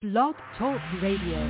Blog Talk Radio.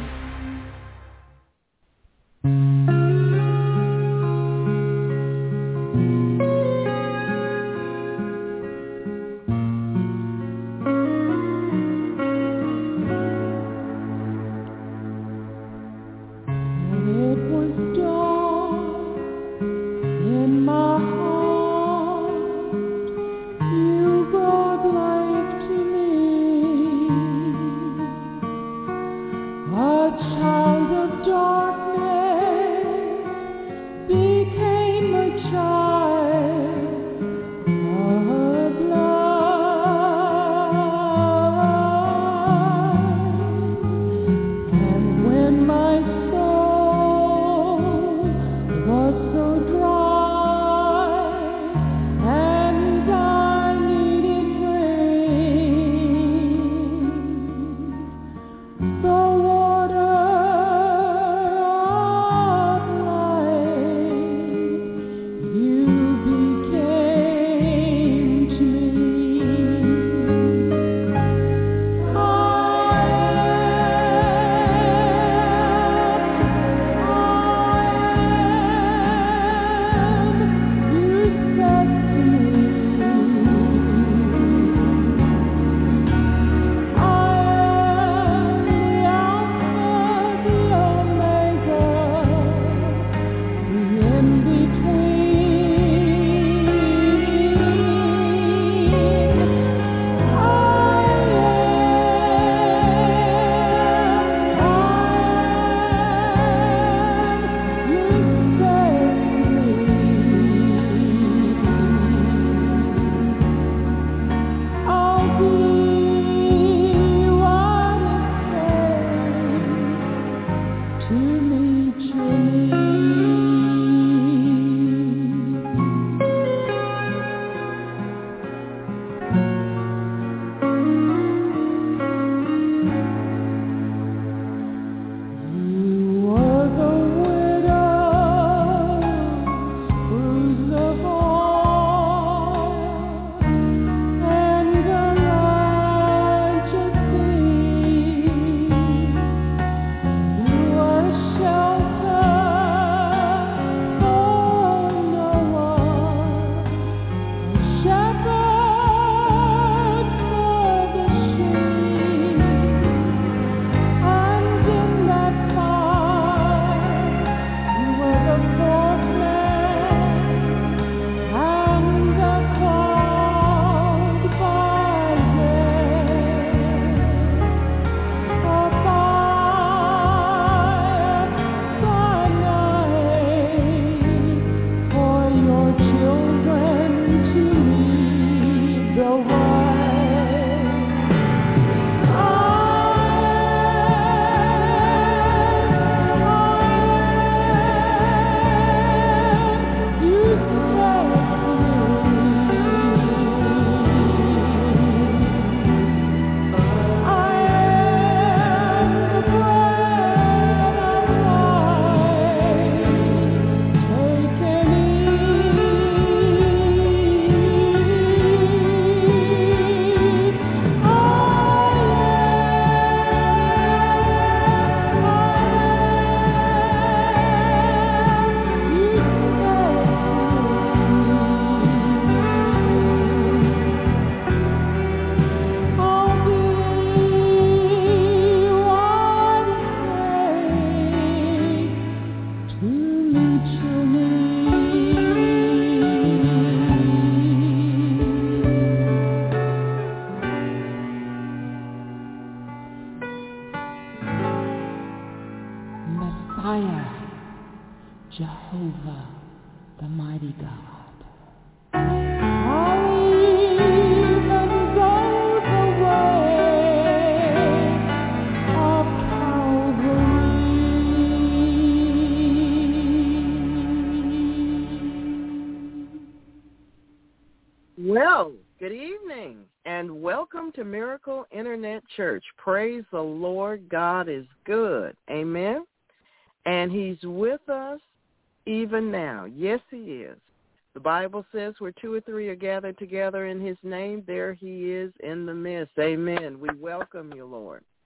Well, good evening, and welcome to Miracle Internet Church. Praise the Lord, God is good. Amen. And he's with us even now. Yes, he is. The Bible says where two or three are gathered together in his name, there he is in the midst. Amen. We welcome you, Lord.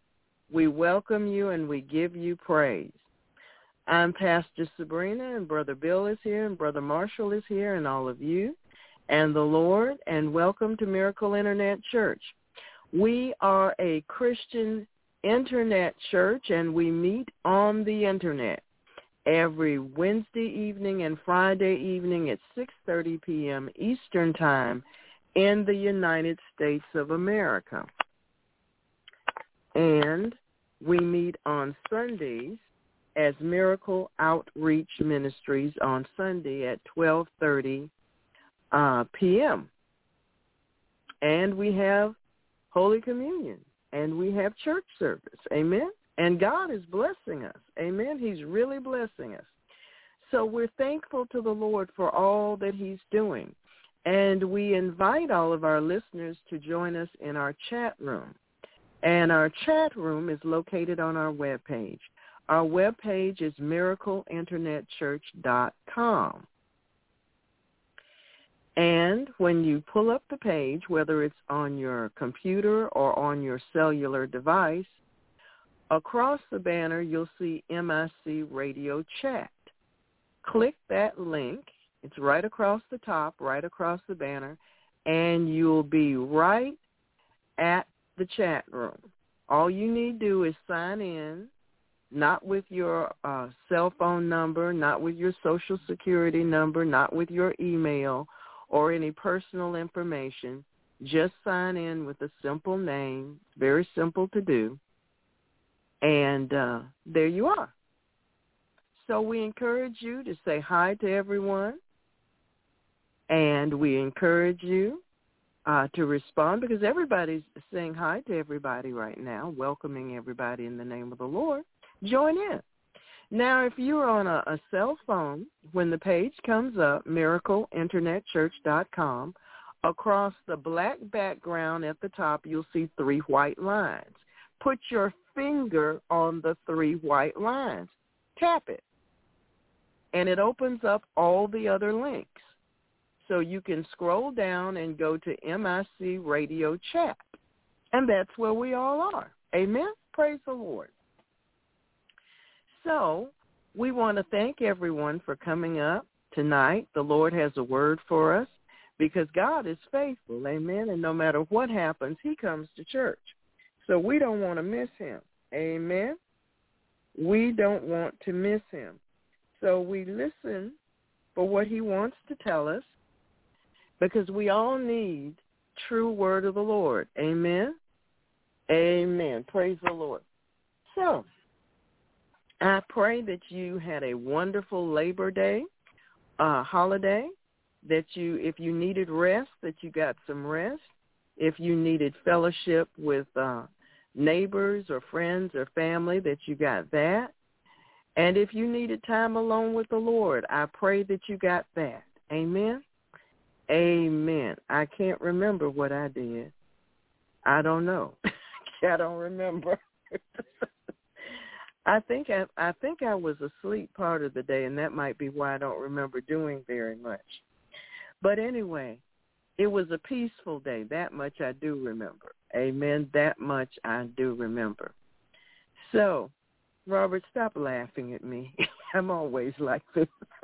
We welcome you and we give you praise. I'm Pastor Sabrina, and Brother Bill is here, and Brother Marshall is here, and all of you, and the Lord, and welcome to Miracle Internet Church. We are a Christian Internet church, and we meet on the Internet every Wednesday evening and Friday evening at 6:30 p.m. Eastern Time in the United States of America. And we meet on Sundays as Miracle Outreach Ministries on Sunday at 12:30 p.m. And we have Holy Communion, and we have church service. Amen? And God is blessing us. Amen? He's really blessing us. So we're thankful to the Lord for all that he's doing. And we invite all of our listeners to join us in our chat room. And our chat room is located on our webpage. Our webpage is miracleinternetchurch.com. And when you pull up the page, whether it's on your computer or on your cellular device, across the banner you'll see MIC Radio Chat. Click that link. It's right across the top, right across the banner, and you'll be right at the chat room. All you need to do is sign in, not with your cell phone number, not with your Social Security number, not with your email or any personal information. Just sign in with a simple name. Very simple to do. And there you are. So we encourage you to say hi to everyone, and we encourage you to respond, because everybody's saying hi to everybody right now, welcoming everybody in the name of the Lord. Join in. Now, if you're on a cell phone, when the page comes up, miracleinternetchurch.com, across the black background at the top, you'll see 3 white lines. Put your finger on the 3 white lines. Tap it. And it opens up all the other links. So you can scroll down and go to MIC Radio Chat. And that's where we all are. Amen? Praise the Lord. So we want to thank everyone for coming up tonight. The Lord has a word for us because God is faithful. Amen? And no matter what happens, he comes to church. So we don't want to miss him. Amen? We don't want to miss him. So we listen for what he wants to tell us, because we all need true word of the Lord. Amen? Amen. Praise the Lord. So I pray that you had a wonderful Labor Day holiday, that you, if you needed rest, that you got some rest. If you needed fellowship with neighbors or friends or family, that you got that. And if you needed time alone with the Lord, I pray that you got that. Amen? Amen. I can't remember what I did. I don't know. I don't remember. I think I was asleep part of the day, and that might be why I don't remember doing very much. But anyway, it was a peaceful day. That much I do remember. Amen. That much I do remember. So, Robert, stop laughing at me. I'm always like this.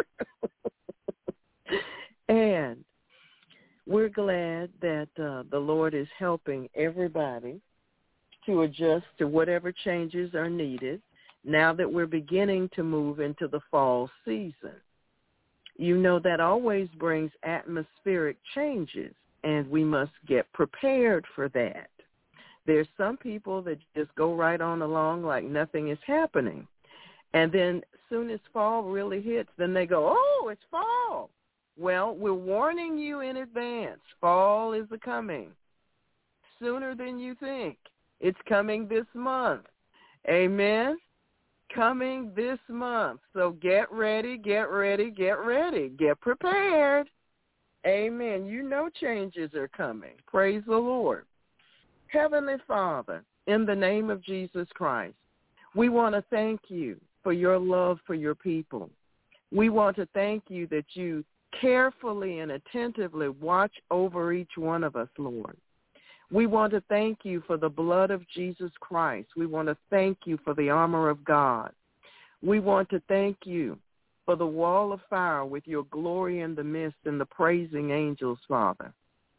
And we're glad that the Lord is helping everybody to adjust to whatever changes are needed now that we're beginning to move into the fall season. You know, that always brings atmospheric changes, and we must get prepared for that. There's some people that just go right on along like nothing is happening. And then as soon as fall really hits, then they go, oh, it's fall. Well, we're warning you in advance. Fall is a-coming sooner than you think. It's coming this month. Amen? Coming this month. So get ready, get ready, get ready. Get prepared. Amen. You know changes are coming. Praise the Lord. Heavenly Father, in the name of Jesus Christ, we want to thank you for your love for your people. We want to thank you that you carefully and attentively watch over each one of us, Lord. We want to thank you for the blood of Jesus Christ. We want to thank you for the armor of God. We want to thank you for the wall of fire with your glory in the midst and the praising angels, Father.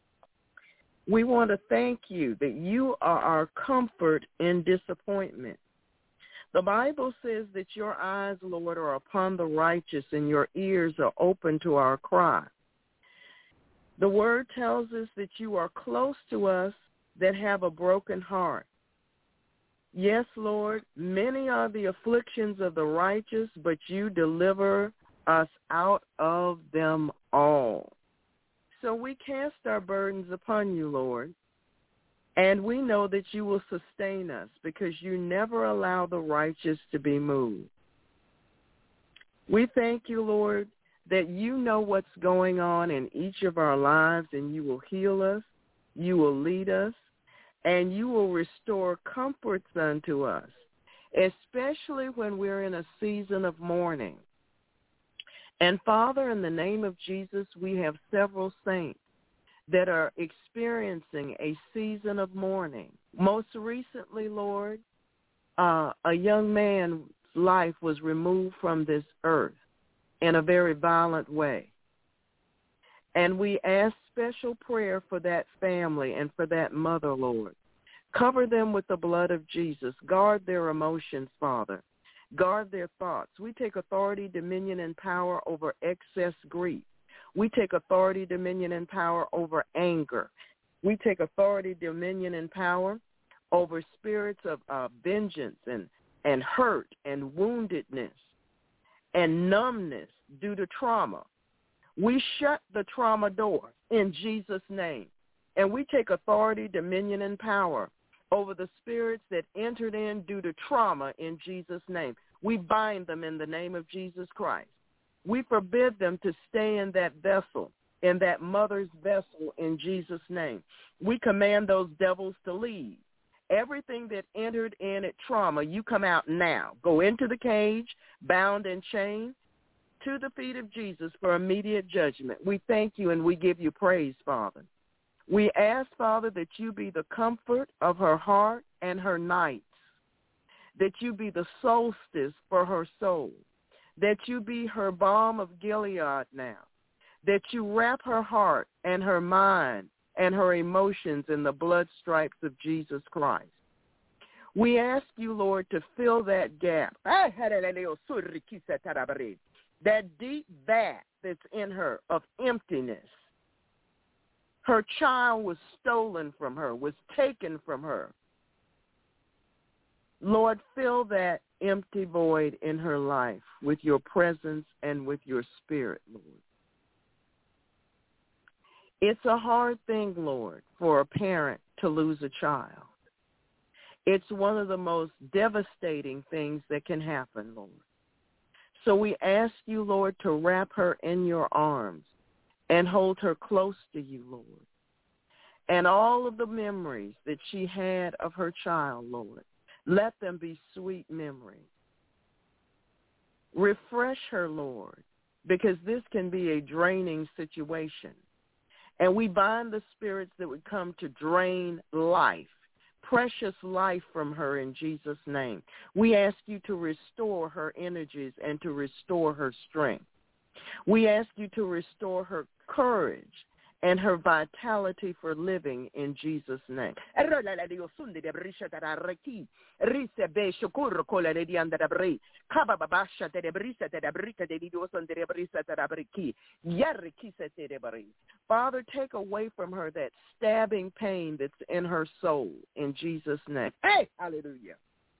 We want to thank you that you are our comfort in disappointment. The Bible says that your eyes, Lord, are upon the righteous and your ears are open to our cry. The word tells us that you are close to us that have a broken heart. Yes, Lord, many are the afflictions of the righteous, but you deliver us out of them all. So we cast our burdens upon you, Lord, and we know that you will sustain us because you never allow the righteous to be moved. We thank you, Lord, that you know what's going on in each of our lives, and you will heal us, you will lead us, and you will restore comforts unto us, especially when we're in a season of mourning. And, Father, in the name of Jesus, we have several saints that are experiencing a season of mourning. Most recently, Lord, a young man's life was removed from this earth in a very violent way. And we ask special prayer for that family and for that mother, Lord. Cover them with the blood of Jesus. Guard their emotions, Father. Guard their thoughts. We take authority, dominion, and power over excess grief. We take authority, dominion, and power over anger. We take authority, dominion, and power over spirits of vengeance and hurt and woundedness and numbness due to trauma. We shut the trauma door in Jesus' name. And we take authority, dominion, and power over the spirits that entered in due to trauma in Jesus' name. We bind them in the name of Jesus Christ. We forbid them to stay in that vessel, in that mother's vessel in Jesus' name. We command those devils to leave. Everything that entered in at trauma, you come out now. Go into the cage, bound and chained, to the feet of Jesus for immediate judgment. We thank you and we give you praise, Father. We ask, Father, that you be the comfort of her heart and her nights, that you be the solstice for her soul, that you be her balm of Gilead now, that you wrap her heart and her mind and her emotions in the blood stripes of Jesus Christ. We ask you, Lord, to fill that gap, that deep vat that's in her of emptiness. Her child was stolen from her, was taken from her. Lord, fill that empty void in her life with your presence and with your spirit, Lord. It's a hard thing, Lord, for a parent to lose a child. It's one of the most devastating things that can happen, Lord. So we ask you, Lord, to wrap her in your arms and hold her close to you, Lord. And all of the memories that she had of her child, Lord, let them be sweet memories. Refresh her, Lord, because this can be a draining situation. And we bind the spirits that would come to drain life, precious life from her in Jesus' name. We ask you to restore her energies and to restore her strength. We ask you to restore her courage and her vitality for living in Jesus' name. Father, take away from her that stabbing pain that's in her soul in Jesus' name. Hey, hallelujah.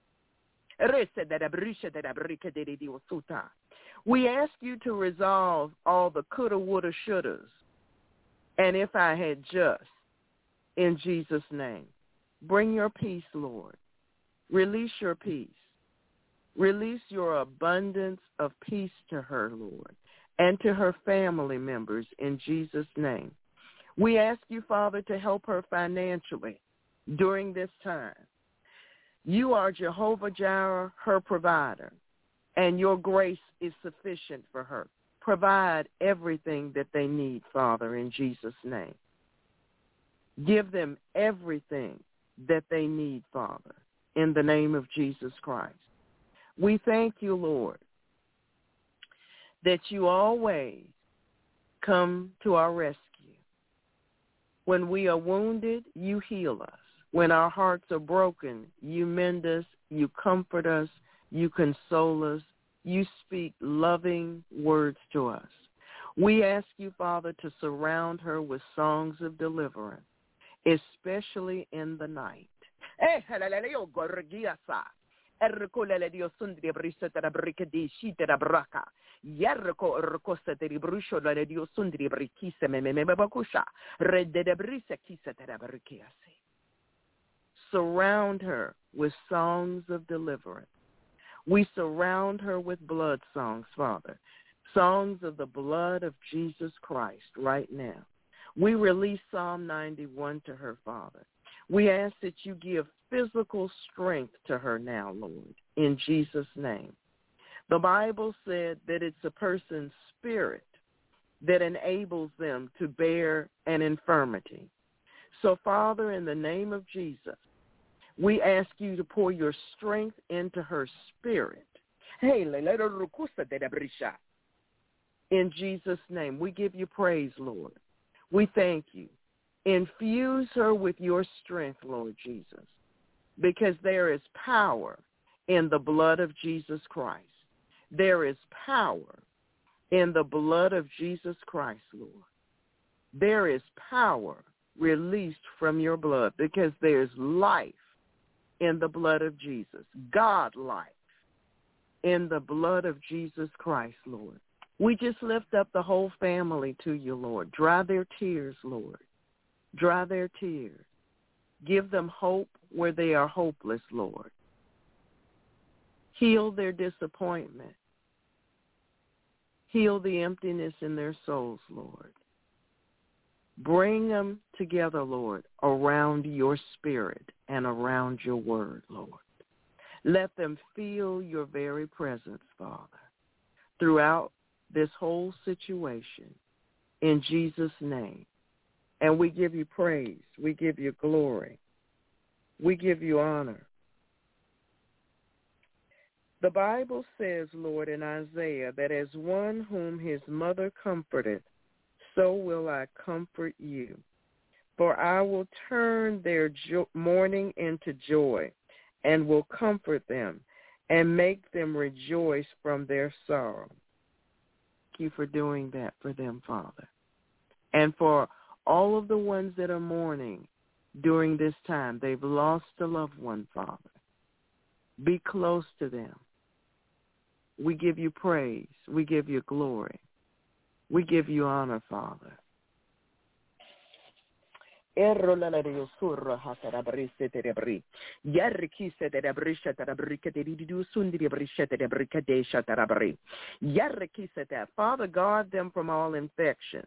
We ask you to resolve all the coulda, woulda, shouldas. And if I had just, in Jesus' name, bring your peace, Lord. Release your peace. Release your abundance of peace to her, Lord, and to her family members in Jesus' name. We ask you, Father, to help her financially during this time. You are Jehovah Jireh, her provider, and your grace is sufficient for her. Provide everything that they need, Father, in Jesus' name. Give them everything that they need, Father, in the name of Jesus Christ. We thank you, Lord, that you always come to our rescue. When we are wounded, you heal us. When our hearts are broken, you mend us, you comfort us, you console us, you speak loving words to us. We ask you, Father, to surround her with songs of deliverance, especially in the night. Surround her with songs of deliverance. We surround her with blood songs, Father, songs of the blood of Jesus Christ right now. We release Psalm 91 to her, Father. We ask that you give physical strength to her now, Lord, in Jesus' name. The Bible said that it's a person's spirit that enables them to bear an infirmity. So, Father, in the name of Jesus, we ask you to pour your strength into her spirit. In Jesus' name, we give you praise, Lord. We thank you. Infuse her with your strength, Lord Jesus, because there is power in the blood of Jesus Christ. There is power in the blood of Jesus Christ, Lord. There is power released from your blood because there's life in the blood of Jesus, God life in the blood of Jesus Christ, Lord. We just lift up the whole family to you, Lord. Dry their tears, Lord. Dry their tears. Give them hope where they are hopeless, Lord. Heal their disappointment. Heal the emptiness in their souls, Lord. Bring them together, Lord, around your spirit and around your word, Lord. Let them feel your very presence, Father, throughout this whole situation, in Jesus' name. And we give you praise. We give you glory. We give you honor. The Bible says, Lord, in Isaiah, that as one whom his mother comforted, so will I comfort you. For I will turn their mourning into joy and will comfort them and make them rejoice from their sorrow. Thank you for doing that for them, Father. And for all of the ones that are mourning during this time, they've lost a loved one, Father. Be close to them. We give you praise. We give you glory. We give you honor, Father. Father, guard them from all infections.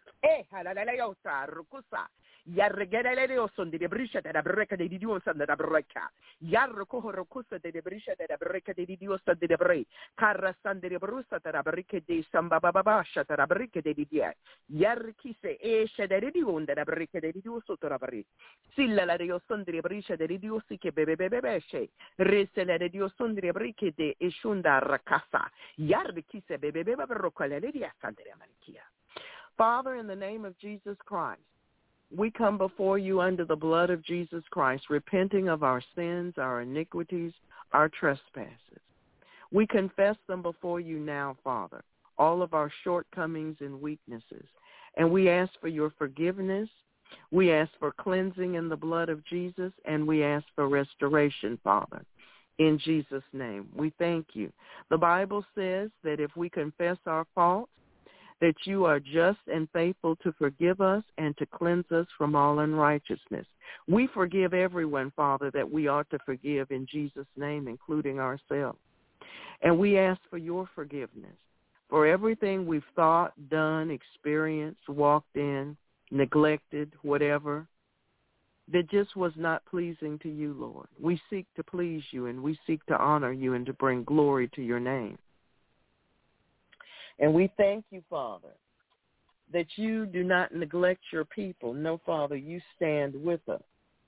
Yarregereleo son de brisha de la breca de Dios and the breca. Yarreco rocusa de brisha de la breca de Dios and the bre. Carrasan de brusa de la breca de Sambababasha de la breca de Didia. Yarrequise esce de Dion de la breca de Dios to la bre. Silla la Dio son de brisha de Dios che bebebebesce. Rese la Dio son de breca de Eshunda racasa. Yarrequise bebebeba rocola de Sandria Marikia. Father, in the name of Jesus Christ, we come before you under the blood of Jesus Christ, repenting of our sins, our iniquities, our trespasses. We confess them before you now, Father, all of our shortcomings and weaknesses. And we ask for your forgiveness. We ask for cleansing in the blood of Jesus, and we ask for restoration, Father. In Jesus' name, we thank you. The Bible says that if we confess our faults, that you are just and faithful to forgive us and to cleanse us from all unrighteousness. We forgive everyone, Father, that we ought to forgive in Jesus' name, including ourselves. And we ask for your forgiveness for everything we've thought, done, experienced, walked in, neglected, whatever, that just was not pleasing to you, Lord. We seek to please you, and we seek to honor you and to bring glory to your name. And we thank you, Father, that you do not neglect your people. No, Father, you stand with us.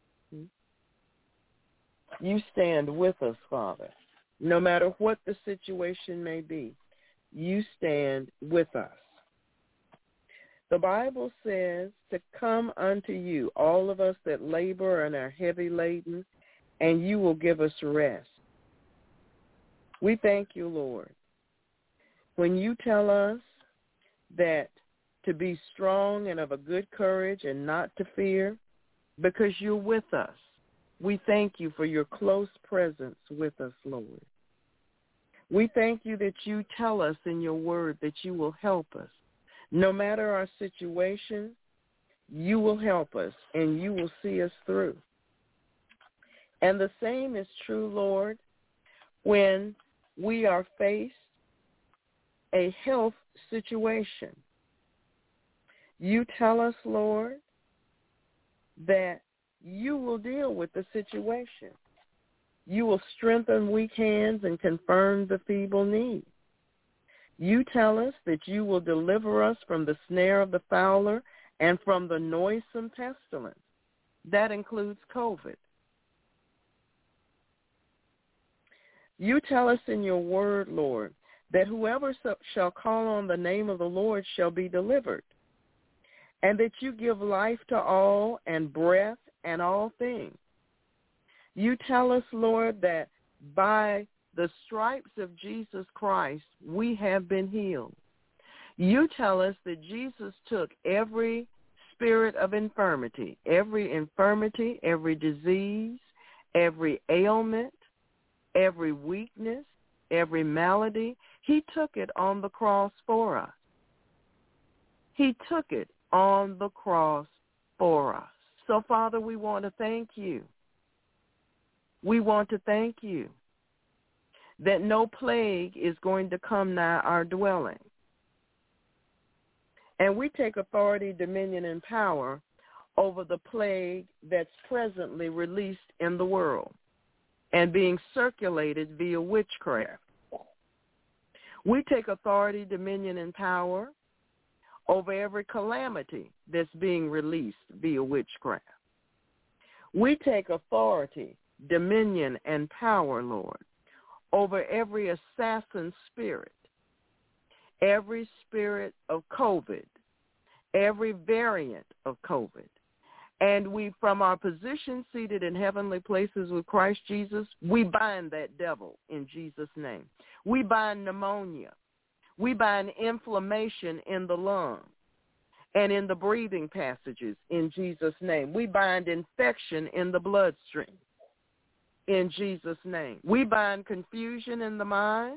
You stand with us, Father. No matter what the situation may be, you stand with us. The Bible says to come unto you, all of us that labor and are heavy laden, and you will give us rest. We thank you, Lord. When you tell us that to be strong and of a good courage and not to fear, because you're with us, we thank you for your close presence with us, Lord. We thank you that you tell us in your word that you will help us. No matter our situation, you will help us and you will see us through. And the same is true, Lord, when we are faced a health situation. You tell us, Lord, that you will deal with the situation. You will strengthen weak hands and confirm the feeble knees. You tell us that you will deliver us from the snare of the fowler and from the noisome pestilence. That includes COVID. You tell us in your word, Lord, that whoever shall call on the name of the Lord shall be delivered, and that you give life to all and breath and all things. You tell us, Lord, that by the stripes of Jesus Christ, we have been healed. You tell us that Jesus took every spirit of infirmity, every disease, every ailment, every weakness, every malady. He took it on the cross for us. He took it on the cross for us. So, Father, we want to thank you. We want to thank you that no plague is going to come nigh our dwelling. And we take authority, dominion, and power over the plague that's presently released in the world and being circulated via witchcraft. We take authority, dominion, and power over every calamity that's being released via witchcraft. We take authority, dominion, and power, Lord, over every assassin spirit, every spirit of COVID, every variant of COVID. And we, from our position seated in heavenly places with Christ Jesus, we bind that devil in Jesus' name. We bind pneumonia. We bind inflammation in the lungs and in the breathing passages in Jesus' name. We bind infection in the bloodstream in Jesus' name. We bind confusion in the mind.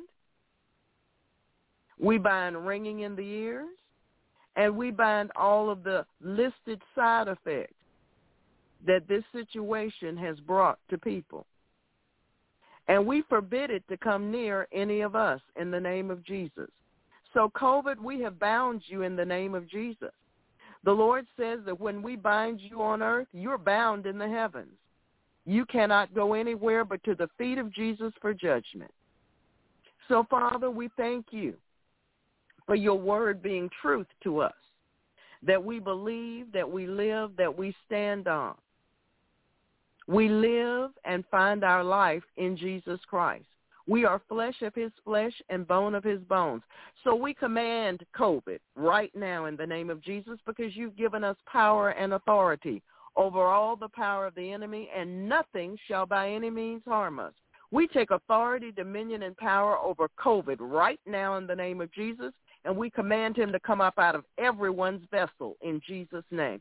We bind ringing in the ears. And we bind all of the listed side effects that this situation has brought to people. And we forbid it to come near any of us in the name of Jesus. So COVID, we have bound you in the name of Jesus. The Lord says that when we bind you on earth, you're bound in the heavens. You cannot go anywhere but to the feet of Jesus for judgment. So, Father, we thank you for your word being truth to us, that we believe, that we live, that we stand on. We live and find our life in Jesus Christ. We are flesh of his flesh and bone of his bones. So we command COVID right now in the name of Jesus, because you've given us power and authority over all the power of the enemy, and nothing shall by any means harm us. We take authority, dominion, and power over COVID right now in the name of Jesus, and we command him to come up out of everyone's vessel in Jesus' name.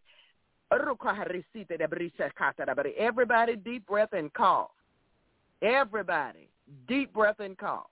Everybody, deep breath and cough. Everybody, deep breath and cough.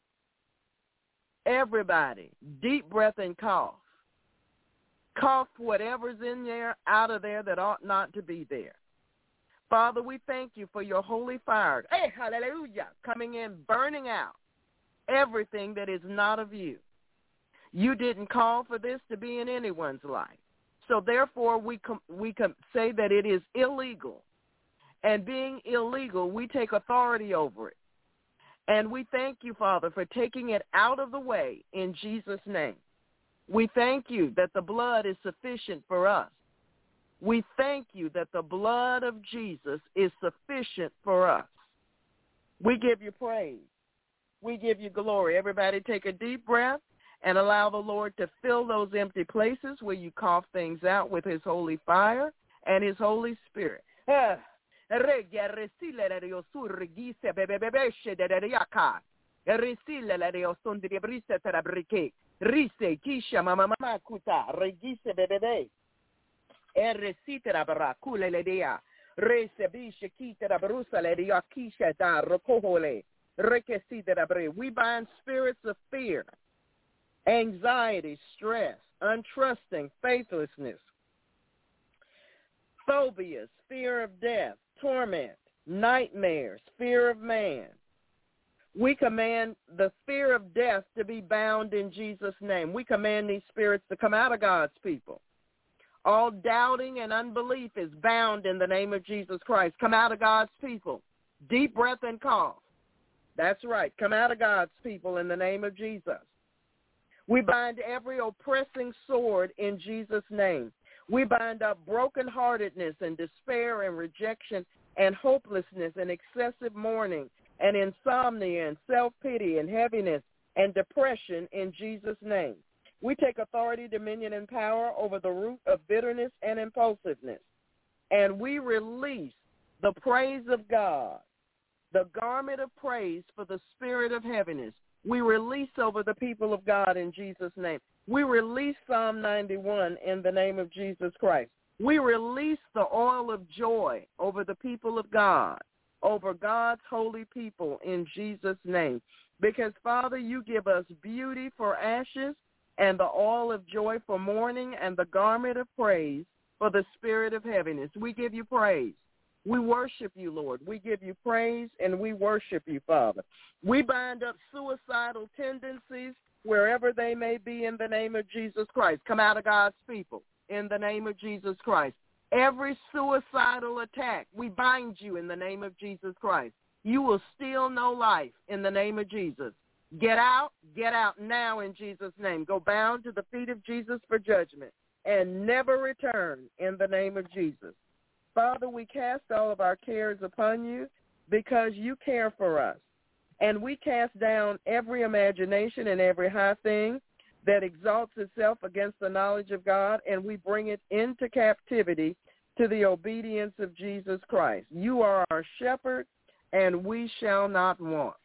Everybody, deep breath and cough. Cough whatever's in there out of there that ought not to be there. Father, we thank you for your holy fire. Hey, hallelujah, coming in, burning out everything that is not of you. You didn't call for this to be in anyone's life. So therefore, we can say that it is illegal. And being illegal, we take authority over it. And we thank you, Father, for taking it out of the way in Jesus' name. We thank you that the blood is sufficient for us. We thank you that the blood of Jesus is sufficient for us. We give you praise. We give you glory. Everybody take a deep breath and allow the Lord to fill those empty places where you cough things out with his holy fire and his Holy Spirit. We bind spirits of fear, anxiety, stress, untrusting, faithlessness, phobias, fear of death, torment, nightmares, fear of man. We command the fear of death to be bound in Jesus' name. We command these spirits to come out of God's people. All doubting and unbelief is bound in the name of Jesus Christ. Come out of God's people. Deep breath and cough. That's right. Come out of God's people in the name of Jesus. We bind every oppressing sword in Jesus' name. We bind up brokenheartedness and despair and rejection and hopelessness and excessive mourning and insomnia and self-pity and heaviness and depression in Jesus' name. We take authority, dominion, and power over the root of bitterness and impulsiveness. And we release the praise of God, the garment of praise for the spirit of heaviness. We release over the people of God in Jesus' name. We release Psalm 91 in the name of Jesus Christ. We release the oil of joy over the people of God, over God's holy people in Jesus' name. Because, Father, you give us beauty for ashes and the oil of joy for mourning and the garment of praise for the spirit of heaviness. We give you praise. We worship you, Lord. We give you praise and we worship you, Father. We bind up suicidal tendencies wherever they may be in the name of Jesus Christ. Come out of God's people in the name of Jesus Christ. Every suicidal attack, we bind you in the name of Jesus Christ. You will steal no life in the name of Jesus. Get out now in Jesus' name. Go bound to the feet of Jesus for judgment and never return in the name of Jesus. Father, we cast all of our cares upon you because you care for us. And we cast down every imagination and every high thing that exalts itself against the knowledge of God, and we bring it into captivity to the obedience of Jesus Christ. You are our shepherd, and we shall not want.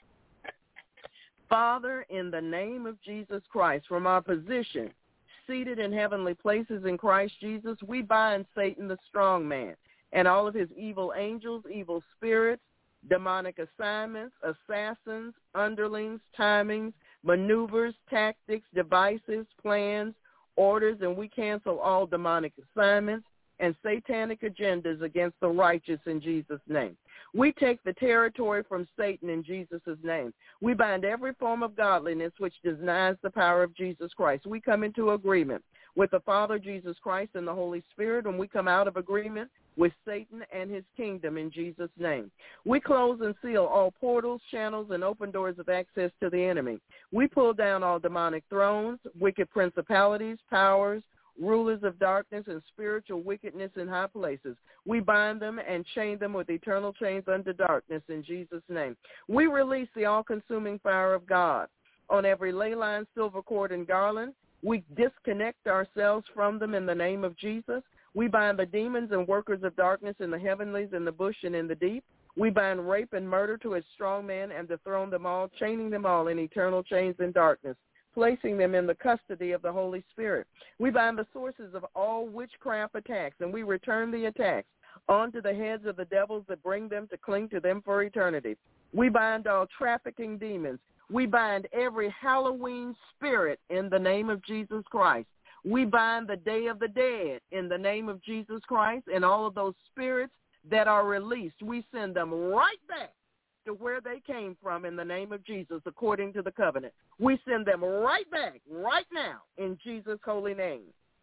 Father, in the name of Jesus Christ, from our position, seated in heavenly places in Christ Jesus, we bind Satan the strong man and all of his evil angels, evil spirits, demonic assignments, assassins, underlings, timings, maneuvers, tactics, devices, plans, orders, and we cancel all demonic assignments and satanic agendas against the righteous in Jesus' name. We take the territory from Satan in Jesus' name. We bind every form of godliness which denies the power of Jesus Christ. We come into agreement with the Father, Jesus Christ, and the Holy Spirit, and we come out of agreement with Satan and his kingdom in Jesus' name. We close and seal all portals, channels, and open doors of access to the enemy. We pull down all demonic thrones, wicked principalities, powers, rulers of darkness, and spiritual wickedness in high places. We bind them and chain them with eternal chains unto darkness in Jesus' name. We release the all-consuming fire of God on every ley line, silver cord, and garland. We disconnect ourselves from them in the name of Jesus. We bind the demons and workers of darkness in the heavenlies, in the bush, and in the deep. We bind rape and murder to its strong man and dethrone them all, chaining them all in eternal chains in darkness, placing them in the custody of the Holy Spirit. We bind the sources of all witchcraft attacks, and we return the attacks onto the heads of the devils that bring them to cling to them for eternity. We bind all trafficking demons. We bind every Halloween spirit in the name of Jesus Christ. We bind the Day of the Dead in the name of Jesus Christ, and all of those spirits that are released, we send them right back to where they came from in the name of Jesus according to the covenant. We send them right back, right now, in Jesus' holy name.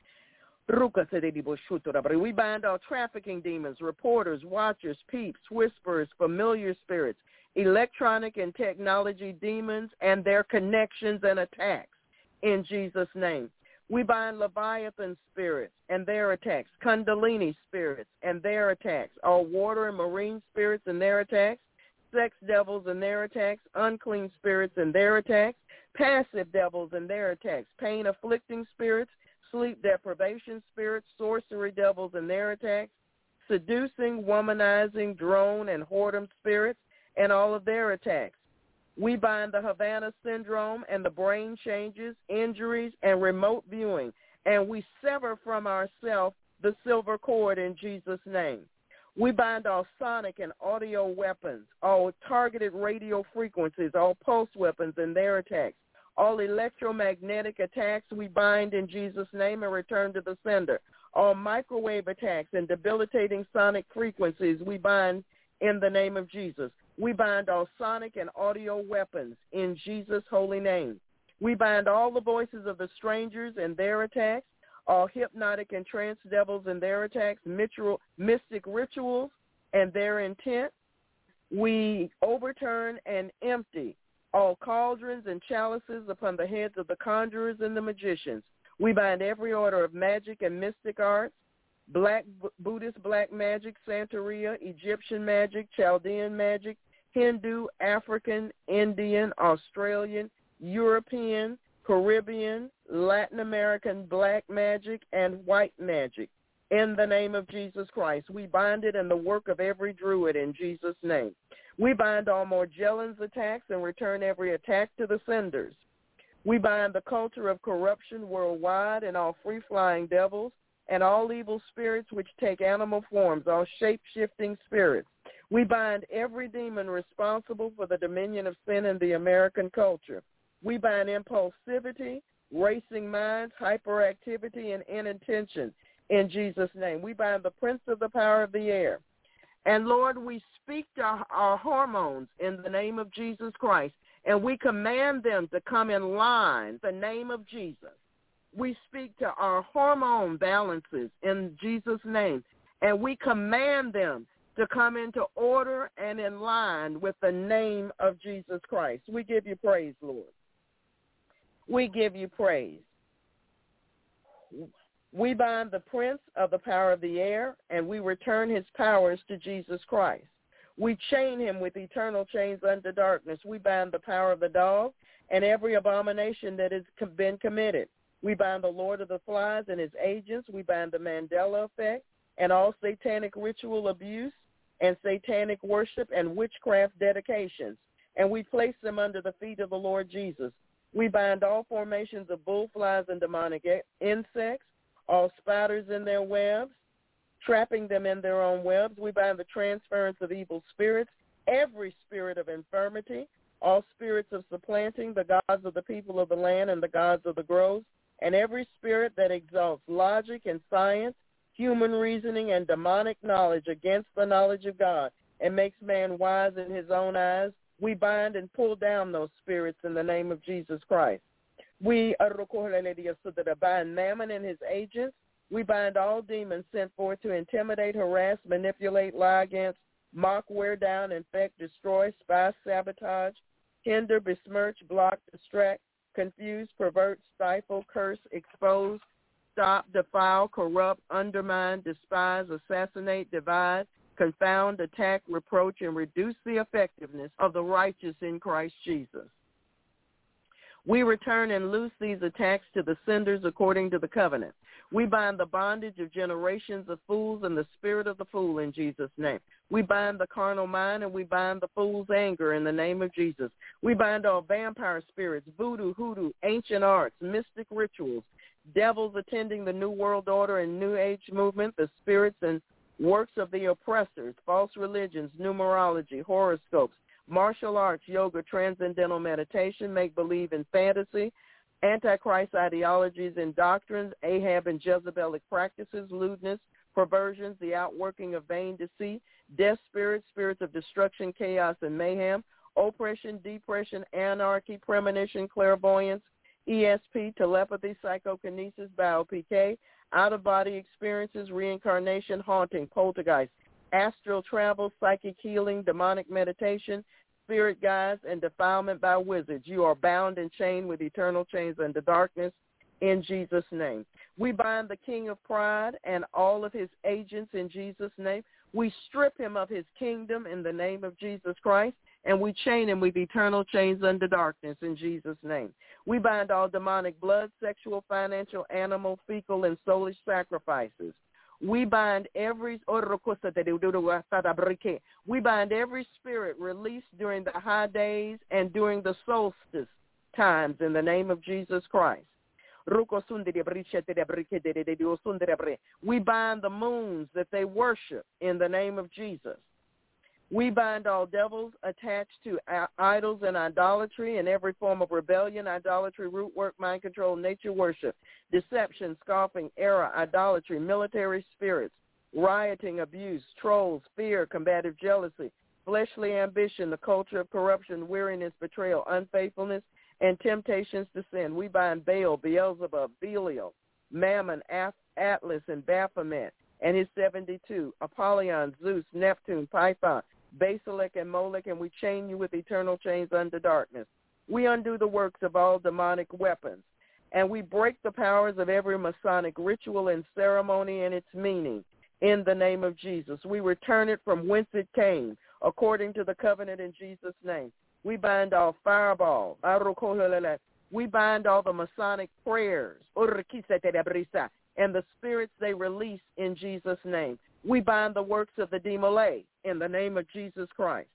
We bind all trafficking demons, reporters, watchers, peeps, whisperers, familiar spirits, electronic and technology demons, and their connections and attacks in Jesus' name. We bind Leviathan spirits and their attacks, Kundalini spirits and their attacks, all water and marine spirits and their attacks, sex devils and their attacks, unclean spirits and their attacks, passive devils and their attacks, pain-afflicting spirits, sleep deprivation spirits, sorcery devils and their attacks, seducing, womanizing, drone, and whoredom spirits and all of their attacks. We bind the Havana syndrome and the brain changes, injuries, and remote viewing, and we sever from ourselves the silver cord in Jesus' name. We bind all sonic and audio weapons, all targeted radio frequencies, all pulse weapons and their attacks, all electromagnetic attacks we bind in Jesus' name and return to the sender. All microwave attacks and debilitating sonic frequencies we bind in the name of Jesus. We bind all sonic and audio weapons in Jesus' holy name. We bind all the voices of the strangers and their attacks, all hypnotic and trance devils and their attacks, mystic rituals and their intent. We overturn and empty all cauldrons and chalices upon the heads of the conjurers and the magicians. We bind every order of magic and mystic arts, Buddhist black magic, Santeria, Egyptian magic, Chaldean magic, Hindu, African, Indian, Australian, European, Caribbean, Latin American black magic, and white magic. In the name of Jesus Christ, we bind it in the work of every druid in Jesus' name. We bind all Morgellons attacks and return every attack to the senders. We bind the culture of corruption worldwide and all free-flying devils and all evil spirits which take animal forms, all shape-shifting spirits. We bind every demon responsible for the dominion of sin in the American culture. We bind impulsivity, racing minds, hyperactivity, and inattention in Jesus' name. We bind the prince of the power of the air. And, Lord, we speak to our hormones in the name of Jesus Christ, and we command them to come in line, the name of Jesus. We speak to our hormone balances in Jesus' name, and we command them to come into order and in line with the name of Jesus Christ. We give you praise, Lord. We give you praise. We bind the prince of the power of the air, and we return his powers to Jesus Christ. We chain him with eternal chains unto darkness. We bind the power of the dog and every abomination that has been committed. We bind the Lord of the Flies and his agents. We bind the Mandela effect and all satanic ritual abuse and satanic worship and witchcraft dedications, and we place them under the feet of the Lord Jesus. We bind all formations of bullflies and demonic insects, all spiders in their webs, trapping them in their own webs. We bind the transference of evil spirits, every spirit of infirmity, all spirits of supplanting, the gods of the people of the land and the gods of the groves, and every spirit that exalts logic and science, human reasoning, and demonic knowledge against the knowledge of God and makes man wise in his own eyes. We bind and pull down those spirits in the name of Jesus Christ. We bind Mammon and his agents. We bind all demons sent forth to intimidate, harass, manipulate, lie against, mock, wear down, infect, destroy, spy, sabotage, hinder, besmirch, block, distract, confuse, pervert, stifle, curse, expose, stop, defile, corrupt, undermine, despise, assassinate, divide, confound, attack, reproach, and reduce the effectiveness of the righteous in Christ Jesus. We return and loose these attacks to the senders according to the covenant. We bind the bondage of generations of fools and the spirit of the fool in Jesus' name. We bind the carnal mind and we bind the fool's anger in the name of Jesus. We bind all vampire spirits, voodoo, hoodoo, ancient arts, mystic rituals, devils attending the New World Order and New Age movement, the spirits and works of the oppressors, false religions, numerology, horoscopes, martial arts, yoga, transcendental meditation, make-believe and fantasy, Antichrist ideologies and doctrines, Ahab and Jezebelic practices, lewdness, perversions, the outworking of vain deceit, death spirits, spirits of destruction, chaos, and mayhem, oppression, depression, anarchy, premonition, clairvoyance, ESP, telepathy, psychokinesis, bio-PK, out-of-body experiences, reincarnation, haunting, poltergeist, astral travel, psychic healing, demonic meditation, spirit guides, and defilement by wizards. You are bound and chained with eternal chains unto darkness in Jesus' name. We bind the king of pride and all of his agents in Jesus' name. We strip him of his kingdom in the name of Jesus Christ, and we chain him with eternal chains under darkness in Jesus' name. We bind all demonic blood, sexual, financial, animal, fecal, and soulish sacrifices. We bind every spirit released during the high days and during the solstice times in the name of Jesus Christ. We bind the moons that they worship in the name of Jesus. We bind all devils attached to idols and idolatry and every form of rebellion, idolatry, root work, mind control, nature worship, deception, scoffing, error, idolatry, military spirits, rioting, abuse, trolls, fear, combative jealousy, fleshly ambition, the culture of corruption, weariness, betrayal, unfaithfulness, and temptations to sin. We bind Baal, Beelzebub, Belial, Mammon, Atlas, and Baphomet, and his 72, Apollyon, Zeus, Neptune, Python, Basilek, and Molech, and we chain you with eternal chains under darkness. We undo the works of all demonic weapons, and we break the powers of every Masonic ritual and ceremony and its meaning in the name of Jesus. We return it from whence it came, according to the covenant in Jesus' name. We bind all fireball. We bind all the Masonic prayers and the spirits they release in Jesus' name. We bind the works of the Demolay in the name of Jesus Christ.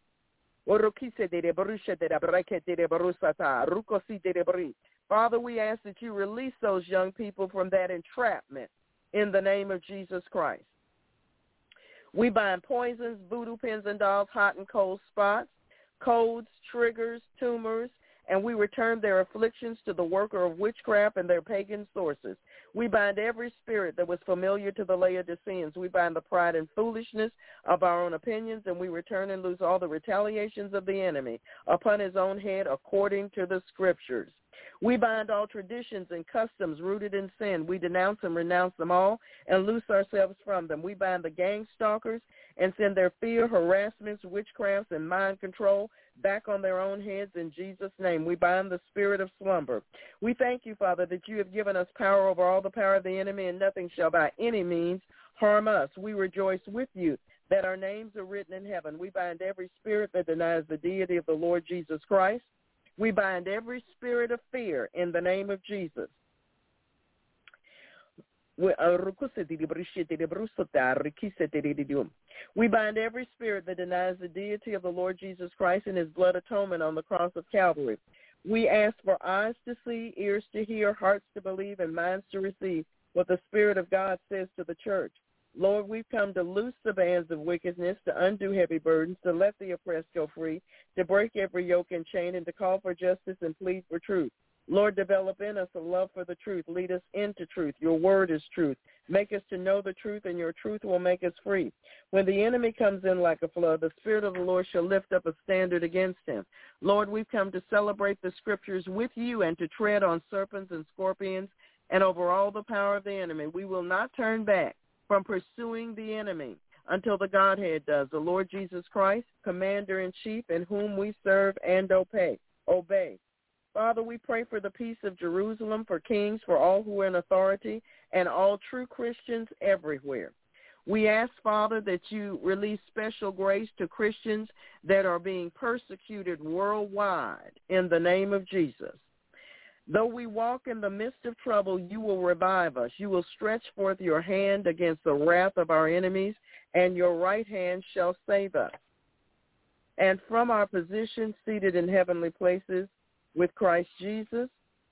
Father, we ask that you release those young people from that entrapment in the name of Jesus Christ. We bind poisons, voodoo pins and dolls, hot and cold spots, codes, triggers, tumors, and we return their afflictions to the worker of witchcraft and their pagan sources. We bind every spirit that was familiar to the Laodiceans. We bind the pride and foolishness of our own opinions, and we return and lose all the retaliations of the enemy upon his own head according to the scriptures. We bind all traditions and customs rooted in sin. We denounce and renounce them all and loose ourselves from them. We bind the gang stalkers and send their fear, harassments, witchcrafts, and mind control back on their own heads in Jesus' name. We bind the spirit of slumber. We thank you, Father, that you have given us power over all the power of the enemy, and nothing shall by any means harm us. We rejoice with you that our names are written in heaven. We bind every spirit that denies the deity of the Lord Jesus Christ. We bind every spirit of fear in the name of Jesus. We bind every spirit that denies the deity of the Lord Jesus Christ and his blood atonement on the cross of Calvary. We ask for eyes to see, ears to hear, hearts to believe, and minds to receive what the Spirit of God says to the church. Lord, we've come to loose the bands of wickedness, to undo heavy burdens, to let the oppressed go free, to break every yoke and chain, and to call for justice and plead for truth. Lord, develop in us a love for the truth. Lead us into truth. Your word is truth. Make us to know the truth, and your truth will make us free. When the enemy comes in like a flood, the Spirit of the Lord shall lift up a standard against him. Lord, we've come to celebrate the scriptures with you and to tread on serpents and scorpions and over all the power of the enemy. We will not turn back from pursuing the enemy until the Godhead does, the Lord Jesus Christ, Commander-in-Chief, in whom we serve and obey. Father, we pray for the peace of Jerusalem, for kings, for all who are in authority, and all true Christians everywhere. We ask, Father, that you release special grace to Christians that are being persecuted worldwide in the name of Jesus. Though we walk in the midst of trouble, you will revive us. You will stretch forth your hand against the wrath of our enemies, and your right hand shall save us. And from our position seated in heavenly places with Christ Jesus,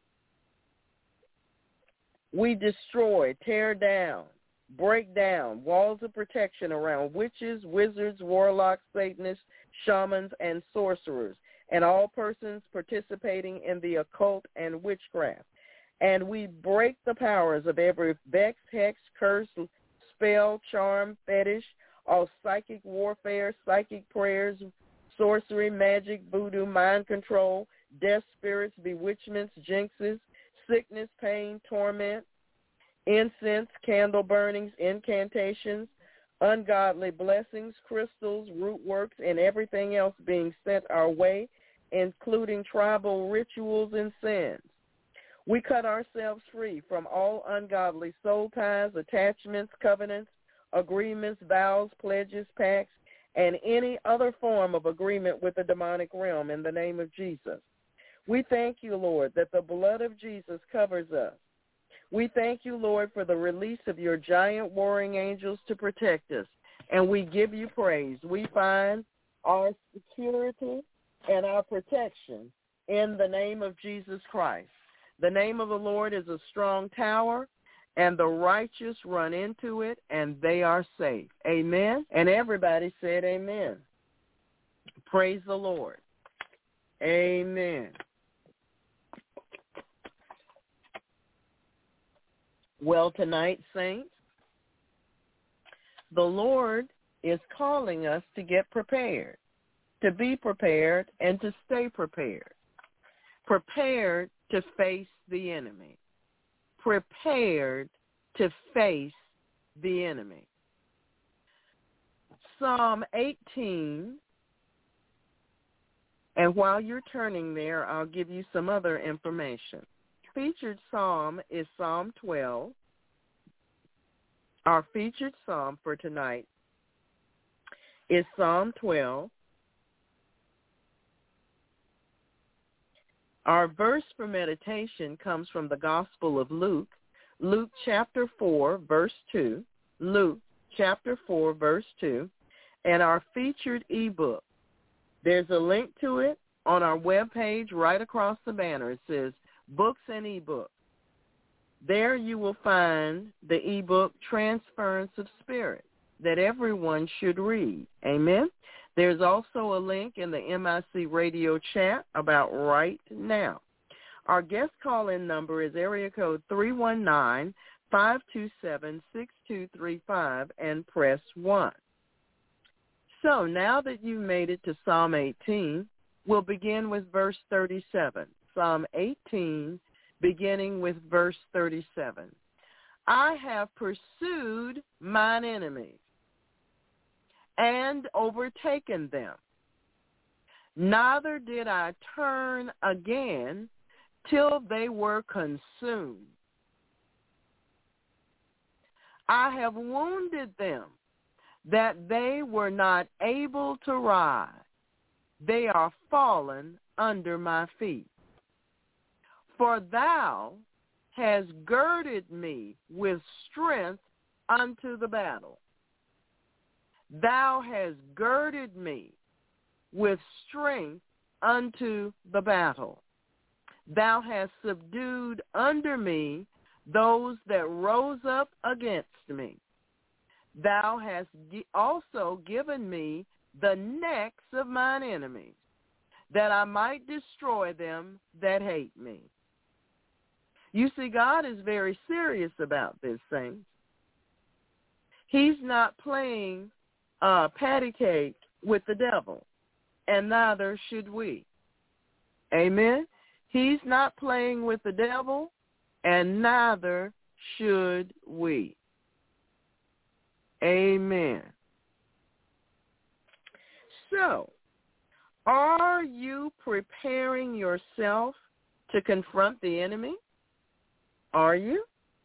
we destroy, tear down, break down walls of protection around witches, wizards, warlocks, Satanists, shamans, and sorcerers, and all persons participating in the occult and witchcraft. And we break the powers of every vex, hex, curse, spell, charm, fetish, all psychic warfare, psychic prayers, sorcery, magic, voodoo, mind control, death spirits, bewitchments, jinxes, sickness, pain, torment, incense, candle burnings, incantations, ungodly blessings, crystals, root works, and everything else being sent our way, including tribal rituals and sins. We cut ourselves free from all ungodly soul ties, attachments, covenants, agreements, vows, pledges, pacts, and any other form of agreement with the demonic realm in the name of Jesus. We thank you, Lord, that the blood of Jesus covers us. We thank you, Lord, for the release of your giant warring angels to protect us, and we give you praise. We find our security and our protection in the name of Jesus Christ. The name of the Lord is a strong tower, and the righteous run into it, and they are safe. Amen. And everybody said amen. Praise the Lord. Amen. Well, tonight, saints, the Lord is calling us to get prepared, to be prepared, and to stay prepared. Prepared to face the enemy. Prepared to face the enemy. Psalm 18, and while you're turning there, I'll give you some other information. Featured psalm is Psalm 12. Our featured psalm for tonight is Psalm 12. Our verse for meditation comes from the Gospel of Luke, Luke chapter 4, verse 2, Luke chapter 4, verse 2, and our featured ebook. There's a link to it on our webpage right across the banner. It says Books and eBooks. There you will find the ebook Transference of Spirit that everyone should read. Amen. There's also a link in the MIC radio chat about right now. Our guest call-in number is area code 319-527-6235 and press 1. So now that you've made it to Psalm 18, we'll begin with verse 37. Psalm 18, beginning with verse 37. I have pursued mine enemies and overtaken them. Neither did I turn again till they were consumed. I have wounded them that they were not able to rise. They are fallen under my feet. For thou hast girded me with strength unto the battle. Thou hast girded me with strength unto the battle. Thou hast subdued under me those that rose up against me. Thou hast also given me the necks of mine enemies, that I might destroy them that hate me. You see, God is very serious about this thing. He's not playing patty cake with the devil, and neither should we. Amen? He's not playing with the devil, and neither should we. Amen. So, are you preparing yourself to confront the enemy? Are you?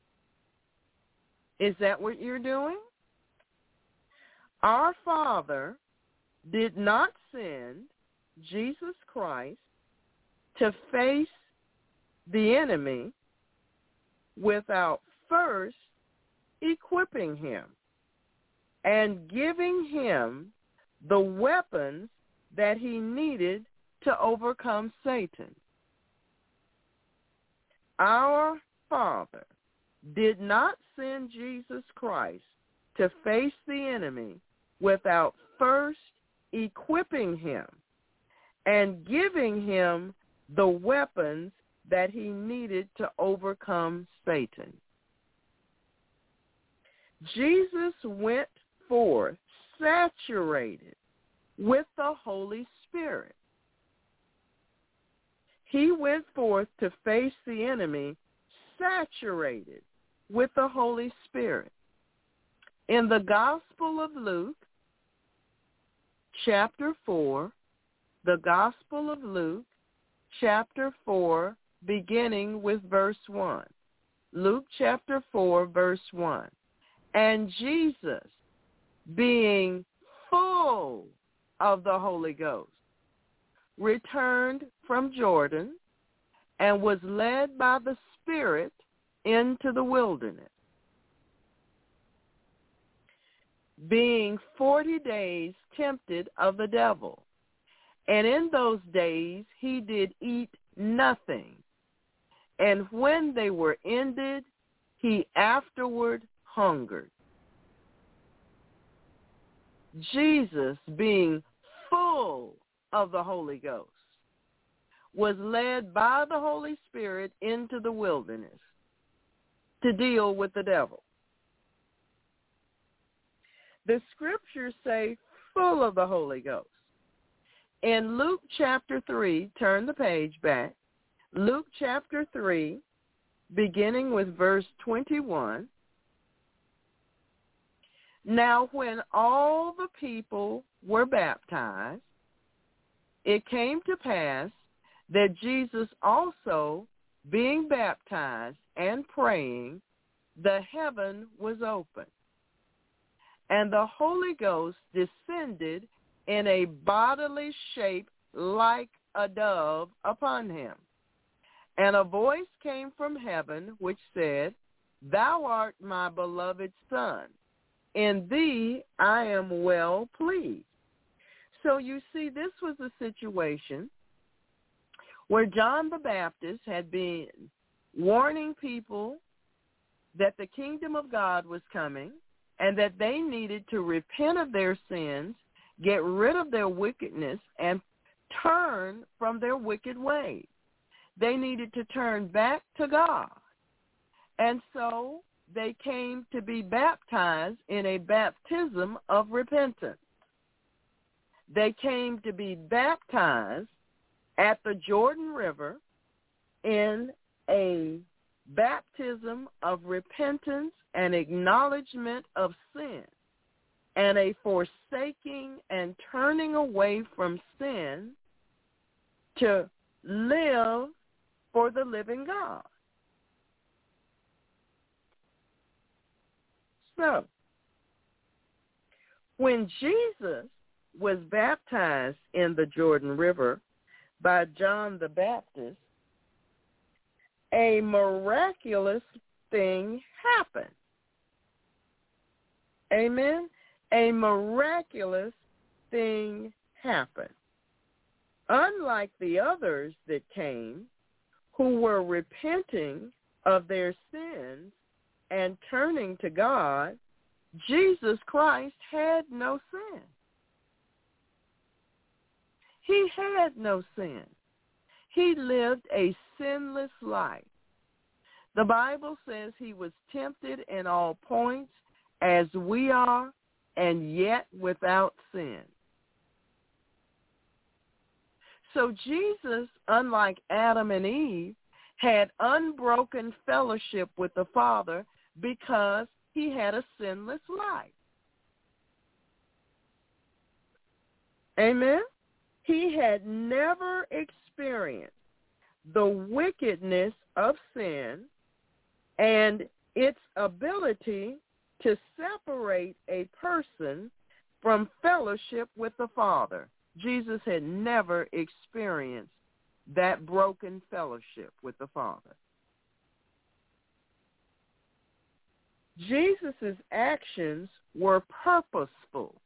Is that what you're doing? Our Father did not send Jesus Christ to face the enemy without first equipping him and giving him the weapons that he needed to overcome Satan. Our Father did not send Jesus Christ to face the enemy without first equipping him and giving him the weapons that he needed to overcome Satan. Jesus went forth saturated with the Holy Spirit. He went forth to face the enemy saturated with the Holy Spirit. In the Gospel of Luke, chapter 4, the Gospel of Luke, chapter 4, beginning with verse 1. Luke chapter 4, verse 1. And Jesus, being full of the Holy Ghost, returned from Jordan and was led by the Spirit into the wilderness, being 40 days tempted of the devil. And in those days he did eat nothing. And when they were ended, he afterward hungered. Jesus, being full of the Holy Ghost, was led by the Holy Spirit into the wilderness to deal with the devil. The scriptures say full of the Holy Ghost. In Luke chapter 3, turn the page back, Luke chapter 3, beginning with verse 21. Now when all the people were baptized, it came to pass that Jesus also, being baptized and praying, the heaven was opened, and the Holy Ghost descended in a bodily shape like a dove upon him. And a voice came from heaven which said, Thou art my beloved Son. In thee I am well pleased. So you see, this was a situation where John the Baptist had been warning people that the kingdom of God was coming and that they needed to repent of their sins, get rid of their wickedness, and turn from their wicked ways. They needed to turn back to God. And so they came to be baptized in a baptism of repentance. They came to be baptized at the Jordan River in a baptism of repentance and acknowledgement of sin, and a forsaking and turning away from sin to live for the living God. So, when Jesus was baptized in the Jordan River by John the Baptist, a miraculous thing happened. Amen? A miraculous thing happened. Unlike the others that came, who were repenting of their sins and turning to God, Jesus Christ had no sin. He had no sin. He lived a sinless life. The Bible says he was tempted in all points as we are, and yet without sin. So Jesus, unlike Adam and Eve, had unbroken fellowship with the Father because he had a sinless life. Amen? He had never experienced the wickedness of sin and its ability to separate a person from fellowship with the Father. Jesus had never experienced that broken fellowship with the Father. Jesus' actions were purposeful.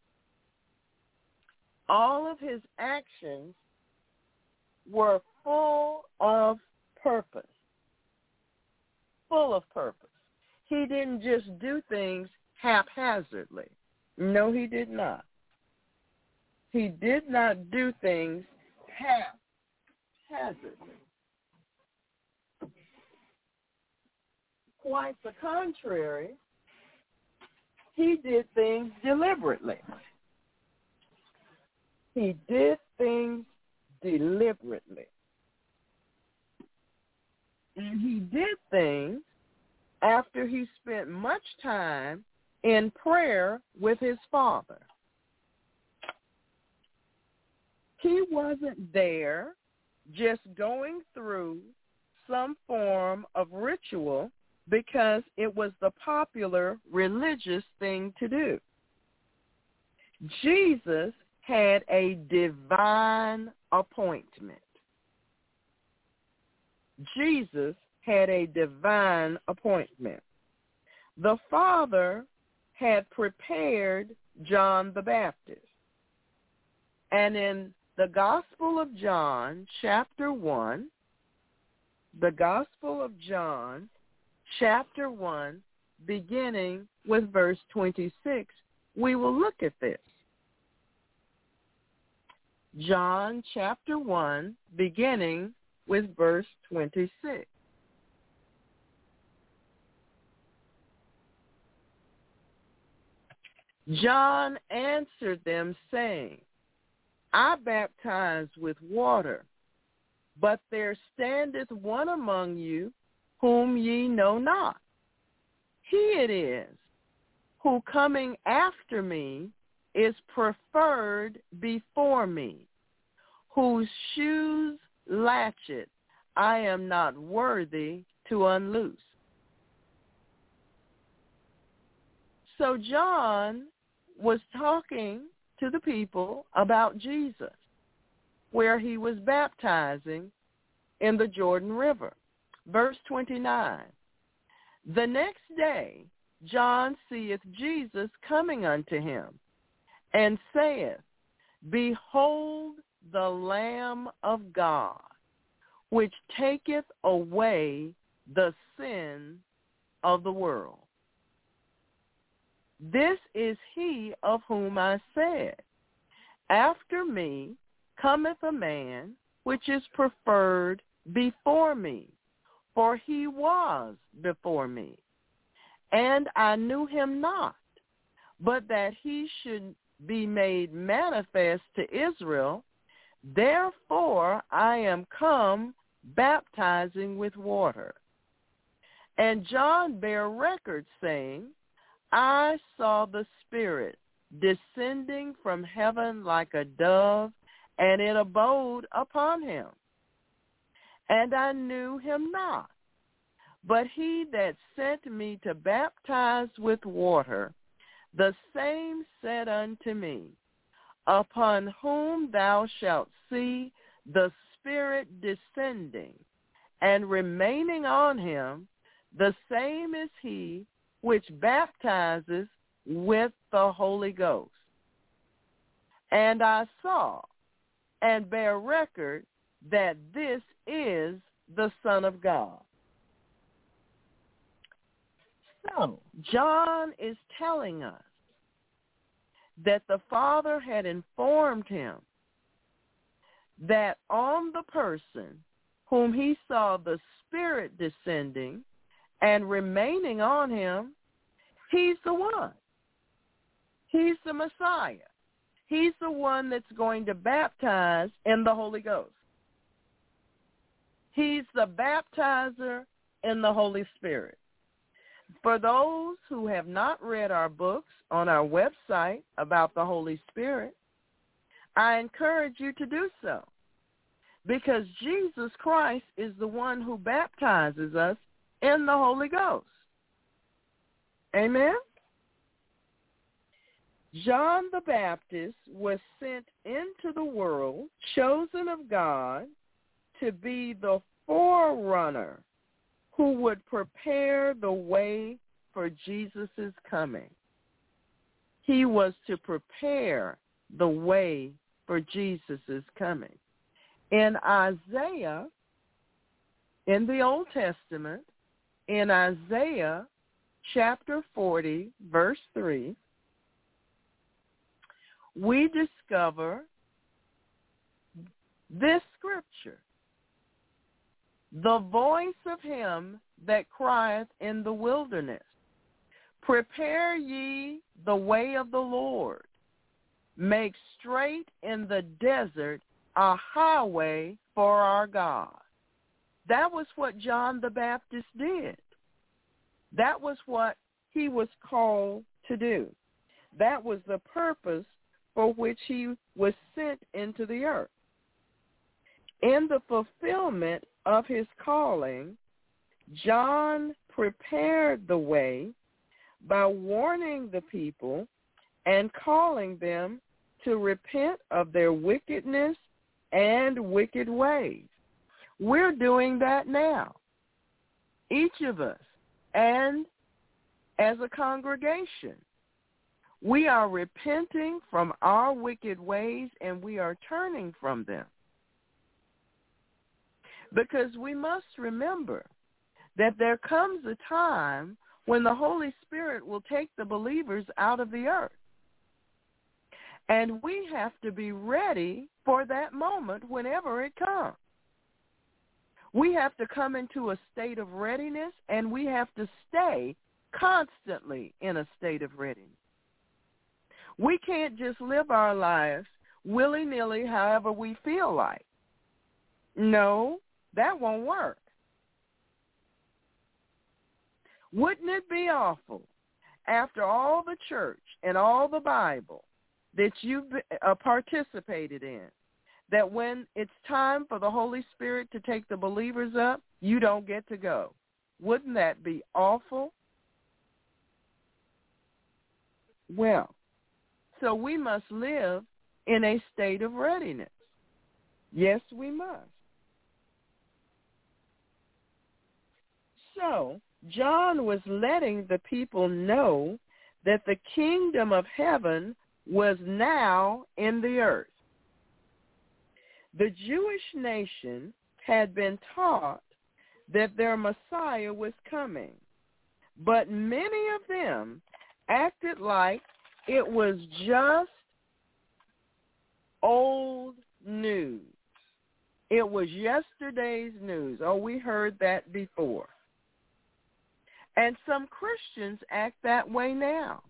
All of his actions were full of purpose. Full of purpose. He didn't just do things haphazardly. No, he did not. He did not do things haphazardly. Quite the contrary, he did things deliberately. He did things deliberately. And he did things after he spent much time in prayer with his Father. He wasn't there just going through form of ritual because it was the popular religious thing to do. Jesus had a divine appointment. Jesus had a divine appointment. The Father had prepared John the Baptist. And in the Gospel of John, chapter 1, the Gospel of John, chapter 1, beginning with verse 26, we will look at this. John chapter 1, beginning with verse 26. John answered them, saying, I baptize with water, but there standeth one among you whom ye know not. He it is, who coming after me is preferred before me, whose shoes latchet I am not worthy to unloose. So John was talking to the people about Jesus, where he was baptizing in the Jordan River. Verse 29, the next day John seeth Jesus coming unto him, and saith, Behold the Lamb of God, which taketh away the sin of the world. This is he of whom I said, After me cometh a man which is preferred before me, for he was before me. And I knew him not, but that he should be made manifest to Israel. Therefore I am come baptizing with water. And John bare record, saying, I saw the Spirit descending from heaven like a dove, and it abode upon him. And I knew him not. But he that sent me to baptize with water, the same said unto me, Upon whom thou shalt see the Spirit descending and remaining on him, the same is he which baptizes with the Holy Ghost. And I saw and bear record that this is the Son of God. So, John is telling us that the Father had informed him that on the person whom he saw the Spirit descending and remaining on him, he's the one. He's the Messiah. He's the one that's going to baptize in the Holy Ghost. He's the baptizer in the Holy Spirit. For those who have not read our books on our website about the Holy Spirit, I encourage you to do so, because Jesus Christ is the one who baptizes us in the Holy Ghost. Amen? John the Baptist was sent into the world, chosen of God, to be the forerunner who would prepare the way for Jesus' coming. He was to prepare the way for Jesus' coming. In Isaiah, in the Old Testament, in Isaiah chapter 40, verse 3, we discover this scripture. The voice of him that crieth in the wilderness, prepare ye the way of the Lord, make straight in the desert a highway for our God. That was what John the Baptist did. That was what he was called to do. That was the purpose for which he was sent into the earth. In the fulfillment of his calling, John prepared the way by warning the people and calling them to repent of their wickedness and wicked ways. We're doing that now, each of us, and as a congregation. We are repenting from our wicked ways, and we are turning from them. Because we must remember that there comes a time when the Holy Spirit will take the believers out of the earth. And we have to be ready for that moment whenever it comes. We have to come into a state of readiness, and we have to stay constantly in a state of readiness. We can't just live our lives willy-nilly however we feel like. No, that won't work. Wouldn't it be awful after all the church and all the Bible that you've participated in, that when it's time for the Holy Spirit to take the believers up, you don't get to go? Wouldn't that be awful? Well, so we must live in a state of readiness. Yes, we must. So John was letting the people know that the kingdom of heaven was now in the earth. The Jewish nation had been taught that their Messiah was coming, but many of them acted like it was just old news. It was yesterday's news. Oh, we heard that before. And some Christians act that way now.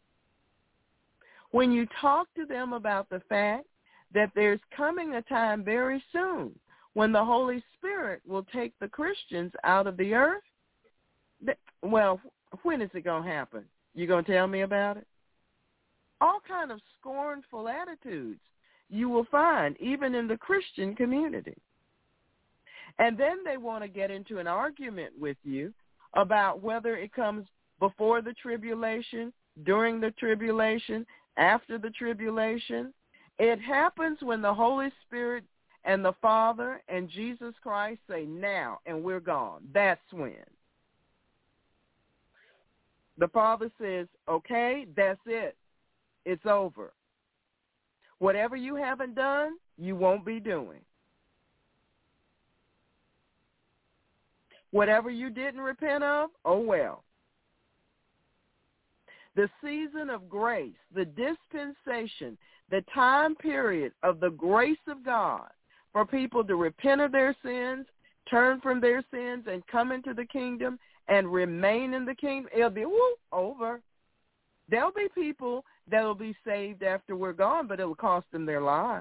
When you talk to them about the fact that there's coming a time very soon when the Holy Spirit will take the Christians out of the earth, well, when is it going to happen? You going to tell me about it? All kind of scornful attitudes you will find even in the Christian community. And then they want to get into an argument with you about whether it comes before the tribulation, during the tribulation, after the tribulation. It happens when the Holy Spirit and the Father and Jesus Christ say now, and we're gone. That's when. The Father says, okay, that's it. It's over. Whatever you haven't done, you won't be doing. Whatever you didn't repent of, oh well. The season of grace, the dispensation, the time period of the grace of God for people to repent of their sins, turn from their sins, and come into the kingdom and remain in the kingdom, it'll be over. There'll be people that will be saved after we're gone, but it'll cost them their lives.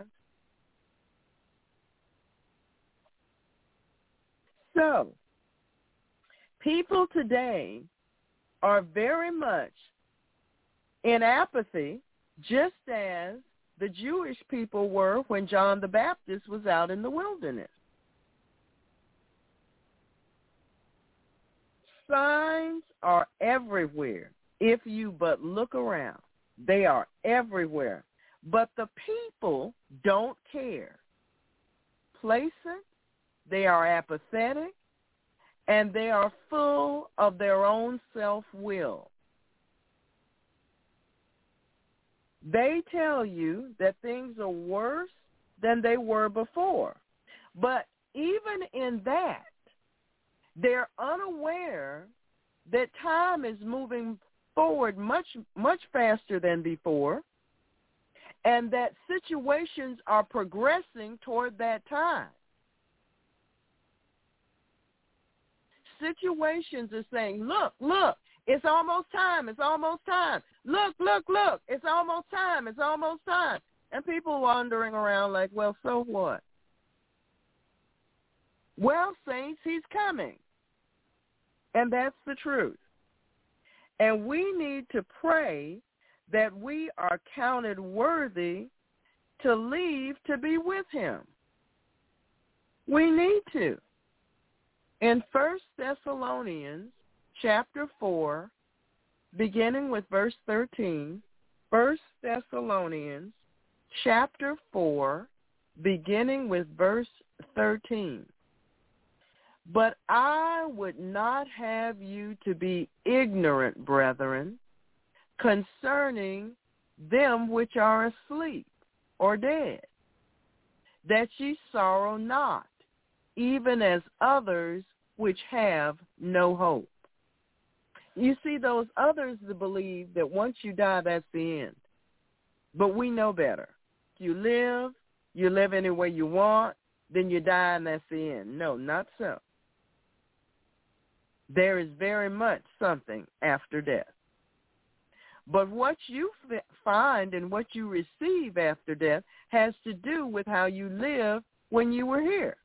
So, people today are very much in apathy, just as the Jewish people were when John the Baptist was out in the wilderness. Signs are everywhere if you but look around. They are everywhere. But the people don't care. Complacent, they are apathetic, and they are full of their own self-will. They tell you that things are worse than they were before. But even in that, they're unaware that time is moving forward much, much faster than before, and that situations are progressing toward that time. Situations are saying, look, it's almost time, it's almost time. Look, it's almost time, it's almost time. And people wandering around like, well, so what? Well, saints, he's coming. And that's the truth. And we need to pray that we are counted worthy to leave to be with him. We need to. In 1 Thessalonians chapter 4, beginning with verse 13, 1 Thessalonians chapter 4, beginning with verse 13. But I would not have you to be ignorant, brethren, concerning them which are asleep or dead, that ye sorrow not, even as others which have no hope. You see, those others that believe that once you die, that's the end. But we know better. You live any way you want, then you die and that's the end. No, not so. There is very much something after death. But what you find and what you receive after death has to do with how you live when you were here.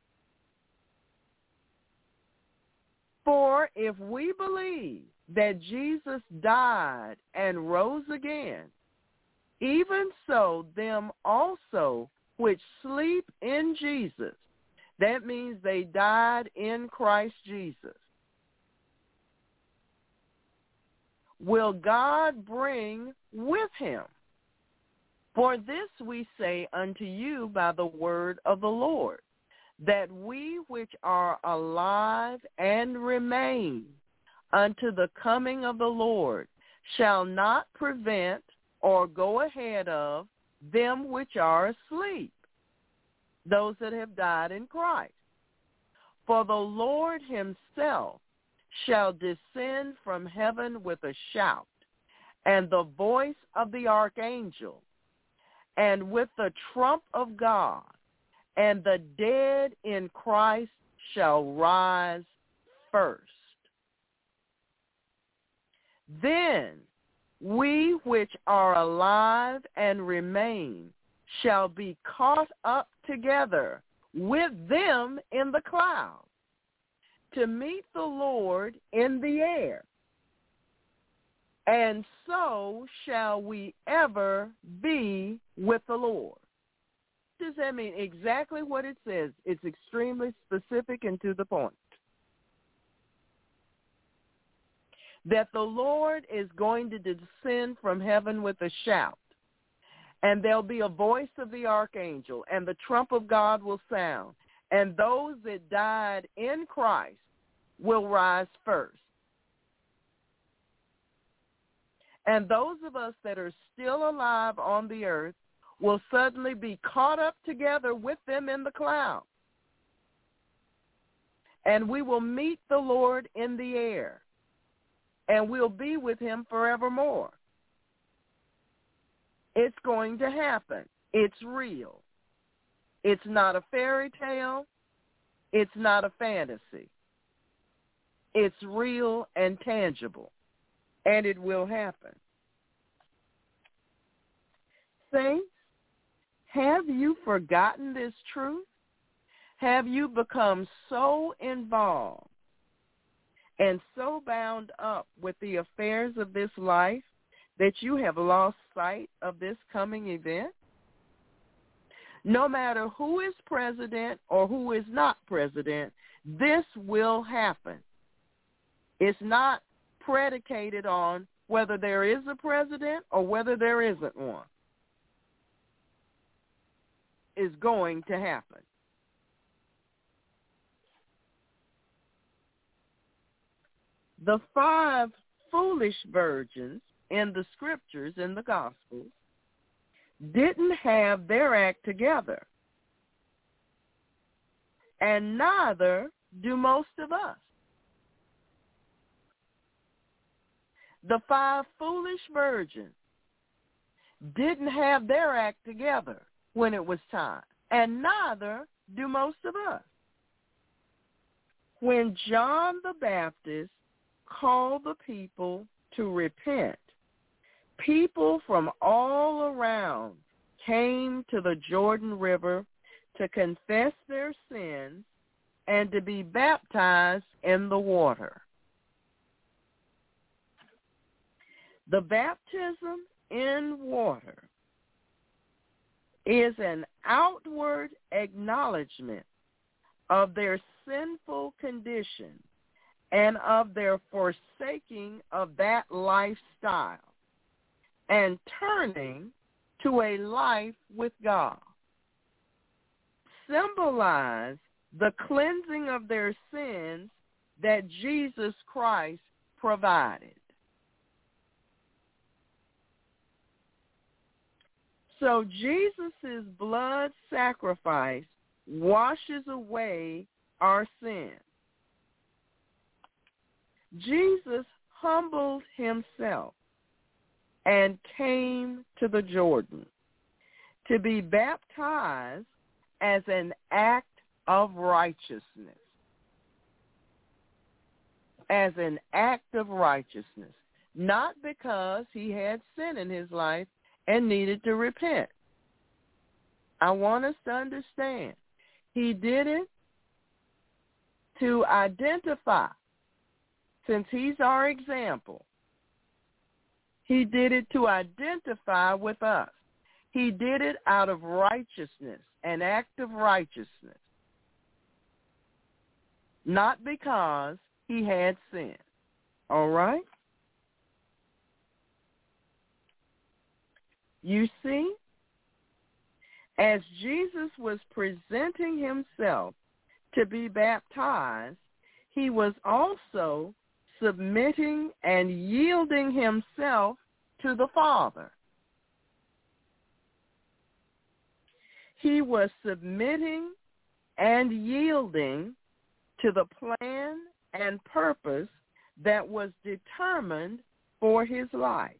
For if we believe that Jesus died and rose again, even so them also which sleep in Jesus, that means they died in Christ Jesus, will God bring with him. For this we say unto you by the word of the Lord, that we which are alive and remain unto the coming of the Lord shall not prevent or go ahead of them which are asleep, those that have died in Christ. For the Lord himself shall descend from heaven with a shout, and the voice of the archangel, and with the trump of God, and the dead in Christ shall rise first. Then we which are alive and remain shall be caught up together with them in the clouds to meet the Lord in the air. And so shall we ever be with the Lord. What does that mean? Exactly what it says. It's extremely specific and to the point. That the Lord is going to descend from heaven with a shout, and there'll be a voice of the archangel, and the trump of God will sound, and those that died in Christ will rise first. And those of us that are still alive on the earth will suddenly be caught up together with them in the clouds. And we will meet the Lord in the air, and we'll be with him forevermore. It's going to happen. It's real. It's not a fairy tale. It's not a fantasy. It's real and tangible, and it will happen. Saints, have you forgotten this truth? Have you become so involved and so bound up with the affairs of this life that you have lost sight of this coming event? No matter who is president or who is not president, this will happen. It's not predicated on whether there is a president or whether there isn't one. It's going to happen. The 5 foolish virgins in the scriptures, in the Gospels, didn't have their act together. And neither do most of us. The 5 foolish virgins didn't have their act together when it was time. And neither do most of us. When John the Baptist called the people to repent, people from all around came to the Jordan River to confess their sins and to be baptized in the water. The baptism in water is an outward acknowledgement of their sinful condition and of their forsaking of that lifestyle and turning to a life with God, symbolize the cleansing of their sins that Jesus Christ provided. So Jesus' blood sacrifice washes away our sins. Jesus humbled himself and came to the Jordan to be baptized as an act of righteousness. As an act of righteousness. Not because he had sin in his life and needed to repent. I want us to understand. He did it to identify, since he's our example. He did it to identify with us. He did it out of righteousness, an act of righteousness. Not because he had sin. All right? You see, as Jesus was presenting himself to be baptized, he was also submitting and yielding himself to the Father. He was submitting and yielding to the plan and purpose that was determined for his life.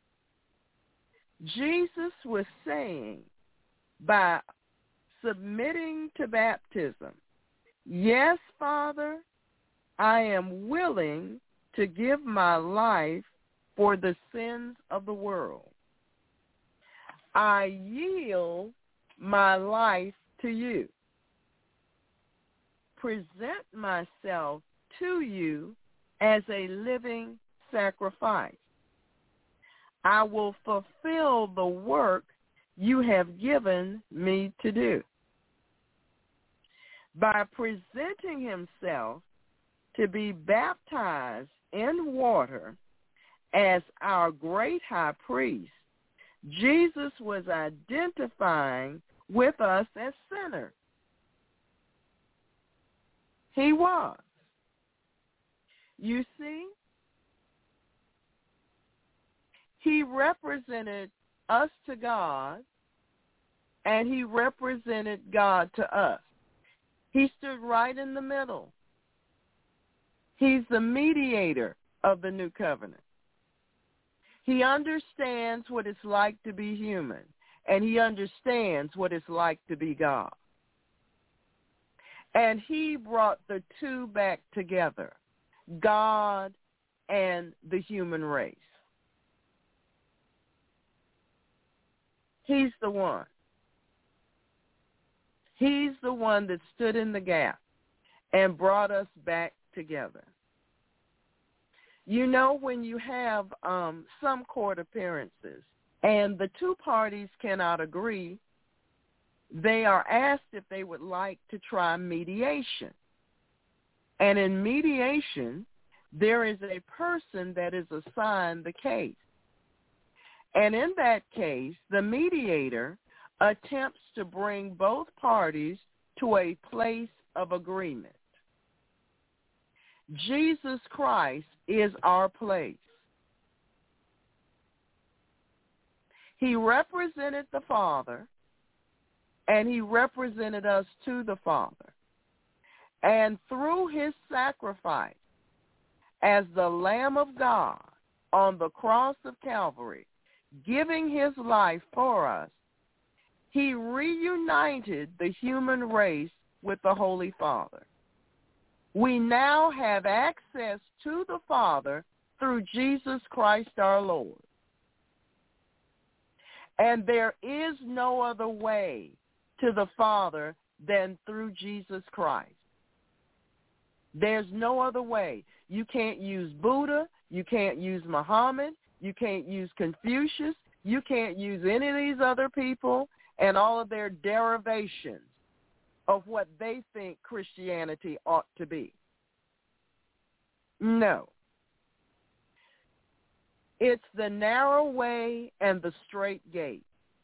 Jesus was saying, by submitting to baptism, yes, Father, I am willing to give my life for the sins of the world. I yield my life to you. Present myself to you as a living sacrifice. I will fulfill the work you have given me to do. By presenting himself to be baptized in water as our great high priest, Jesus was identifying with us as sinners. He was. You see, he represented us to God, and he represented God to us. He stood right in the middle. He's the mediator of the new covenant. He understands what it's like to be human, and he understands what it's like to be God. And he brought the two back together, God and the human race. He's the one. He's the one that stood in the gap and brought us back together. You know, when you have some court appearances and the two parties cannot agree, they are asked if they would like to try mediation. And in mediation, there is a person that is assigned the case. And in that case, the mediator attempts to bring both parties to a place of agreement. Jesus Christ is our place. He represented the Father, and he represented us to the Father. And through his sacrifice as the Lamb of God on the cross of Calvary, giving his life for us, he reunited the human race with the Holy Father. We now have access to the Father through Jesus Christ our Lord. And there is no other way to the Father than through Jesus Christ. There's no other way. You can't use Buddha. You can't use Muhammad. You can't use Confucius. You can't use any of these other people and all of their derivations. of what they think Christianity ought to be. No. It's the narrow way and the straight gate.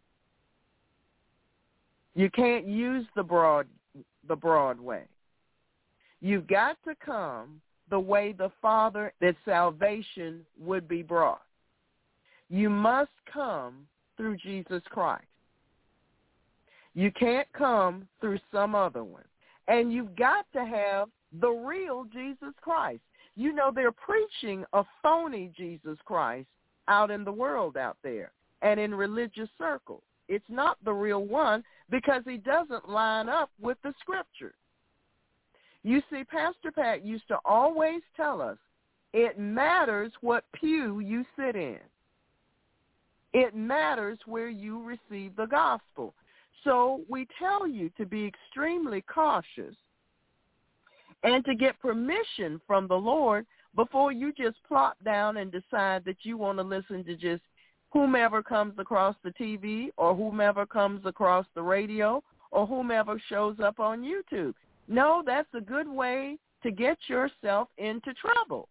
You can't use the broad way. You've got to come the way the Father, that salvation would be brought. You must come through Jesus Christ. You can't come through some other one. And you've got to have the real Jesus Christ. You know, they're preaching a phony Jesus Christ out in the world out there and in religious circles. It's not the real one because he doesn't line up with the Scriptures. You see, Pastor Pat used to always tell us, it matters what pew you sit in. It matters where you receive the gospel. So we tell you to be extremely cautious and to get permission from the Lord before you just plop down and decide that you want to listen to just whomever comes across the TV or whomever comes across the radio or whomever shows up on YouTube. No, that's a good way to get yourself into trouble.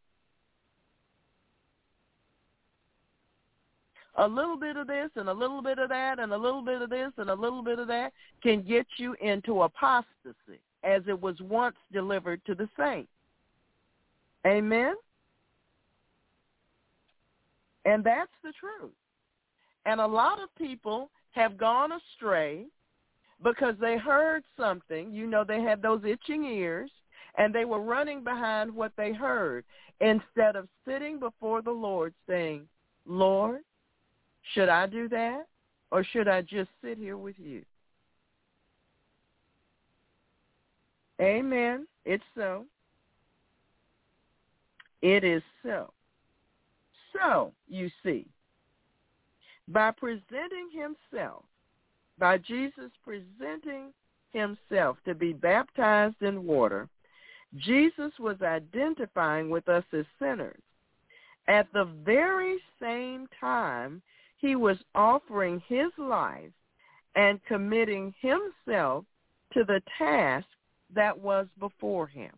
A little bit of this and a little bit of that and a little bit of this and a little bit of that can get you into apostasy as it was once delivered to the saints. Amen? And that's the truth. And a lot of people have gone astray because they heard something. You know, they had those itching ears, and they were running behind what they heard instead of sitting before the Lord saying, Lord, should I do that, or should I just sit here with you? Amen. It's so. It is so. So, you see, by presenting himself, by Jesus presenting himself to be baptized in water, Jesus was identifying with us as sinners. At the very same time, he was offering his life and committing himself to the task that was before him.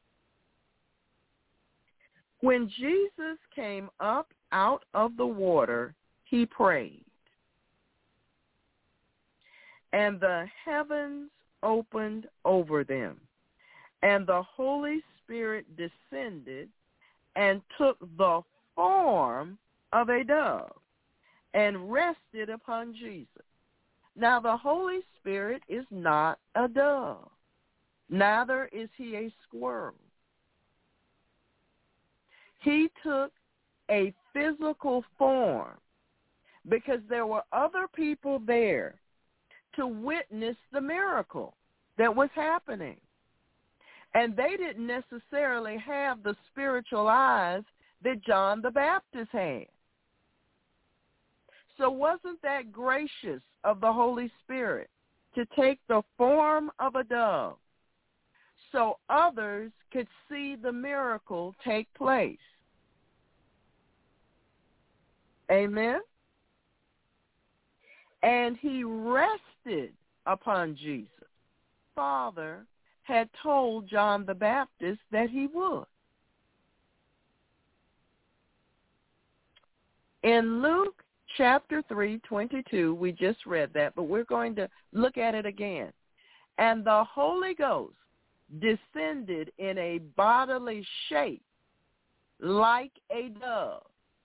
When Jesus came up out of the water, he prayed. And the heavens opened over them, and the Holy Spirit descended and took the form of a dove and rested upon Jesus. Now, the Holy Spirit is not a dove. Neither is he a squirrel. He took a physical form because there were other people there to witness the miracle that was happening. And they didn't necessarily have the spiritual eyes that John the Baptist had. So wasn't that gracious of the Holy Spirit to take the form of a dove so others could see the miracle take place? Amen? And he rested upon Jesus. Father had told John the Baptist that he would. In Luke chapter 3:22, we just read that, but we're going to look at it again. And the Holy Ghost descended in a bodily shape like a dove,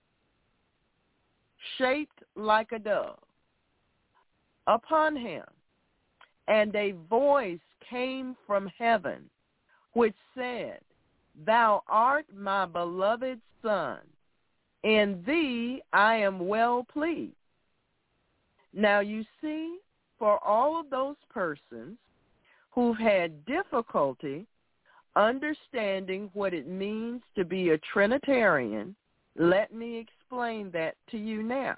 shaped like a dove, upon him. And a voice came from heaven, which said, Thou art my beloved Son. In thee I am well pleased. Now you see, for all of those persons who've had difficulty understanding what it means to be a Trinitarian, let me explain that to you now.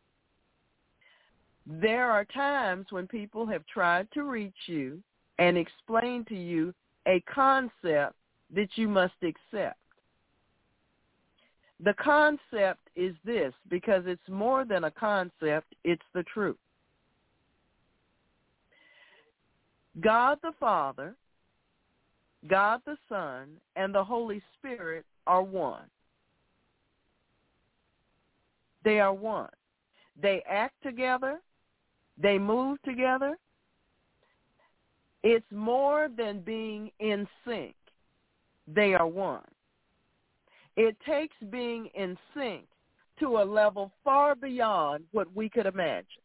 There are times when people have tried to reach you and explain to you a concept that you must accept. The concept is this, because it's more than a concept, it's the truth. God the Father, God the Son, and the Holy Spirit are one. They are one. They act together. They move together. It's more than being in sync. They are one. It takes being in sync to a level far beyond what we could imagine.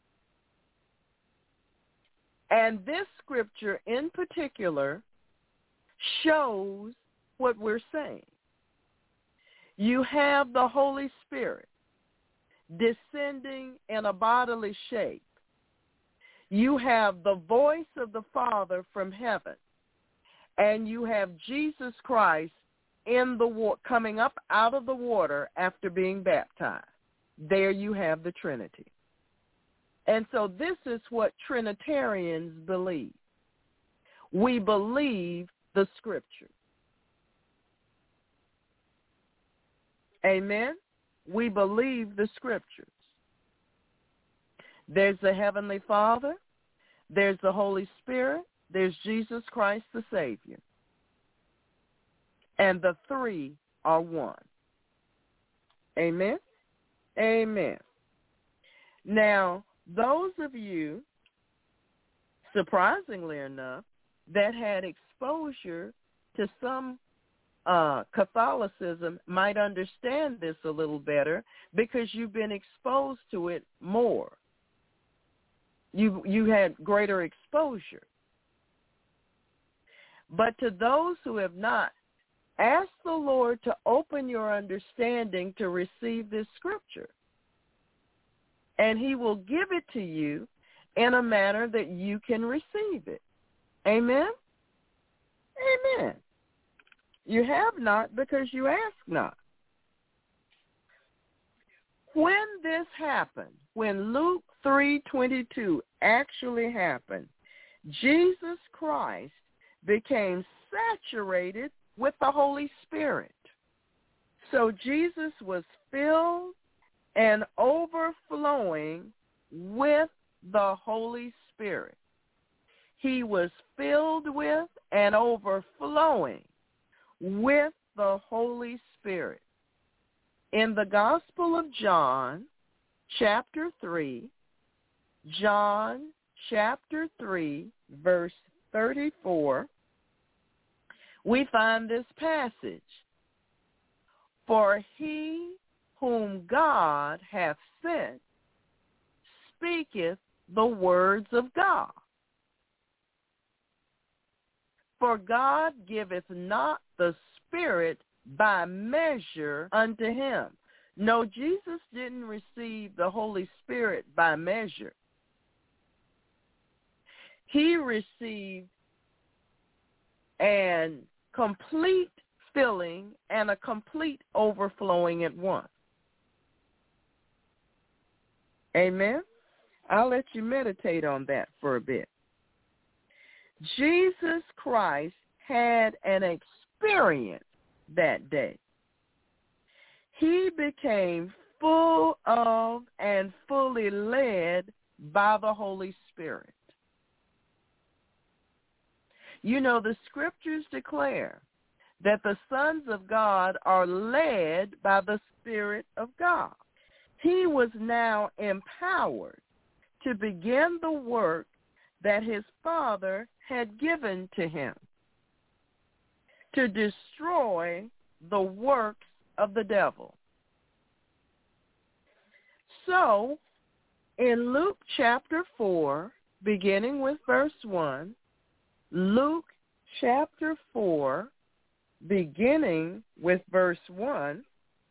And this scripture in particular shows what we're saying. You have the Holy Spirit descending in a bodily shape. You have the voice of the Father from heaven, and you have Jesus Christ in the coming up out of the water after being baptized. There you have the Trinity. And so this is what Trinitarians believe. We believe the Scripture. Amen? We believe the Scriptures. There's the Heavenly Father. There's the Holy Spirit. There's Jesus Christ the Savior. And the three are one. Amen? Amen. Now, those of you, surprisingly enough, that had exposure to some Catholicism might understand this a little better because you've been exposed to it more. You had greater exposure. But to those who have not, ask the Lord to open your understanding to receive this scripture. And he will give it to you in a manner that you can receive it. Amen? Amen. You have not because you ask not. When this happened, when Luke 3:22 actually happened, Jesus Christ became saturated with the Holy Spirit. So Jesus was filled and overflowing with the Holy Spirit. He was filled with and overflowing with the Holy Spirit. In the Gospel of John, chapter 3, John chapter 3, verse 34, we find this passage. For he whom God hath sent speaketh the words of God. For God giveth not the Spirit by measure unto him. No, Jesus didn't receive the Holy Spirit by measure. He received an complete filling and a complete overflowing at once. Amen? I'll let you meditate on that for a bit. Jesus Christ had an experience that day. He became full of and fully led by the Holy Spirit. You know, the scriptures declare that the sons of God are led by the Spirit of God. He was now empowered to begin the work that his Father had given to him, to destroy the works of the devil. So, in Luke chapter 4, beginning with verse 1, Luke chapter 4, beginning with verse 1,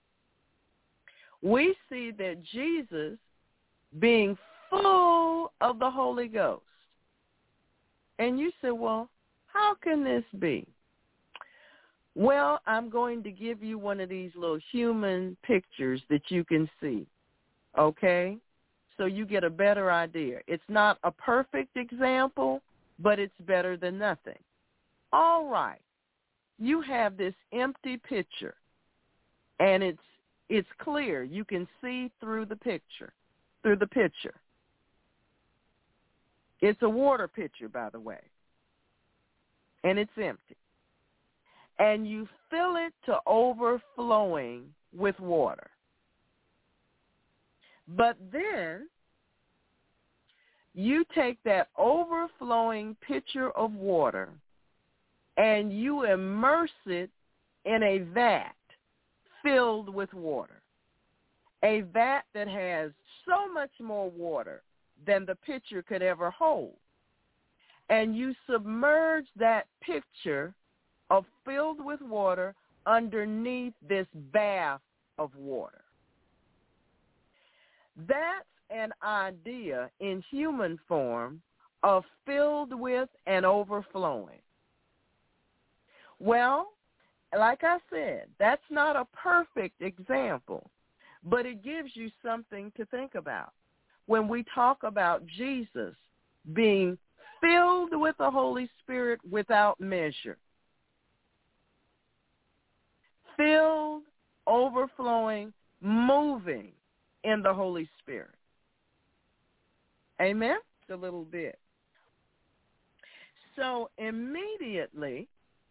we see that Jesus, being full of the Holy Ghost. And you say, well, how can this be? Well, I'm going to give you one of these little human pictures that you can see, okay? So you get a better idea. It's not a perfect example, but it's better than nothing. All right. You have this empty picture, and it's clear. You can see through the picture, It's a water pitcher, by the way, and it's empty. And you fill it to overflowing with water. But then you take that overflowing pitcher of water and you immerse it in a vat filled with water, a vat that has so much more water than the pitcher could ever hold. And you submerge that pitcher filled with water underneath this bath of water. That's an idea in human form of filled with and overflowing. Well, like I said, that's not a perfect example, but it gives you something to think about. When we talk about Jesus being filled with the Holy Spirit without measure, filled, overflowing, moving in the Holy Spirit. Amen? A little bit. So immediately,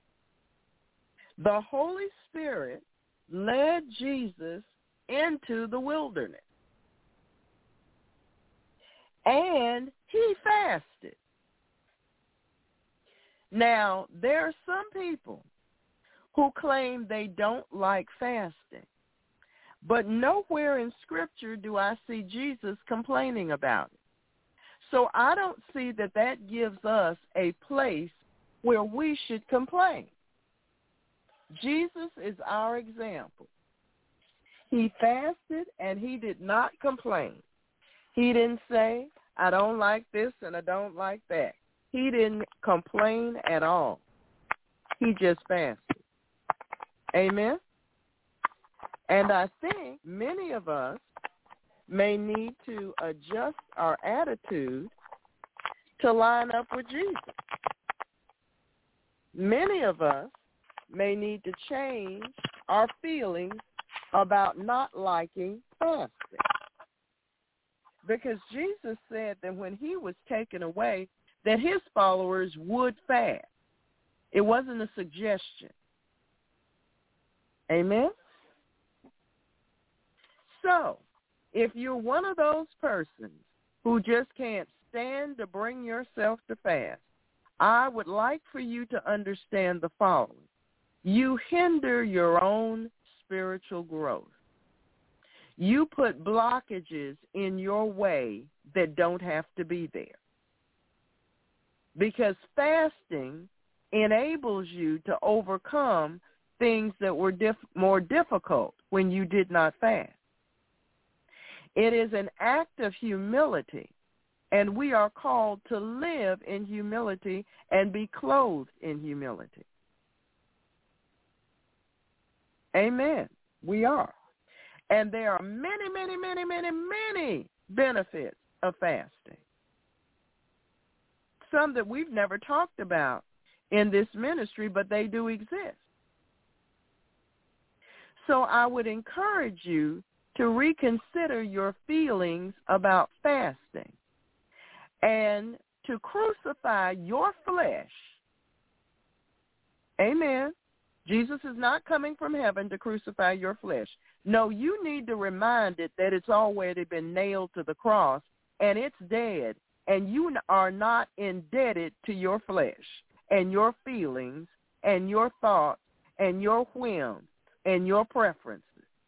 the Holy Spirit led Jesus into the wilderness. And he fasted. Now, there are some people who claim they don't like fasting. But nowhere in Scripture do I see Jesus complaining about it. So I don't see that that gives us a place where we should complain. Jesus is our example. He fasted and he did not complain. He didn't say, I don't like this and I don't like that. He didn't complain at all. He just fasted. Amen? And I think many of us may need to adjust our attitude to line up with Jesus. Many of us may need to change our feelings about not liking fasting. Because Jesus said that when he was taken away, that his followers would fast. It wasn't a suggestion. Amen? So, if you're one of those persons who just can't stand to bring yourself to fast, I would like for you to understand the following. You hinder your own spiritual growth. You put blockages in your way that don't have to be there. Because fasting enables you to overcome things that were more difficult when you did not fast. It is an act of humility, and we are called to live in humility and be clothed in humility. Amen. We are. And there are many, many, many, many, many benefits of fasting. Some that we've never talked about in this ministry, but they do exist. So I would encourage you to reconsider your feelings about fasting and to crucify your flesh. Amen. Jesus is not coming from heaven to crucify your flesh. No, you need to remind it that it's already been nailed to the cross and it's dead, and you are not indebted to your flesh and your feelings and your thoughts and your whims and your preferences.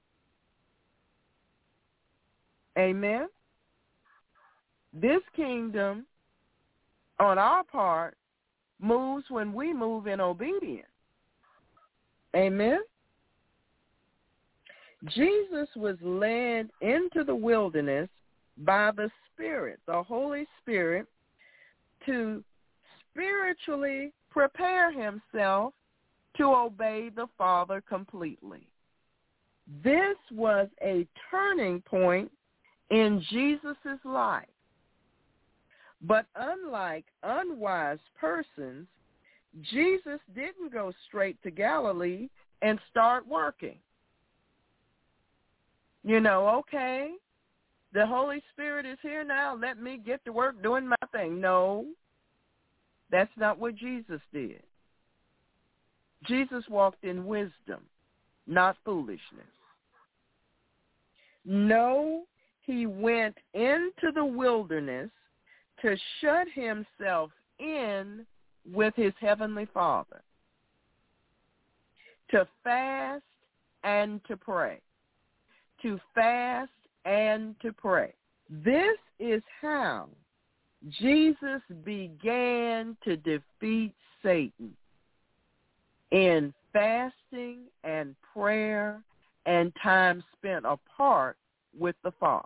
Amen? This kingdom, on our part, moves when we move in obedience. Amen? Jesus was led into the wilderness by the Spirit, the Holy Spirit, to spiritually prepare himself to obey the Father completely. This was a turning point in Jesus' life. But unlike unwise persons, Jesus didn't go straight to Galilee and start working. Okay, The Holy Spirit is here now. Let me get to work doing my thing. No, that's not what Jesus did. Jesus walked in wisdom, not foolishness. No, he went into the wilderness to shut himself in with his heavenly Father, to fast and to pray, to fast and to pray. This is how Jesus began to defeat Satan, in fasting and prayer and time spent apart with the Father.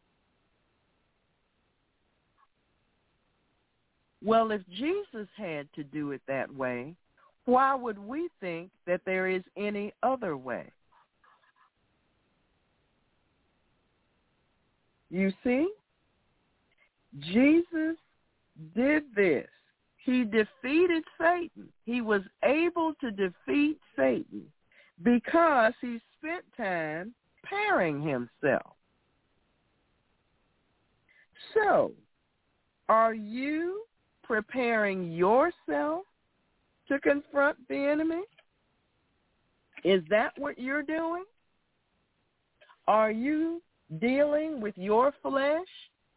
Well, if Jesus had to do it that way, why would we think that there is any other way? You see, Jesus did this. He defeated Satan. He was able to defeat Satan because he spent time preparing himself. So, are you preparing yourself to confront the enemy? Is that what you're doing? Are you dealing with your flesh?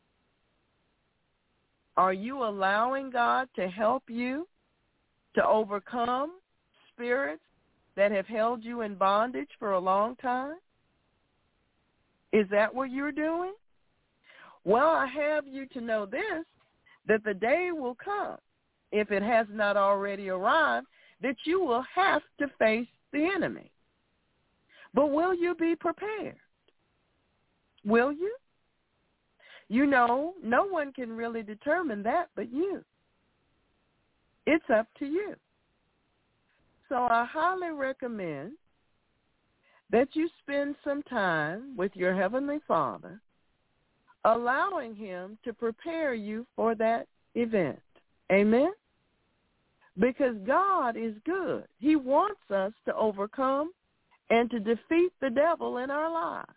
Are you allowing God to help you to overcome spirits that have held you in bondage for a long time? Is that what you're doing? Well, I have you to know this, that the day will come, if it has not already arrived, that you will have to face the enemy. But will you be prepared? Will you? You know, no one can really determine that but you. It's up to you. So I highly recommend that you spend some time with your Heavenly Father, allowing him to prepare you for that event. Amen? Because God is good. He wants us to overcome and to defeat the devil in our lives.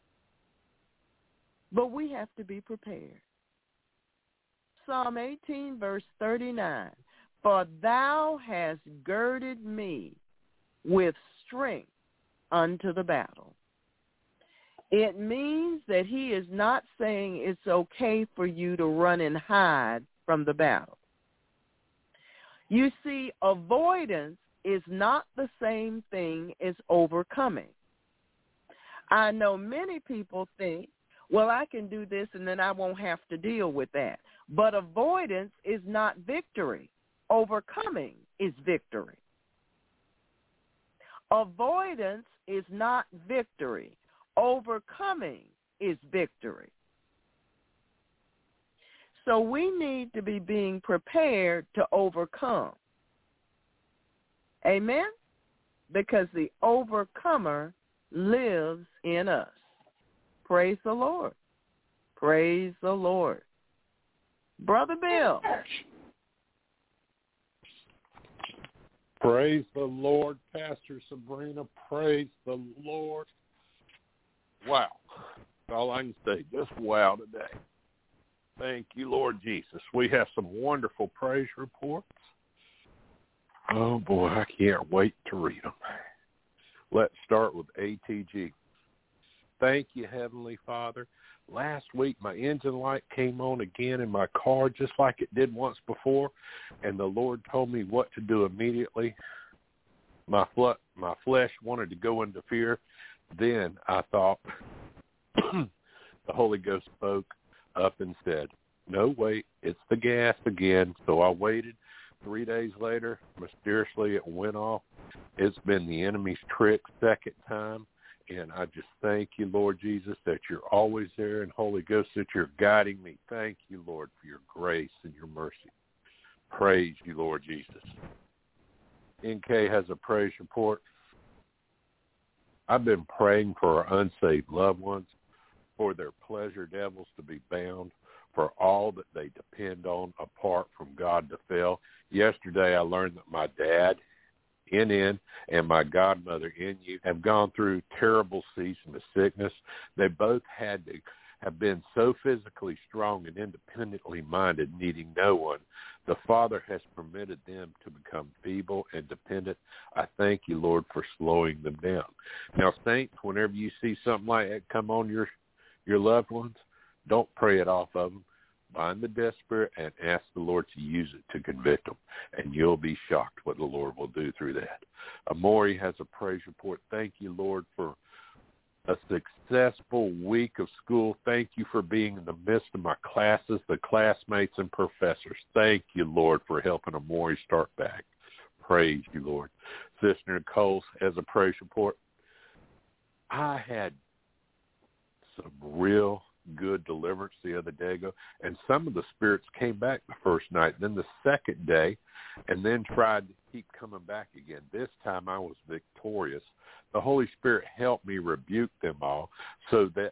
But we have to be prepared. Psalm 18, verse 39, for thou hast girded me with strength unto the battle. It means that he is not saying it's okay for you to run and hide from the battle. You see, avoidance is not the same thing as overcoming. I know many people think, well, I can do this and then I won't have to deal with that. But avoidance is not victory. Overcoming is victory. Avoidance is not victory. Overcoming is victory. So we need to be being prepared to overcome. Amen? Because the overcomer lives in us. Praise the Lord. Praise the Lord. Brother Bill. Praise the Lord, Pastor Sabrina. Praise the Lord. Wow. That's all I can say. Just wow today. Thank you, Lord Jesus. We have some wonderful praise reports. Oh, boy, I can't wait to read them. Let's start with ATG. Thank you, Heavenly Father. Last week, my engine light came on again in my car just like it did once before, and the Lord told me what to do immediately. My flesh wanted to go into fear. Then I thought, the Holy Ghost spoke up and said, no, wait, it's the gas again. So I waited. 3 days later, mysteriously it went off. It's been the enemy's trick, second time. And I just thank you, Lord Jesus, that you're always there, and Holy Ghost, that you're guiding me. Thank you, Lord, for your grace and your mercy. Praise you, Lord Jesus. NK has a praise report. I've been praying for our unsaved loved ones, for their pleasure devils to be bound, for all that they depend on apart from God to fail. Yesterday I learned that my dad, NN, and my godmother, NU, have gone through terrible season of sickness. They both had to have been so physically strong and independently minded, needing no one, the Father has permitted them to become feeble and dependent. I thank you, Lord, for slowing them down. Now, saints, whenever you see something like that come on your loved ones, don't pray it off of them. Bind the death spirit and ask the Lord to use it to convict them, and you'll be shocked what the Lord will do through that. Amori has a praise report. Thank you, Lord, for a successful week of school. Thank you for being in the midst of my classes, the classmates and professors. Thank you, Lord, for helping Amori start back. Praise you, Lord. Sister Nicole has a praise report. I had some real good deliverance the other day ago, and some of the spirits came back the first night, then the second day, and then tried to keep coming back again. This time I was victorious. The Holy Spirit helped me rebuke them all so that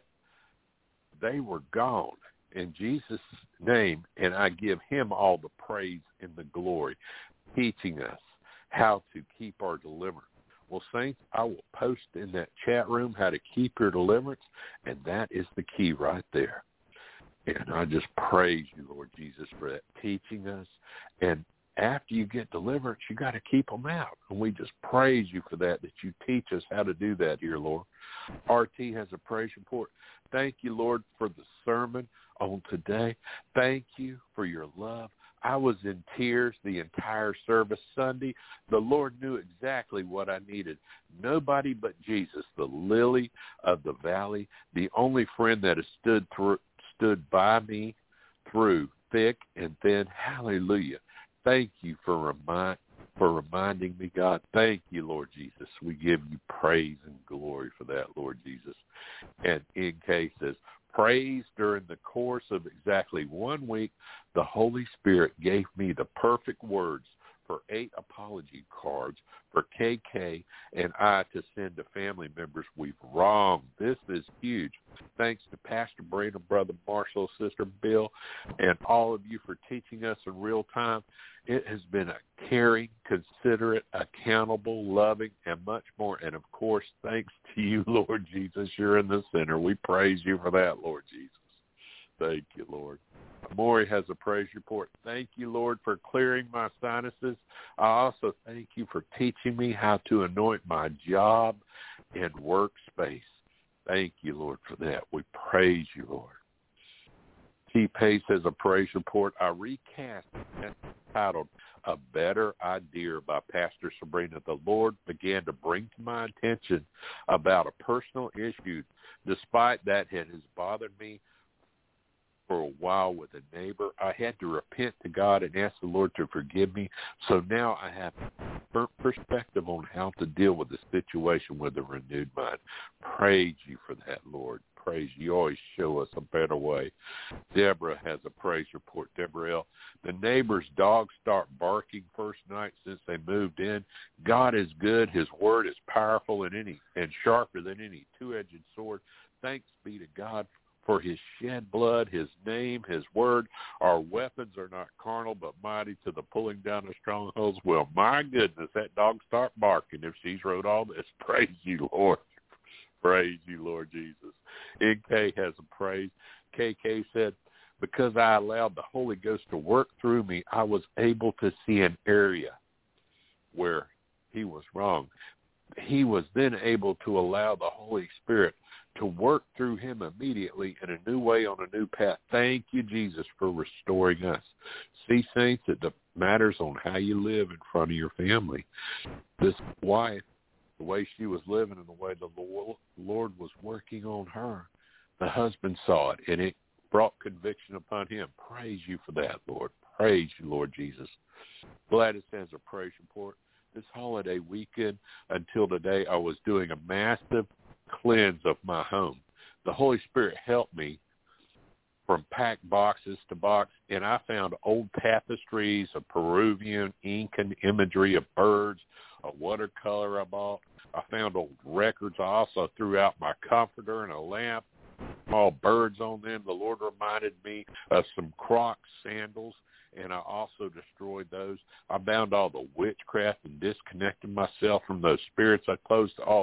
they were gone in Jesus' name, and I give him all the praise and the glory, teaching us how to keep our deliverance. Well, saints, I will post in that chat room how to keep your deliverance, and that is the key right there. And I just praise you, Lord Jesus, for that, teaching us. And after you get deliverance, you got to keep them out. And we just praise you for that you teach us how to do that here, Lord. RT has a praise report. Thank you, Lord, for the sermon on today. Thank you for your love. I was in tears the entire service Sunday. The Lord knew exactly what I needed. Nobody but Jesus, the lily of the valley, the only friend that has stood by me through thick and thin. Hallelujah. Thank you for reminding me, God. Thank you, Lord Jesus. We give you praise and glory for that, Lord Jesus. And NK says, praise during the course of exactly 1 week, the Holy Spirit gave me the perfect words for 8 apology cards for KK and I to send to family members we've wronged. This is huge. Thanks to Pastor Brandon, Brother Marshall, Sister Bill, and all of you for teaching us in real time. It has been a caring, considerate, accountable, loving, and much more. And, of course, thanks to you, Lord Jesus. You're in the center. We praise you for that, Lord Jesus. Thank you, Lord. Amori has a praise report. Thank you, Lord, for clearing my sinuses. I also thank you for teaching me how to anoint my job and workspace. Thank you, Lord, for that. We praise you, Lord. T. Pace has a praise report. I recast it titled A Better Idea by Pastor Sabrina. The Lord began to bring to my attention about a personal issue. Despite that, it has bothered me for a while with a neighbor. I had to repent to God and ask the Lord to forgive me. So now I have a perspective on how to deal with the situation with a renewed mind. Praise you for that, Lord. Praise you. You always show us a better way. Deborah has a praise report. Deborah L. The neighbor's dogs start barking first night since they moved in. God is good. His word is powerful and sharper than any two-edged sword. Thanks be to God for his shed blood, his name, his word. Our weapons are not carnal, but mighty to the pulling down of strongholds. Well, my goodness, that dog start barking if she's wrote all this. Praise you, Lord. Praise you, Lord Jesus. NK has a praise. KK said, because I allowed the Holy Ghost to work through me, I was able to see an area where he was wrong. He was then able to allow the Holy Spirit to work through him immediately in a new way on a new path. Thank you, Jesus, for restoring us. See, saints, it matters on how you live in front of your family. This wife, the way she was living and the way the Lord was working on her, the husband saw it, and it brought conviction upon him. Praise you for that, Lord. Praise you, Lord Jesus. Gladys has a praise report. This holiday weekend until today, I was doing a massive cleanse of my home. The Holy Spirit helped me from packed boxes to box, and I found old tapestries of Peruvian ink and imagery of birds, a watercolor I bought. I found old records. I also threw out my comforter and a lamp, all birds on them. The Lord reminded me of some Crocs sandals, and I also destroyed those. I bound all the witchcraft and disconnected myself from those spirits. I closed all the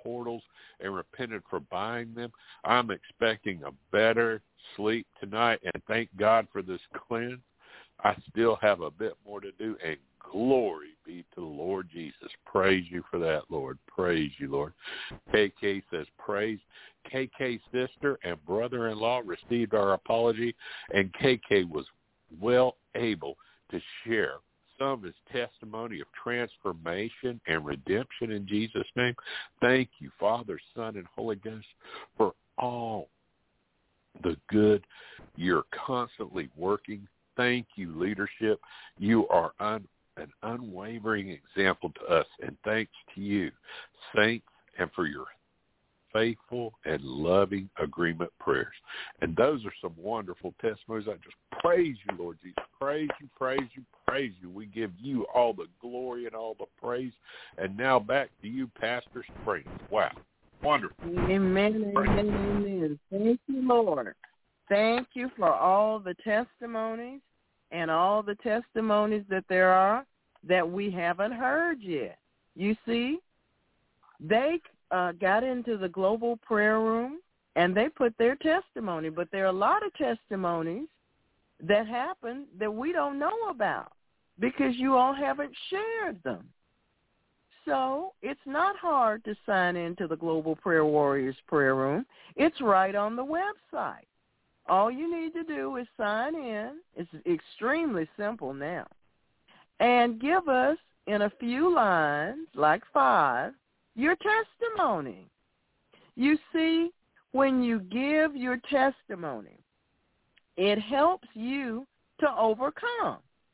portals and repented for buying them. I'm expecting a better sleep tonight, and thank God for this cleanse. I still have a bit more to do, and glory be to the Lord Jesus. Praise you for that, Lord. Praise you, Lord. KK says, praise. KK's sister and brother-in-law received our apology, and KK was well able to share some of his testimony of transformation and redemption in Jesus' name. Thank you, Father, Son, and Holy Ghost, for all the good you're constantly working. Thank you, leadership. You are an unwavering example to us, and thanks to you, saints, and for your faithful and loving agreement prayers. And those are some wonderful testimonies. I just praise you, Lord Jesus. Praise you, praise you, praise you. We give you all the glory and all the praise. And now back to you, Pastor Sabrina. Wow. Wonderful. Amen, amen, amen. Thank you, Lord. Thank you for all the testimonies and all the testimonies that there are that we haven't heard yet. You see, they got into the global prayer room and they put their testimony, but there are a lot of testimonies that happen that we don't know about because you all haven't shared them. So it's not hard to sign into the Global Prayer Warriors prayer room. It's right on the website. All you need to do is sign in. It's extremely simple now. And give us, in a few lines, like 5, your testimony. You see, when you give your testimony, it helps you to overcome.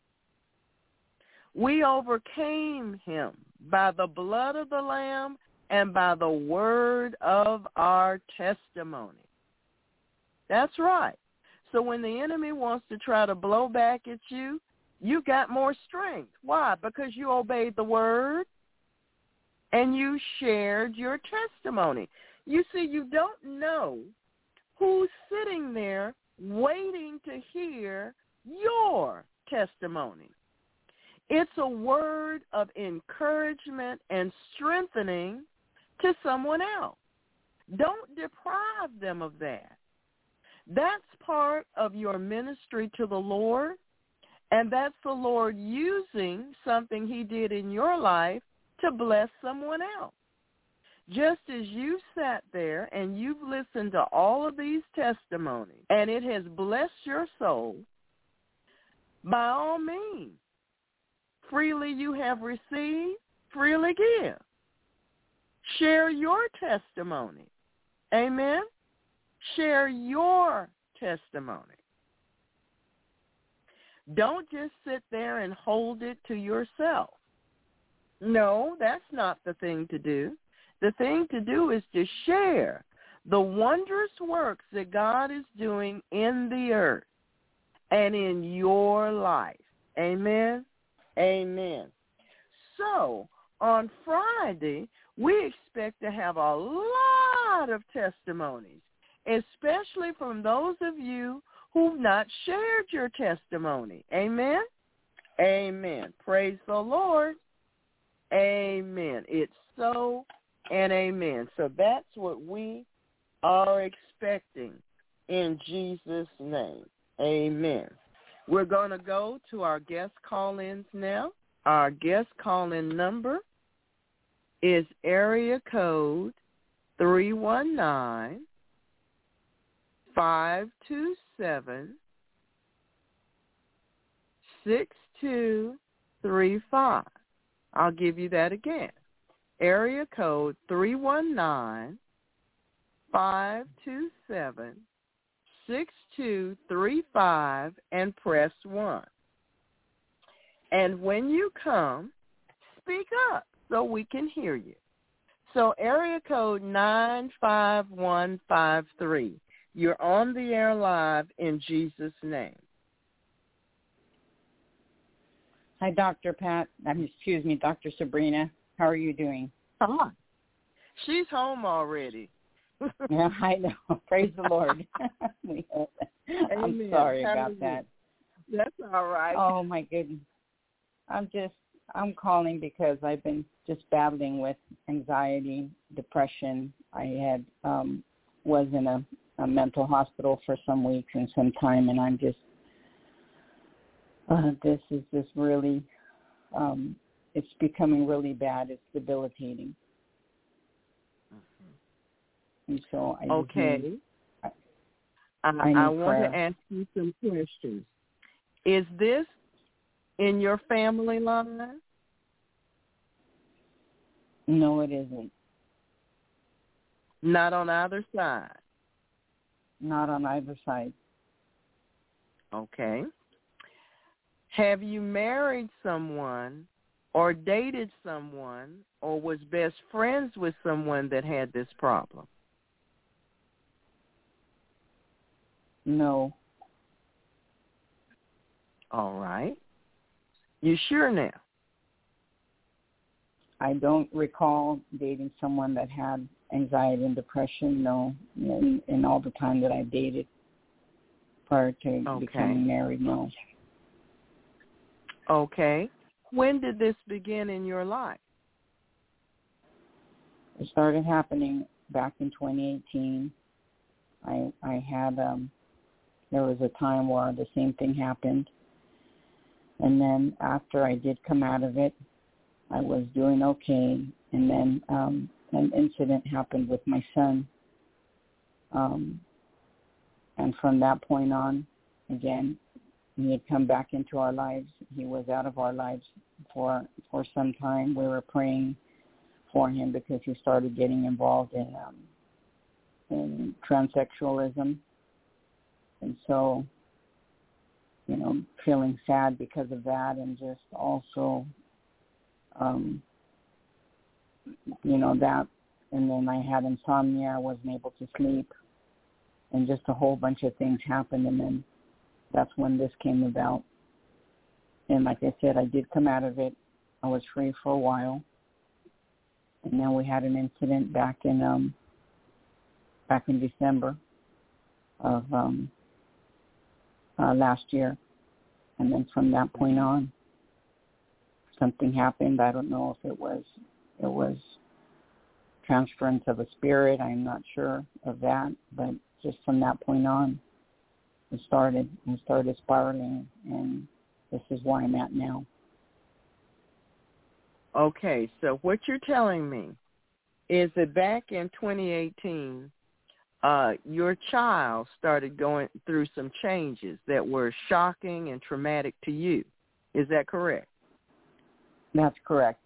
We overcame him by the blood of the Lamb and by the word of our testimony. That's right. So when the enemy wants to try to blow back at you, you got more strength. Why? Because you obeyed the word and you shared your testimony. You see, you don't know who's sitting there waiting to hear your testimony. It's a word of encouragement and strengthening to someone else. Don't deprive them of that. That's part of your ministry to the Lord, and that's the Lord using something he did in your life to bless someone else. Just as you sat there and you've listened to all of these testimonies, and it has blessed your soul, by all means, freely you have received, freely give. Share your testimony. Amen? Share your testimony. Don't just sit there and hold it to yourself. No, that's not the thing to do. The thing to do is to share the wondrous works that God is doing in the earth and in your life. Amen? Amen. So, on Friday, we expect to have a lot of testimonies, especially from those of you who've not shared your testimony. Amen? Amen. Praise the Lord. Amen. It's so and amen. So that's what we are expecting in Jesus' name. Amen. We're going to go to our guest call-ins now. Our guest call-in number is area code 319-527-6235. I'll give you that again. Area code 319-527-6235 and press 1. And when you come, speak up so we can hear you. So area code 95153. You're on the air live in Jesus' name. Hi, Dr. Dr. Sabrina. How are you doing? Hi. She's home already. Yeah, I know. Praise the Lord. I'm sorry about that. That's all right. Oh, my goodness. I'm just I'm calling because I've been just battling with anxiety, depression. I had was in a mental hospital for some weeks and some time, and I'm just this is just really it's becoming really bad. It's debilitating. Mm-hmm. And so I I want to ask you some questions. Is this in your family line? No, it isn't. Not on either side? Not on either side. Okay. Have you married someone or dated someone or was best friends with someone that had this problem? No. All right. You sure now? I don't recall dating someone that had anxiety and depression, no, in all the time that I dated prior to becoming married, no. Okay. When did this begin in your life? It started happening back in 2018. I had, there was a time where the same thing happened. And then after I did come out of it, I was doing okay. And then an incident happened with my son. And from that point on, again, he had come back into our lives. He was out of our lives for some time. We were praying for him because he started getting involved in transsexualism. And so, feeling sad because of that, and just also, that. And then I had insomnia. I wasn't able to sleep. And just a whole bunch of things happened. And then that's when this came about. And like I said, I did come out of it. I was free for a while. And then we had an incident back in December of last year. And then from that point on, something happened. I don't know if it was transference of a spirit. I'm not sure of that, but just from that point on, it started spiraling, and this is where I'm at now. Okay, so what you're telling me is that back in 2018, your child started going through some changes that were shocking and traumatic to you. Is that correct? That's correct.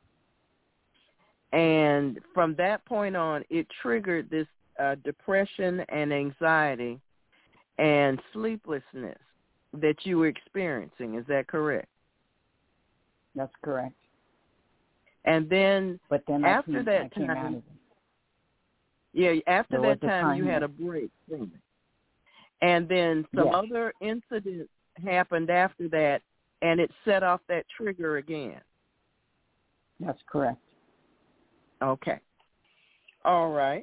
And from that point on, it triggered this depression and anxiety and sleeplessness that you were experiencing. Is that correct? That's correct. And then, after that time, after that time you had a break from it. And then some other incidents happened after that, and it set off that trigger again. That's correct. Okay. All right.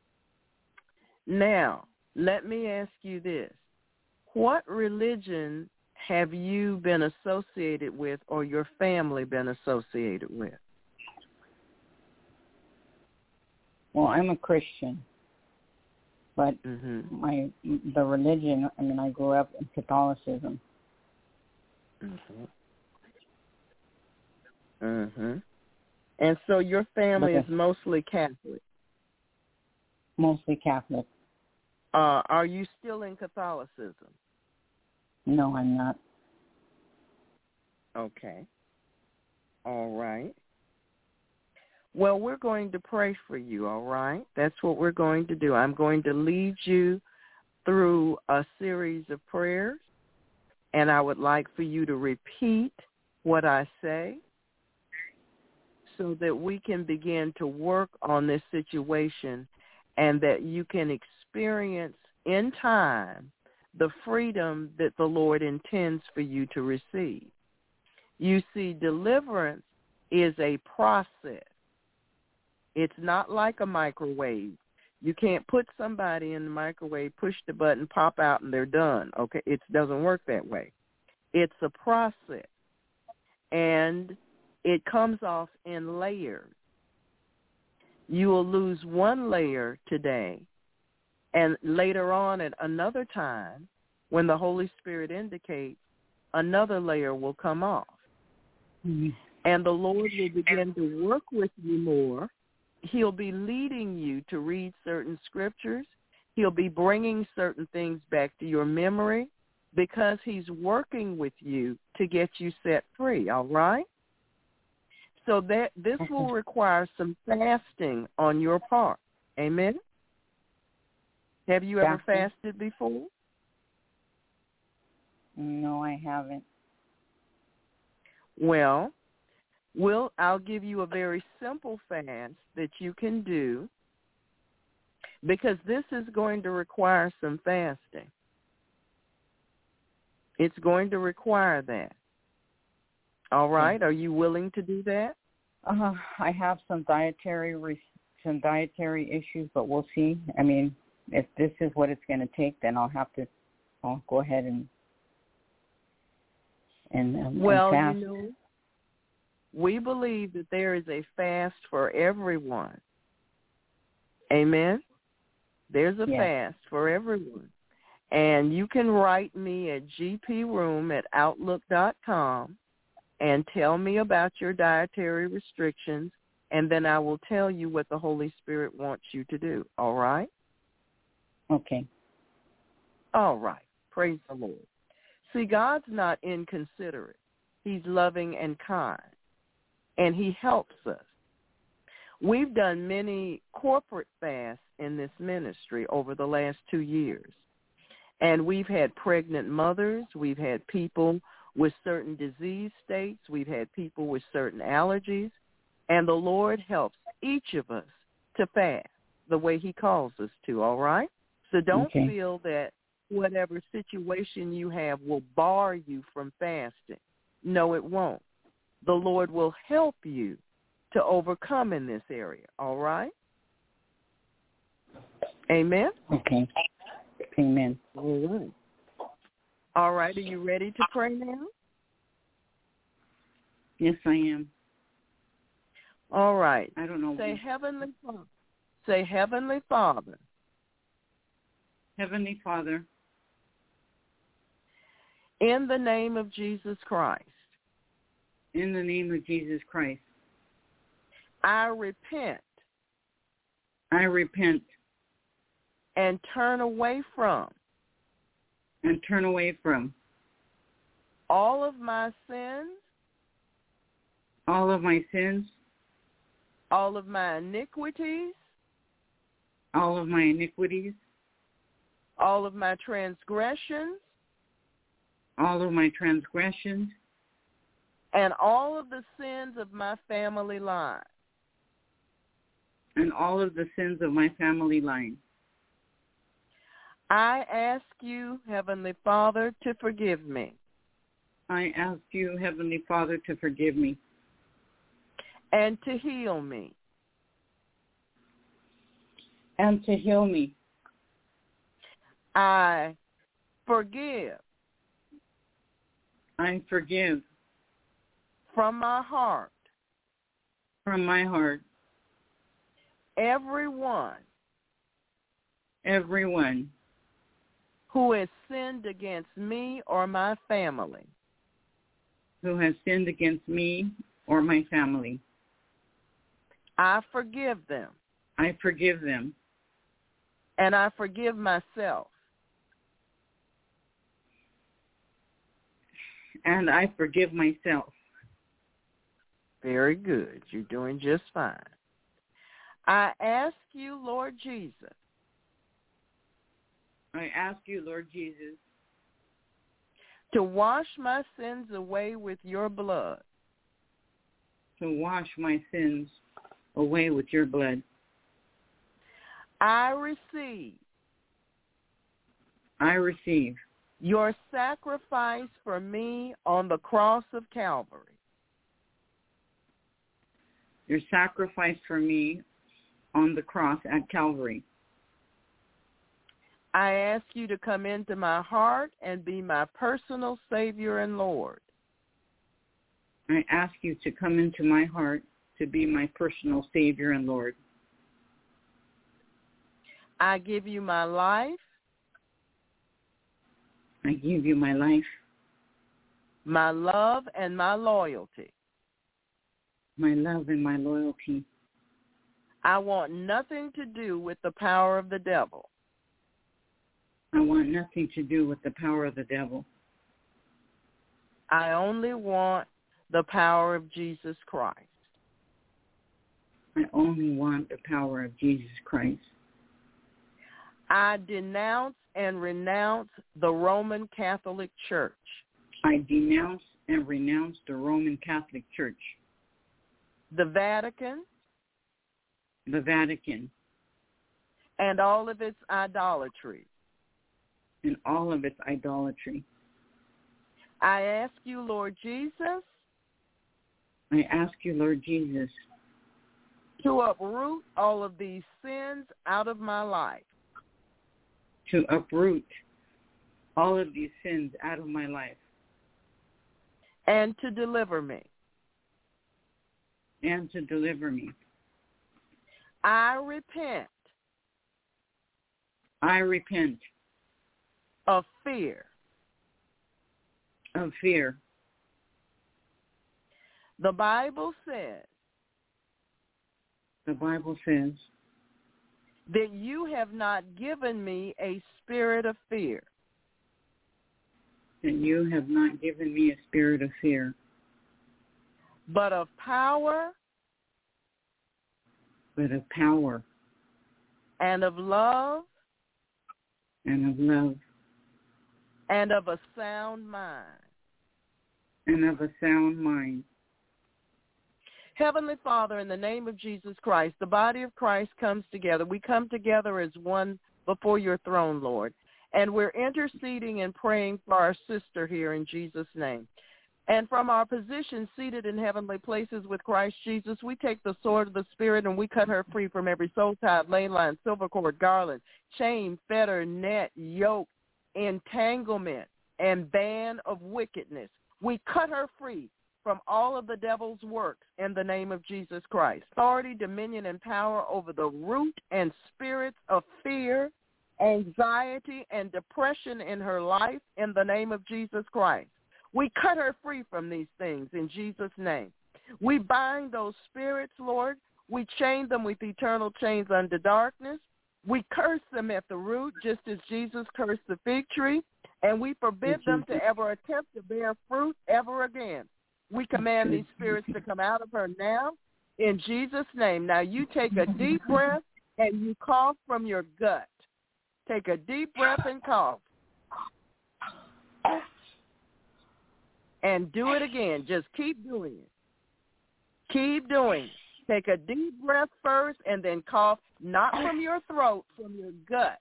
Now, let me ask you this. What religion have you been associated with, or your family been associated with? Well, I'm a Christian, but the religion, I grew up in Catholicism. And so your family is mostly Catholic? Mostly Catholic. Are you still in Catholicism? No, I'm not. Okay. All right. Well, we're going to pray for you, all right? That's what we're going to do. I'm going to lead you through a series of prayers, and I would like for you to repeat what I say so that we can begin to work on this situation and that you can experience in time the freedom that the Lord intends for you to receive. You see, deliverance is a process. It's not like a microwave. You can't put somebody in the microwave, push the button, pop out, and they're done. Okay, it doesn't work that way. It's a process. And it comes off in layers. You will lose one layer today, and later on at another time, when the Holy Spirit indicates, another layer will come off. Mm-hmm. And the Lord will begin to work with you more. He'll be leading you to read certain scriptures. He'll be bringing certain things back to your memory because he's working with you to get you set free, all right? So that this will require some fasting on your part. Amen? Have you ever fasted before? No, I haven't. Well, I'll give you a very simple fast that you can do because this is going to require some fasting. It's going to require that. All right? Are you willing to do that? I have some dietary issues, but we'll see. I mean, if this is what it's going to take, then I'll go ahead and fast. You know, we believe that there is a fast for everyone. Amen? There's a fast for everyone. And you can write me at gproom@outlook.com and tell me about your dietary restrictions, and then I will tell you what the Holy Spirit wants you to do. All right? Okay. All right. Praise the Lord. See, God's not inconsiderate. He's loving and kind, and he helps us. We've done many corporate fasts in this ministry over the last 2 years, and we've had pregnant mothers. We've had people with certain disease states. We've had people with certain allergies, and the Lord helps each of us to fast the way he calls us to, all right? So don't feel that whatever situation you have will bar you from fasting. No, it won't. The Lord will help you to overcome in this area, all right? Amen? Okay. Amen. All right. All right, are you ready to pray now? Yes, I am. All right. I don't know. Say, Heavenly Father. Say, Heavenly Father. Heavenly Father. In the name of Jesus Christ. In the name of Jesus Christ. I repent. I repent. And turn away from. And turn away from. All of my sins. All of my sins. All of my iniquities. All of my iniquities. All of my transgressions. All of my transgressions. And all of the sins of my family line. And all of the sins of my family line. I ask you, Heavenly Father, to forgive me. I ask you, Heavenly Father, to forgive me. And to heal me. And to heal me. I forgive. I forgive. From my heart. From my heart. Everyone. Everyone. Who has sinned against me or my family. Who has sinned against me or my family. I forgive them. I forgive them. And I forgive myself. And I forgive myself. Very good. You're doing just fine. I ask you, Lord Jesus. I ask you, Lord Jesus. To wash my sins away with your blood. To wash my sins away with your blood. I receive. I receive. Your sacrifice for me on the cross of Calvary. Your sacrifice for me on the cross at Calvary. I ask you to come into my heart and be my personal Savior and Lord. I ask you to come into my heart to be my personal Savior and Lord. I give you my life. I give you my life, my love, and my loyalty. my love and my loyalty. I want nothing to do with the power of the devil. I want nothing to do with the power of the devil. I only want the power of Jesus Christ. I only want the power of Jesus Christ. I denounce and renounce the Roman Catholic Church. I denounce and renounce the Roman Catholic Church, the Vatican, and all of its idolatry. And all of its idolatry. I ask you, Lord Jesus, I ask you, Lord Jesus, to uproot all of these sins out of my life. To uproot all of these sins out of my life. And to deliver me. And to deliver me. I repent. I repent. Of fear. Of fear. The Bible says. The Bible says. That you have not given me a spirit of fear. That you have not given me a spirit of fear. But of power. But of power. And of love. And of love. And of a sound mind. And of a sound mind. Heavenly Father, in the name of Jesus Christ, the body of Christ comes together. We come together as one before your throne, Lord. And we're interceding and praying for our sister here in Jesus' name. And from our position seated in heavenly places with Christ Jesus, we take the sword of the Spirit and we cut her free from every soul tie, ley line, silver cord, garland, chain, fetter, net, yoke, entanglement, and ban of wickedness. We cut her free from all of the devil's works in the name of Jesus Christ. Authority, dominion, and power over the root and spirits of fear, anxiety, and depression in her life in the name of Jesus Christ. We cut her free from these things in Jesus' name. We bind those spirits, Lord. We chain them with eternal chains unto darkness. We curse them at the root, just as Jesus cursed the fig tree, and we forbid them to ever attempt to bear fruit ever again. We command these spirits to come out of her now in Jesus' name. Now you take a deep breath and you cough from your gut. Take a deep breath and cough. And do it again. Just keep doing it. Keep doing it. Take a deep breath first and then cough, not from your throat, from your gut.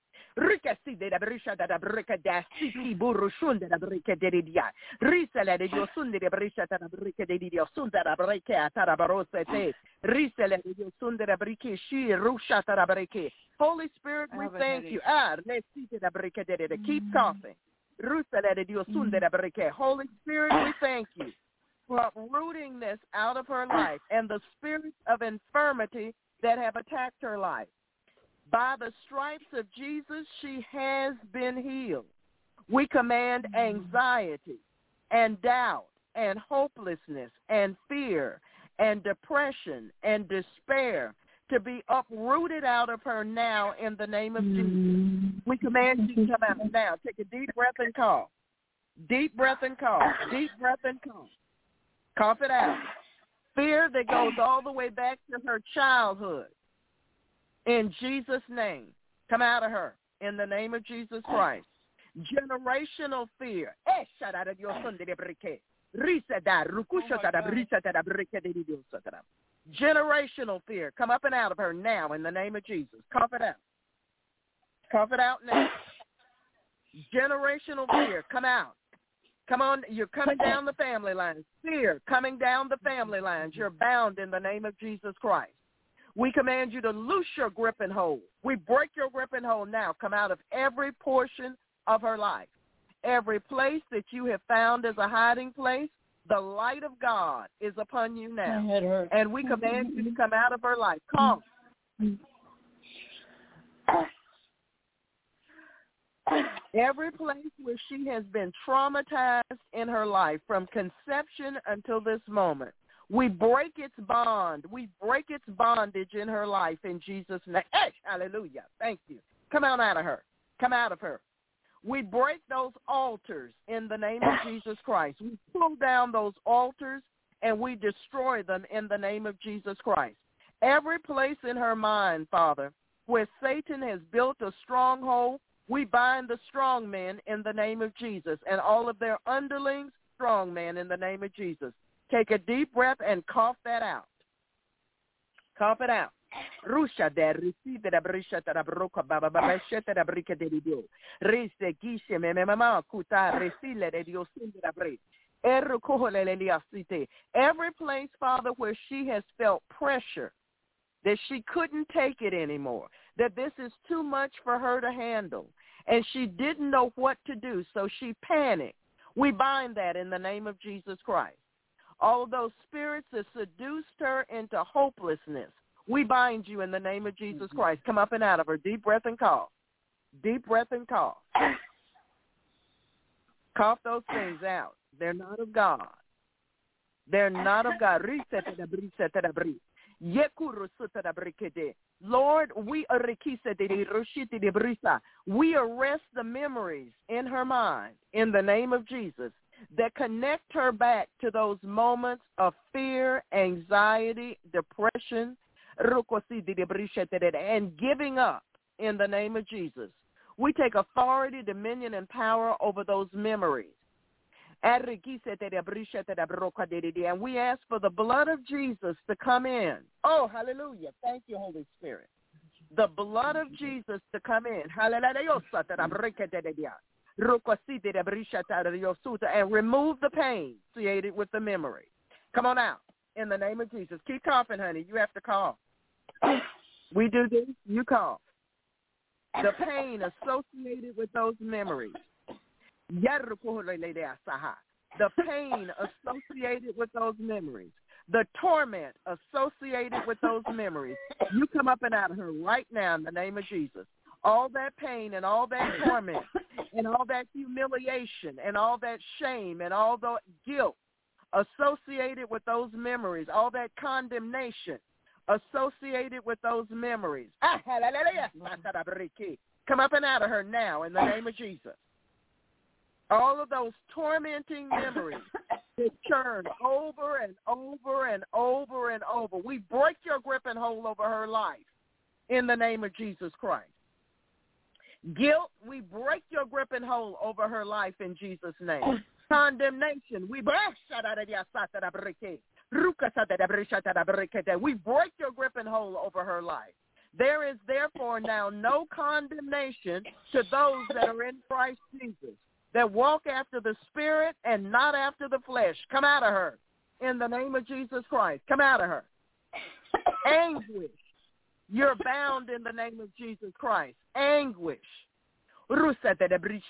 Holy Spirit, we thank you. Keep coughing. Holy Spirit, we thank you for uprooting this out of her life and the spirits of infirmity that have attacked her life. By the stripes of Jesus, she has been healed. We command anxiety and doubt and hopelessness and fear and depression and despair to be uprooted out of her now in the name of Jesus. We command you to come out now. Take a deep breath and cough. Deep breath and cough. Deep breath and cough. Cough it out. Fear that goes all the way back to her childhood. In Jesus' name, come out of her in the name of Jesus Christ. Generational fear. Generational fear. Come up and out of her now in the name of Jesus. Cough it out. Cough it out now. Generational fear. Come out. Come on. You're coming down the family lines. Fear coming down the family lines. You're bound in the name of Jesus Christ. We command you to loose your grip and hold. We break your grip and hold now. Come out of every portion of her life. Every place that you have found as a hiding place, The light of God is upon you now. My head hurts. And we command you to come out of her life. Cough. Every place where she has been traumatized in her life from conception until this moment, we break its bond. We break its bondage in her life in Jesus' name. Hey, hallelujah. Thank you. Come on out of her. Come out of her. We break those altars in the name of Jesus Christ. We pull down those altars and we destroy them in the name of Jesus Christ. Every place in her mind, Father, where Satan has built a stronghold, we bind the strong men in the name of Jesus and all of their underlings, strong men in the name of Jesus. Take a deep breath and cough that out. Cough it out. Rusha de receive the brisha da broca baba basheta da brica de dio. Rese gishe me mama kuta resile de dio sindra bre. Every place, Father, where she has felt pressure, that she couldn't take it anymore, that this is too much for her to handle, and she didn't know what to do, so she panicked. We bind that in the name of Jesus Christ. All of those spirits that seduced her into hopelessness, we bind you in the name of Jesus Christ. Come up and out of her. Deep breath and cough. Deep breath and cough. Cough those things out. They're not of God. They're not of God. Lord, we arrest the memories in her mind in the name of Jesus that connect her back to those moments of fear, anxiety, depression, and giving up in the name of Jesus. We take authority, dominion, and power over those memories. And we ask for the blood of Jesus to come in. Oh, hallelujah. Thank you, Holy Spirit. The blood of Jesus to come in. And remove the pain associated with the memory. Come on out in the name of Jesus. Keep coughing, honey. You have to cough. We do this. You cough. The pain associated with those memories. The pain associated with those memories. The torment associated with those memories. You come up and out of her right now in the name of Jesus. All that pain and all that torment and all that humiliation and all that shame and all the guilt associated with those memories, all that condemnation associated with those memories. Come up and out of her now in the name of Jesus. All of those tormenting memories that churn over and over and over and over. We break your grip and hold over her life in the name of Jesus Christ. Guilt, we break your grip and hold over her life in Jesus' name. Condemnation, we break your grip and hold over her life. There is therefore now no condemnation to those that are in Christ Jesus, that walk after the Spirit and not after the flesh. Come out of her in the name of Jesus Christ. Come out of her. Anguish, you're bound in the name of Jesus Christ. Anguish. I can't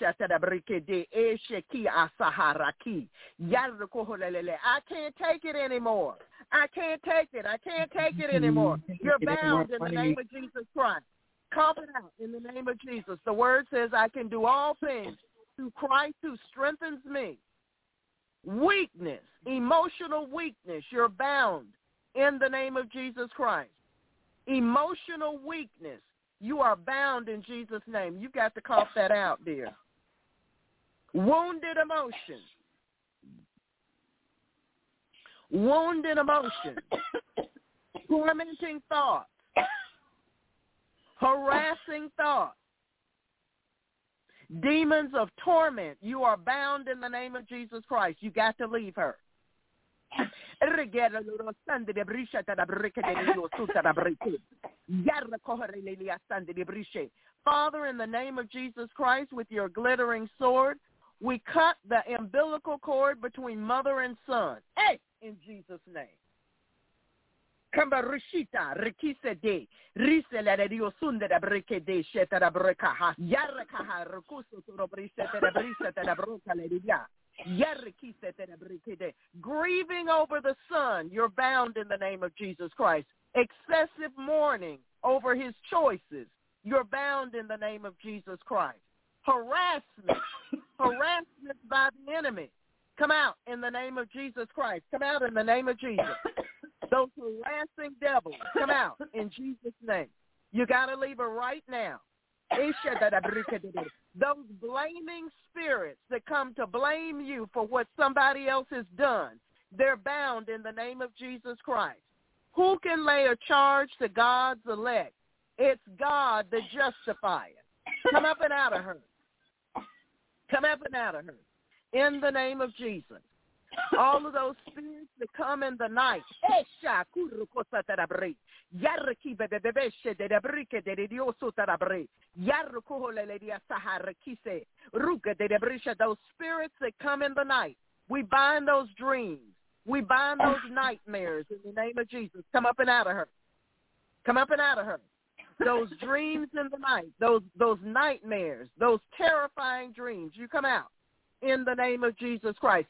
take it anymore. I can't take it. I can't take it anymore. You're bound in the name of Jesus Christ. Cough it out in the name of Jesus. The word says I can do all things through Christ who strengthens me. Weakness, emotional weakness, you're bound in the name of Jesus Christ. Emotional weakness, you are bound in Jesus' name. You got to cough that out, dear. Wounded emotion. Wounded emotion. Tormenting thoughts. Harassing thoughts. Demons of torment, you are bound in the name of Jesus Christ. You got to leave her. Father, in the name of Jesus Christ, with your glittering sword, we cut the umbilical cord between mother and son. Hey, in Jesus' name. Kambarishita rekise de risela de diosunde da breke de sheta da breka ha yarka ha rekuso to robrisa da brisa da broka le dia Grieving over the son, you're bound in the name of Jesus Christ. Excessive mourning over his choices, you're bound in the name of Jesus Christ. Harassment by the enemy, come out in the name of Jesus Christ. Come out in the name of Jesus. Those harassing devils, come out in Jesus' name. You got to leave her right now. Those blaming spirits that come to blame you for what somebody else has done, they're bound in the name of Jesus Christ. Who can lay a charge to God's elect? It's God the justifier. Come up and out of her. Come up and out of her. In the name of Jesus. All of those spirits that come in the night. Those spirits that come in the night, we bind those dreams. We bind those nightmares in the name of Jesus. Come up and out of her. Come up and out of her. Those dreams in the night, those nightmares, those terrifying dreams, you come out in the name of Jesus Christ.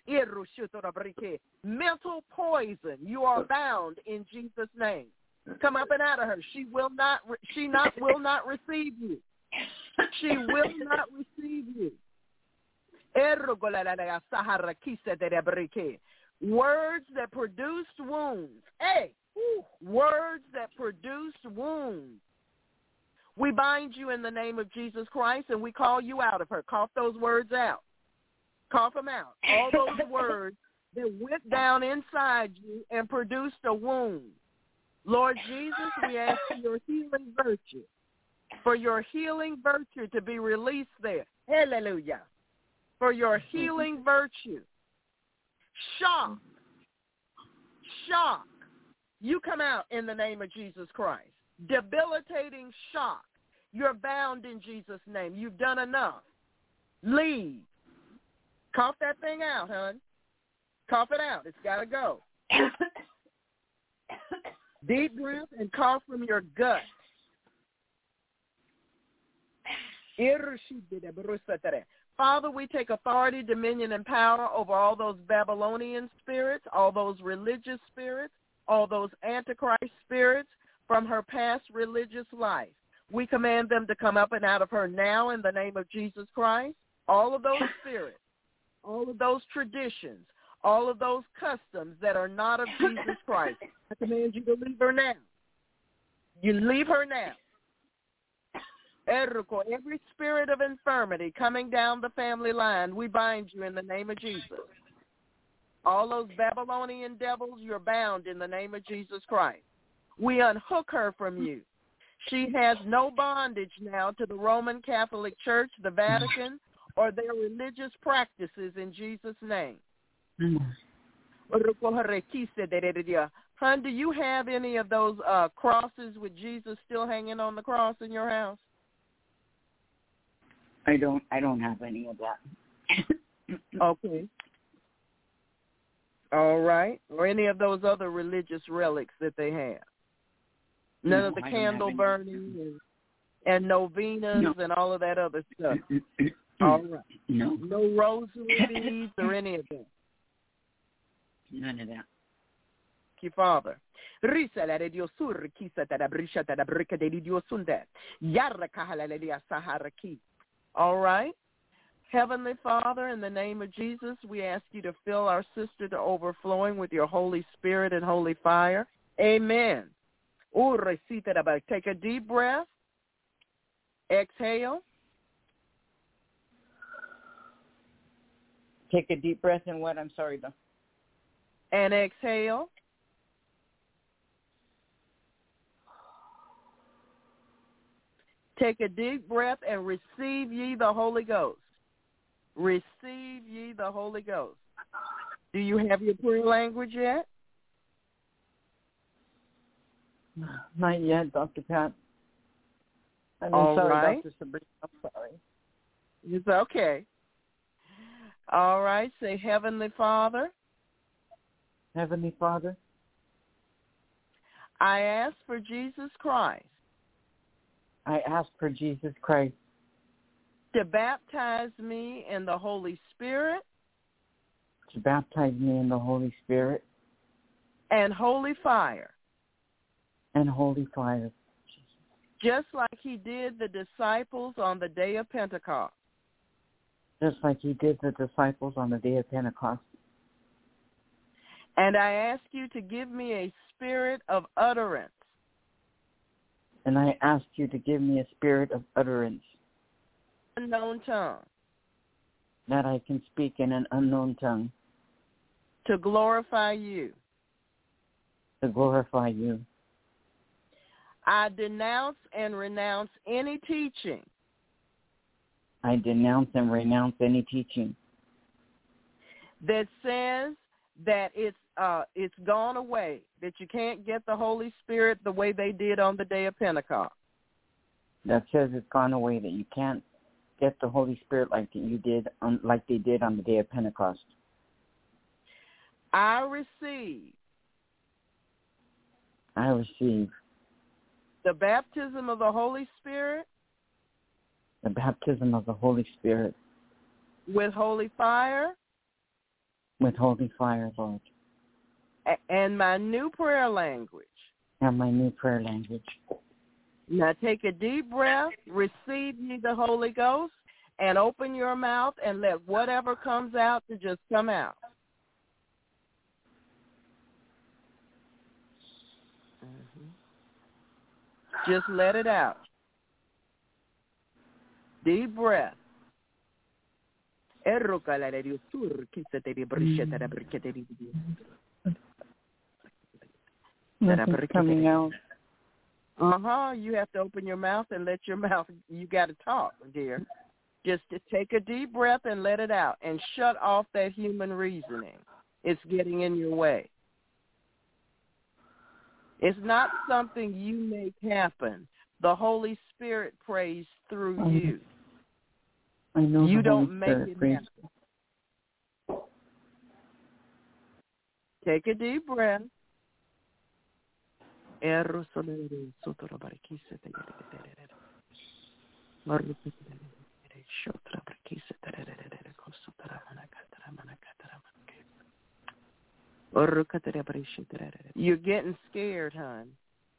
Mental poison, you are bound in Jesus' name. Come up and out of her. She will not receive you. She will not receive you. Words that produced wounds. Hey, words that produced wounds. We bind you in the name of Jesus Christ, and we call you out of her. Cough those words out. Cough them out. All those words that went down inside you and produced a wound. Lord Jesus, we ask for your healing virtue, for your healing virtue to be released there. Hallelujah. For your healing virtue. Shock. You come out in the name of Jesus Christ. Debilitating shock. You're bound in Jesus' name. You've done enough. Leave. Cough that thing out, hon. Cough it out. It's got to go. Deep breath and cough from your gut. Father, we take authority, dominion, and power over all those Babylonian spirits, all those religious spirits, all those Antichrist spirits from her past religious life. We command them to come up and out of her now in the name of Jesus Christ. All of those spirits, all of those traditions, all of those customs that are not of Jesus Christ. I command you to leave her now. You leave her now. Every spirit of infirmity coming down the family line, we bind you in the name of Jesus. All those Babylonian devils, you're bound in the name of Jesus Christ. We unhook her from you. She has no bondage now to the Roman Catholic Church, the Vatican, or their religious practices in Jesus' name. Hon, do you have any of those crosses with Jesus still hanging on the cross in your house? I don't have any of that. Okay. All right. Or any of those other religious relics that they have? None of the candle burning and novenas and all of that other stuff. All right. No. No rosary beads or any of that. None of that. Thank you, Father. All right. Heavenly Father, in the name of Jesus, we ask you to fill our sister to overflowing with your Holy Spirit and holy fire. Amen. Take a deep breath. Exhale. Take a deep breath and what? I'm sorry, though. And exhale. Take a deep breath and receive ye the Holy Ghost. Receive ye the Holy Ghost. Do you have your prayer language yet? Not yet, Dr. Pat. I'm All sorry, right. Dr. Sabrina. I'm sorry. It's okay. All right. Say, Heavenly Father. Heavenly Father. I ask for Jesus Christ. I ask for Jesus Christ to baptize me in the Holy Spirit to baptize me in the Holy Spirit and holy fire, and holy fire, just like he did the disciples on the day of Pentecost. just like he did the disciples on the day of Pentecost. And I ask you to give me a spirit of utterance. And I ask you to give me a spirit of utterance, Unknown tongue, that I can speak in an unknown tongue, to glorify you. to glorify you. I denounce and renounce any teaching I denounce and renounce any teaching that says that it's gone away, that you can't get the Holy Spirit the way they did on the day of Pentecost. that says it's gone away, that you can't get the Holy Spirit like they did on the day of Pentecost. I receive the baptism of the Holy Spirit the baptism of the Holy Spirit with holy fire with holy fire, Lord, and my new prayer language. and my new prayer language. Now take a deep breath, receive ye the Holy Ghost, and open your mouth and let whatever comes out to just come out. Just let it out. Deep breath. Nothing's coming out. You have to open your mouth and let your mouth, you got to talk, dear. Just to take a deep breath and let it out and shut off that human reasoning. It's getting in your way. It's not something you make happen. The Holy Spirit prays through you. I know you the don't Holy make Spirit it prays. happen. Take a deep breath. You're getting scared, hon.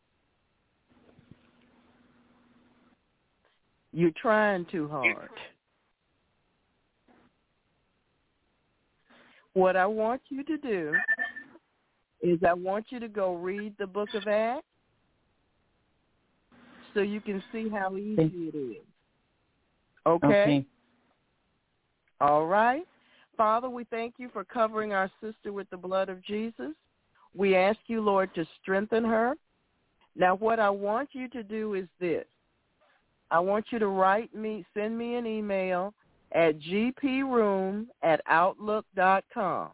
You're trying too hard. What I want you to do is I want you to go read the book of Acts so you can see how easy it is. Okay? All right. Father, we thank you for covering our sister with the blood of Jesus. We ask you, Lord, to strengthen her. Now, what I want you to do is this. I want you to send me an email at gproom@outlook.com.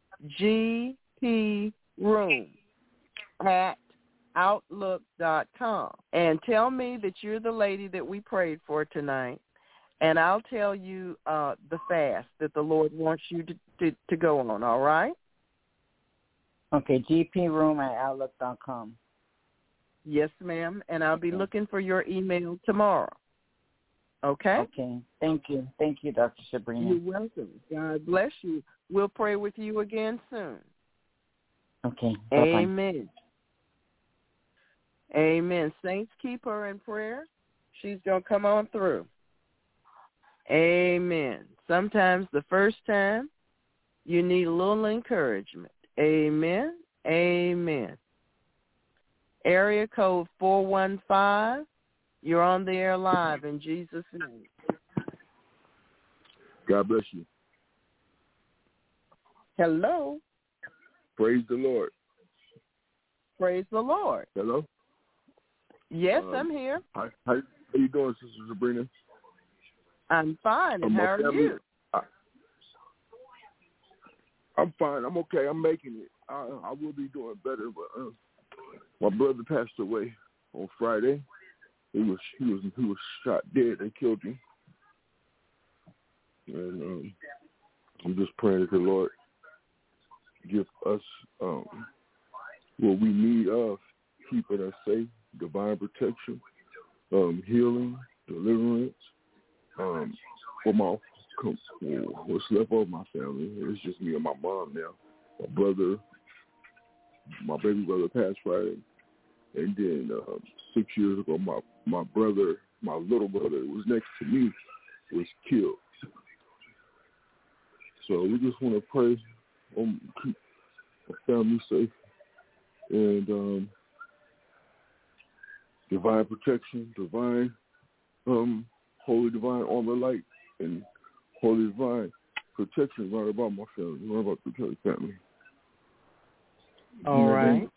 gproom@outlook.com. And tell me that you're the lady that we prayed for tonight. And I'll tell you the fast that the Lord wants you to go on, all right? Okay, gproom@outlook.com. Yes, ma'am. And I'll be looking for your email tomorrow. Okay? Okay. Thank you. Thank you, Dr. Sabrina. You're welcome. God bless you. We'll pray with you again soon. Okay. Bye-bye. Amen. Amen. Saints, keep her in prayer. She's going to come on through. Amen. Sometimes the first time you need a little encouragement. Amen. Amen. Area code 415. You're on the air live in Jesus' name. God bless you. Hello. Praise the Lord. Praise the Lord. Hello? Yes, I'm here. How you doing, Sister Sabrina? I'm fine. And how are you? I'm fine. I'm okay. I'm making it. I will be doing better, but my brother passed away on Friday. He was shot dead. They killed him, and I'm just praying that the Lord give us what we need of keeping us safe, divine protection, healing, deliverance. For my what's left of my family. It's just me and my mom now. My baby brother passed Friday, and then 6 years ago, my little brother, who was next to me, was killed. So we just want to pray, keep our family safe, and divine protection, divine, holy divine armor light, and holy divine protection right about my family, right about the Kelly family. All right.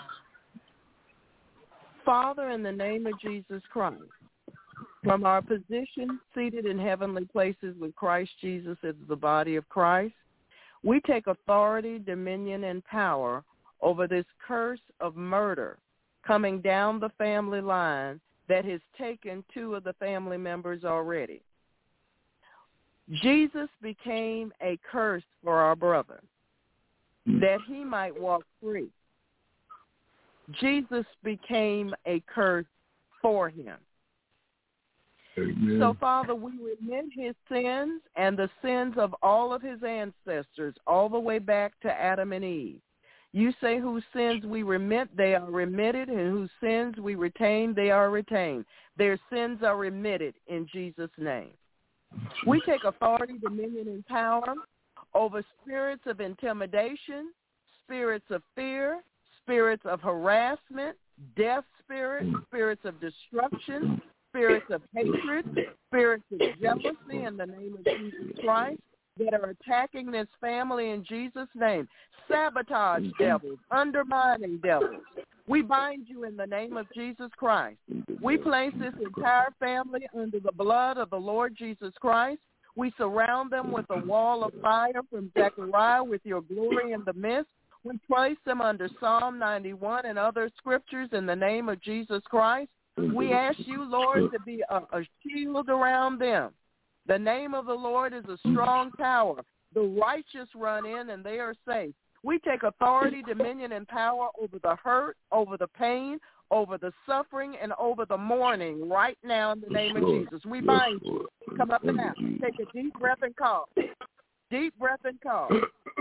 Father, in the name of Jesus Christ, from our position seated in heavenly places with Christ Jesus as the body of Christ, we take authority, dominion, and power over this curse of murder coming down the family line that has taken 2 of the family members already. Jesus became a curse for our brother, that he might walk free. Jesus became a curse for him. Amen. So, Father, we remit his sins and the sins of all of his ancestors, all the way back to Adam and Eve. You say whose sins we remit, they are remitted, and whose sins we retain, they are retained. Their sins are remitted in Jesus' name. We take authority, dominion, and power over spirits of intimidation, spirits of fear, spirits of harassment, death spirits, spirits of destruction, spirits of hatred, spirits of jealousy in the name of Jesus Christ that are attacking this family in Jesus' name. Sabotage devils, undermining devils. We bind you in the name of Jesus Christ. We place this entire family under the blood of the Lord Jesus Christ. We surround them with a wall of fire from Zechariah with your glory in the midst. We place them under Psalm 91 and other scriptures in the name of Jesus Christ. We ask you, Lord, to be a shield around them. The name of the Lord is a strong tower. The righteous run in and they are safe. We take authority, dominion, and power over the hurt, over the pain, over the suffering, and over the mourning right now in the name of Jesus. We bind you. Come up and out. Take a deep breath and cough. Deep breath and cough.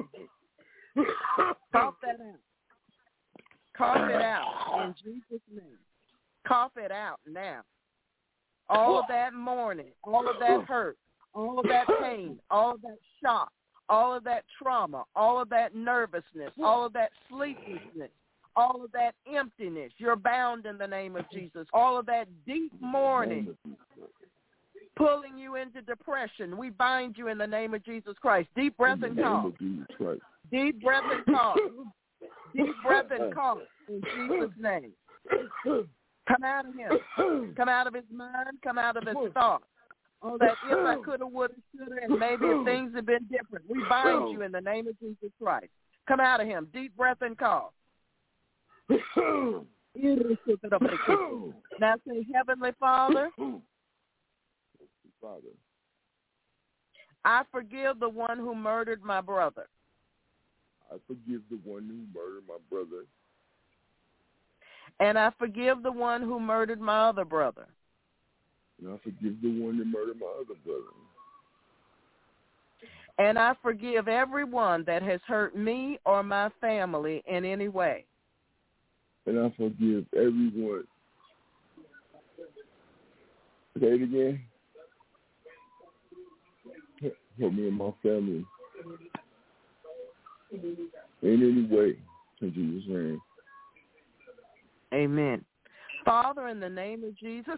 Cough that out. Cough it out in Jesus' name. Cough it out now. All of that mourning, all of that hurt, all of that pain, all of that shock, all of that trauma, all of that nervousness, all of that sleeplessness, all of that emptiness, you're bound in the name of Jesus. All of that deep mourning, pulling you into depression, we bind you in the name of Jesus Christ. Deep breath and cough. Deep breath and cough. Deep breath and cough in Jesus' name. Come out of him. Come out of his mind. Come out of his thoughts. Oh, that if I coulda, woulda, shoulda, and maybe if things had been different. We bind you in the name of Jesus Christ. Come out of him. Deep breath and cough. Now say, Heavenly Father, I forgive the one who murdered my brother. I forgive the one who murdered my brother. And I forgive the one who murdered my other brother. And I forgive the one that murdered my other brother. And I forgive everyone that has hurt me or my family in any way. And I forgive everyone. Say it again. Help me and my family in any way. In Jesus' name. Amen. Father, in the name of Jesus,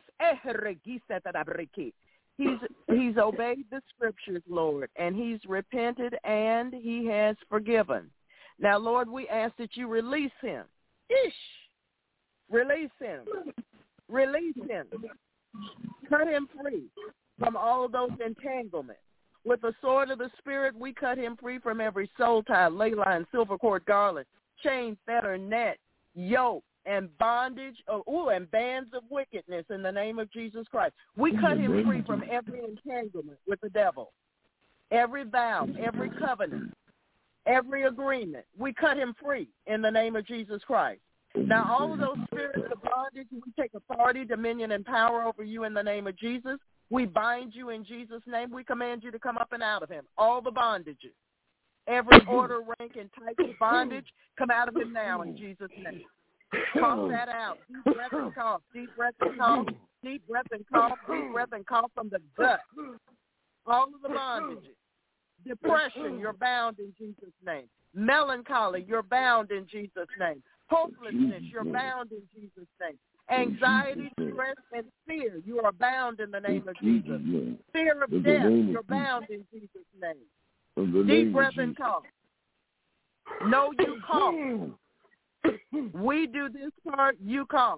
he's obeyed the scriptures, Lord, and he's repented and he has forgiven. Now, Lord, we ask that you release him. Release him. Release him. Cut him free from all of those entanglements. With the sword of the Spirit, we cut him free from every soul tie, ley line, silver cord, garland, chain, fetter, net, yoke, and bondage, and bands of wickedness in the name of Jesus Christ. We cut him free from every entanglement with the devil, every vow, every covenant, every agreement. We cut him free in the name of Jesus Christ. Now, all of those spirits of bondage, we take authority, dominion, and power over you in the name of Jesus. We bind you in Jesus' name. We command you to come up and out of him. All the bondages, every order, rank, and type of bondage, come out of him now in Jesus' name. Cough that out. Deep breath and cough. Deep breath and cough. Deep breath and cough. Deep breath and cough from the gut. All of the bondages. Depression, you're bound in Jesus' name. Melancholy, you're bound in Jesus' name. Hopelessness, you're bound in Jesus' name. Anxiety, stress, and fear, you are bound in the name of Jesus. Fear of death, you're bound in Jesus' name. Deep breath and cough. No, you cough. We do this part, you cough.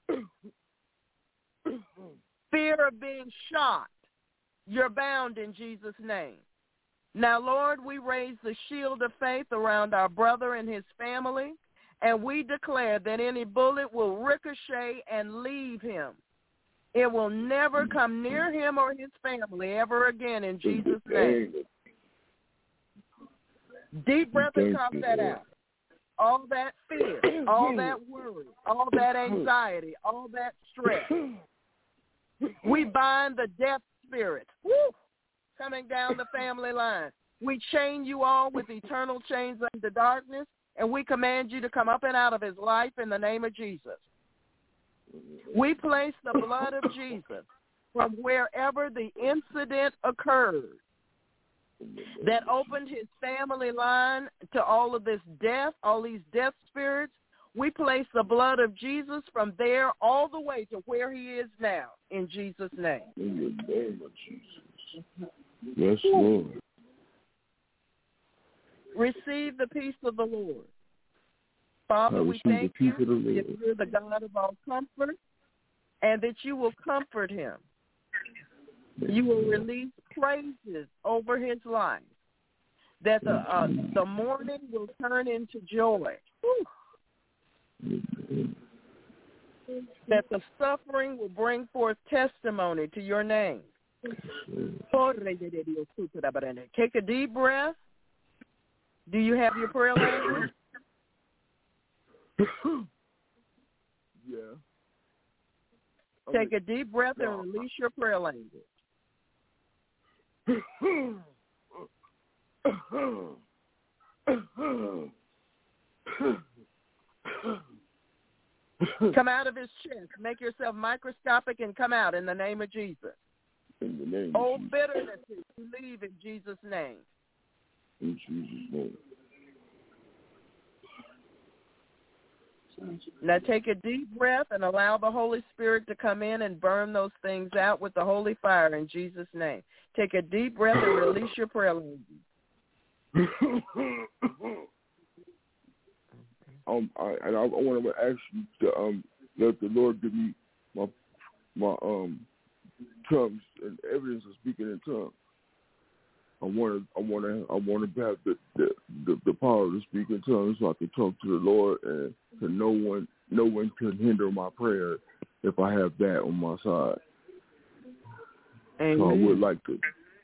Fear of being shot, you're bound in Jesus' name. Now, Lord, we raise the shield of faith around our brother and his family, and we declare that any bullet will ricochet and leave him. It will never come near him or his family ever again in Jesus' name. Deep breath and cough that out. All that fear, all that worry, all that anxiety, all that stress. We bind the death spirit coming down the family line. We chain you all with eternal chains under darkness, and we command you to come up and out of his life in the name of Jesus. We place the blood of Jesus from wherever the incident occurred that opened his family line to all of this death, all these death spirits. We place the blood of Jesus from there all the way to where he is now, in Jesus' name. In the name of Jesus. Yes, Lord. Receive the peace of the Lord. Father, we thank you that you're the God of all comfort and that you will comfort him. You will release praises over his life, that the mourning will turn into joy, that the suffering will bring forth testimony to your name. Take a deep breath. Do you have your prayer language? Yeah. Take a deep breath and release your prayer language. Come out of his chest. Make yourself microscopic and come out in the name of Jesus. In the name of Jesus. Bitterness, you leave in Jesus' name. In Jesus' name. Now take a deep breath and allow the Holy Spirit to come in and burn those things out with the holy fire in Jesus' name. Take a deep breath and release your prayer language. I want to ask you to let the Lord give me my tongues and evidence of speaking in tongues. I want to have the power to speak in tongues so I can talk to the Lord, and to no one can hinder my prayer if I have that on my side. Amen. So I would like to,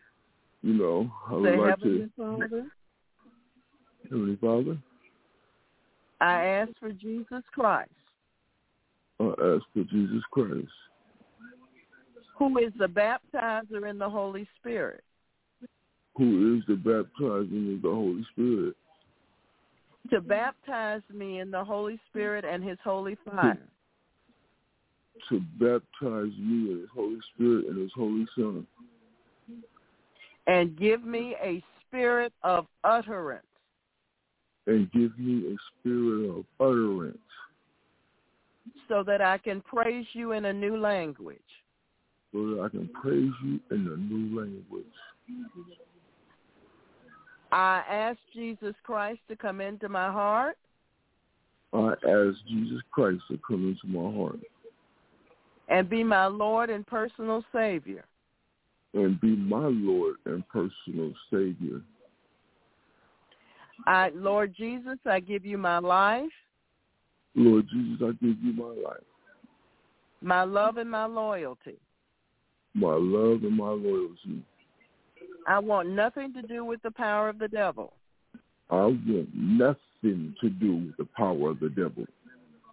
Heavenly Father, I ask for Jesus Christ. I ask for Jesus Christ, who is the baptizer in the Holy Spirit. Who is the baptizing of the Holy Spirit. To baptize me in the Holy Spirit and his holy fire. To baptize me in his Holy Spirit and his Holy Son. And give me a spirit of utterance. And give me a spirit of utterance. So that I can praise you in a new language. So that I can praise you in a new language. I ask Jesus Christ to come into my heart. I ask Jesus Christ to come into my heart. And be my Lord and personal Savior. And be my Lord and personal Savior. Lord Jesus, I give you my life. Lord Jesus, I give you my life. My love and my loyalty. My love and my loyalty. I want nothing to do with the power of the devil. I want nothing to do with the power of the devil.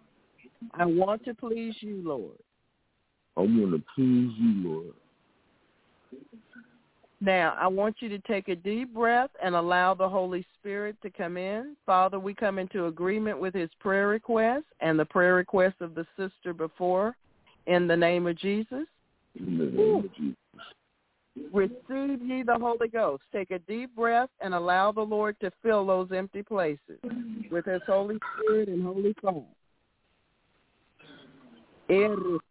I want to please you, Lord. I want to please you, Lord. Now, I want you to take a deep breath and allow the Holy Spirit to come in. Father, we come into agreement with his prayer request and the prayer request of the sister before, in the name of Jesus. In the name of Jesus. Receive ye the Holy Ghost. Take a deep breath and allow the Lord to fill those empty places with his Holy Spirit and Holy Fire. Now,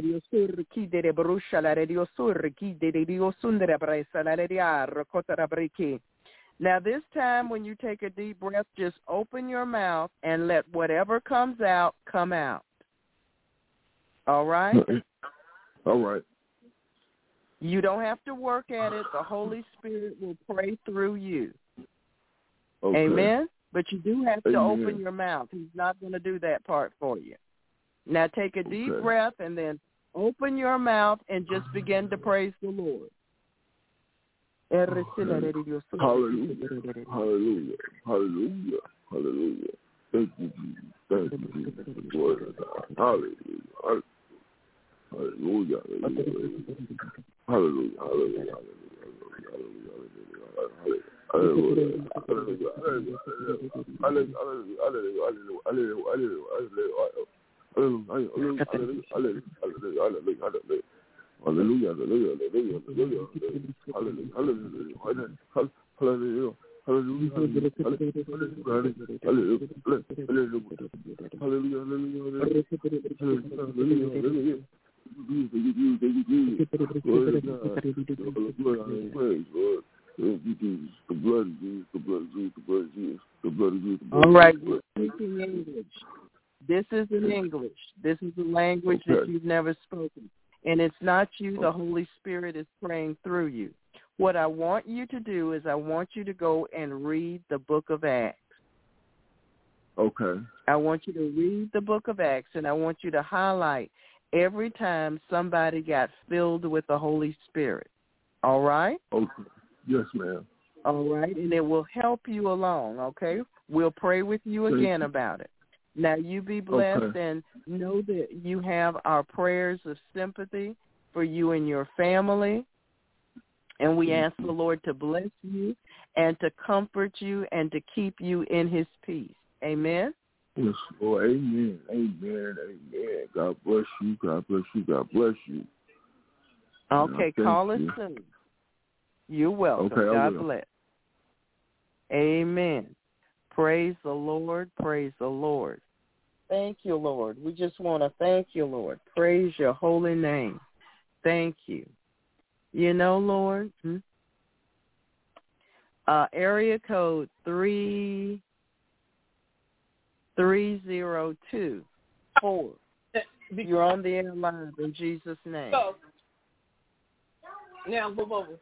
this time when you take a deep breath, just open your mouth and let whatever comes out come out. All right? All right. You don't have to work at it. The Holy Spirit will pray through you. Okay. Amen? But you do have to Amen. open your mouth. He's not going to do that part for you. Now take a deep breath and then open your mouth and just begin to praise the Lord. Hallelujah. Hallelujah. Hallelujah. Hallelujah. Thank you, Jesus. Thank you, Jesus. Glory to God. Hallelujah. Hallelujah. Hallelujah. Hallelujah. All right, you're speaking English. This is in English. This is a language that you've never spoken. And it's not you. The Holy Spirit is praying through you. What I want you to do is I want you to go and read the book of Acts. Okay. I want you to read the book of Acts, and I want you to highlight every time somebody got filled with the Holy Spirit. All right? Okay. Yes, ma'am. All right, and it will help you along, okay? We'll pray with you again about it. Now, you be blessed and know that you have our prayers of sympathy for you and your family. And we ask the Lord to bless you and to comfort you and to keep you in his peace. Amen? Yes, Lord. Amen. Amen. Amen. God bless you. God bless you. God bless you. Okay, call us soon. You're welcome. Okay, God bless. Amen. Praise the Lord. Praise the Lord. Thank you, Lord. We just want to thank you, Lord. Praise your holy name. Thank you. You know, Lord, area code 302-4. You're on the air live in Jesus' name. Go. Now move over.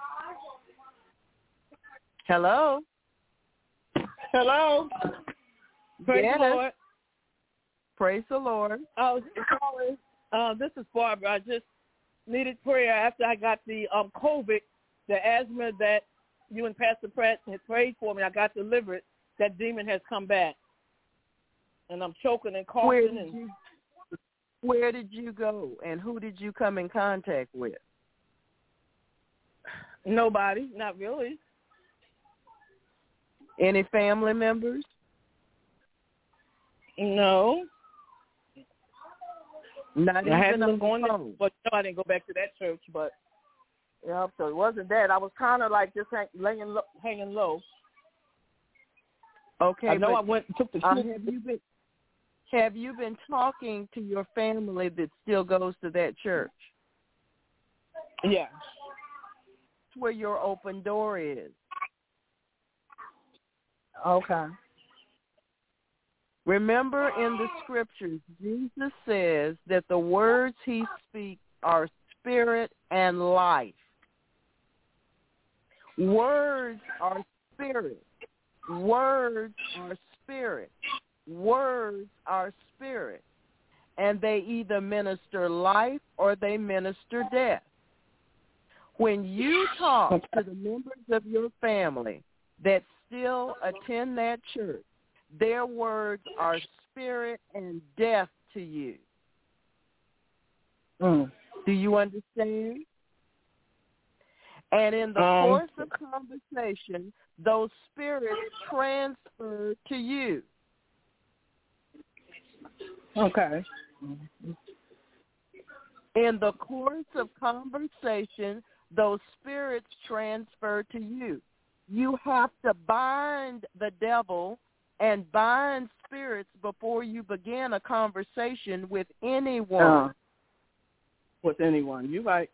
Hello? Hello? Praise the Lord. Praise the Lord. This is Barbara. I just needed prayer after I got the COVID, the asthma that you and Pastor Pratt had prayed for me. I got delivered. That demon has come back. And I'm choking and coughing. Where did you go, and who did you come in contact with? Nobody, not really. Any family members? No. Not even I haven't been going there, but no, I didn't go back to that church. But yeah, so it wasn't that. I was kind of like just hanging low. Okay, I know I went and took the have you been talking to your family that still goes to that church? Yeah. That's where your open door is. Okay. Remember in the scriptures, Jesus says that the words he speaks are spirit and life. Words are spirit. Words are spirit. Words are spirit. And they either minister life or they minister death. When you talk to the members of your family that still attend that church, their words are spirit and death to you. Do you understand? And in the course of conversation, those spirits transfer to you. Okay. In the course of conversation, those spirits transfer to you. You have to bind the devil and bind spirits before you begin a conversation with anyone. With anyone. You're right.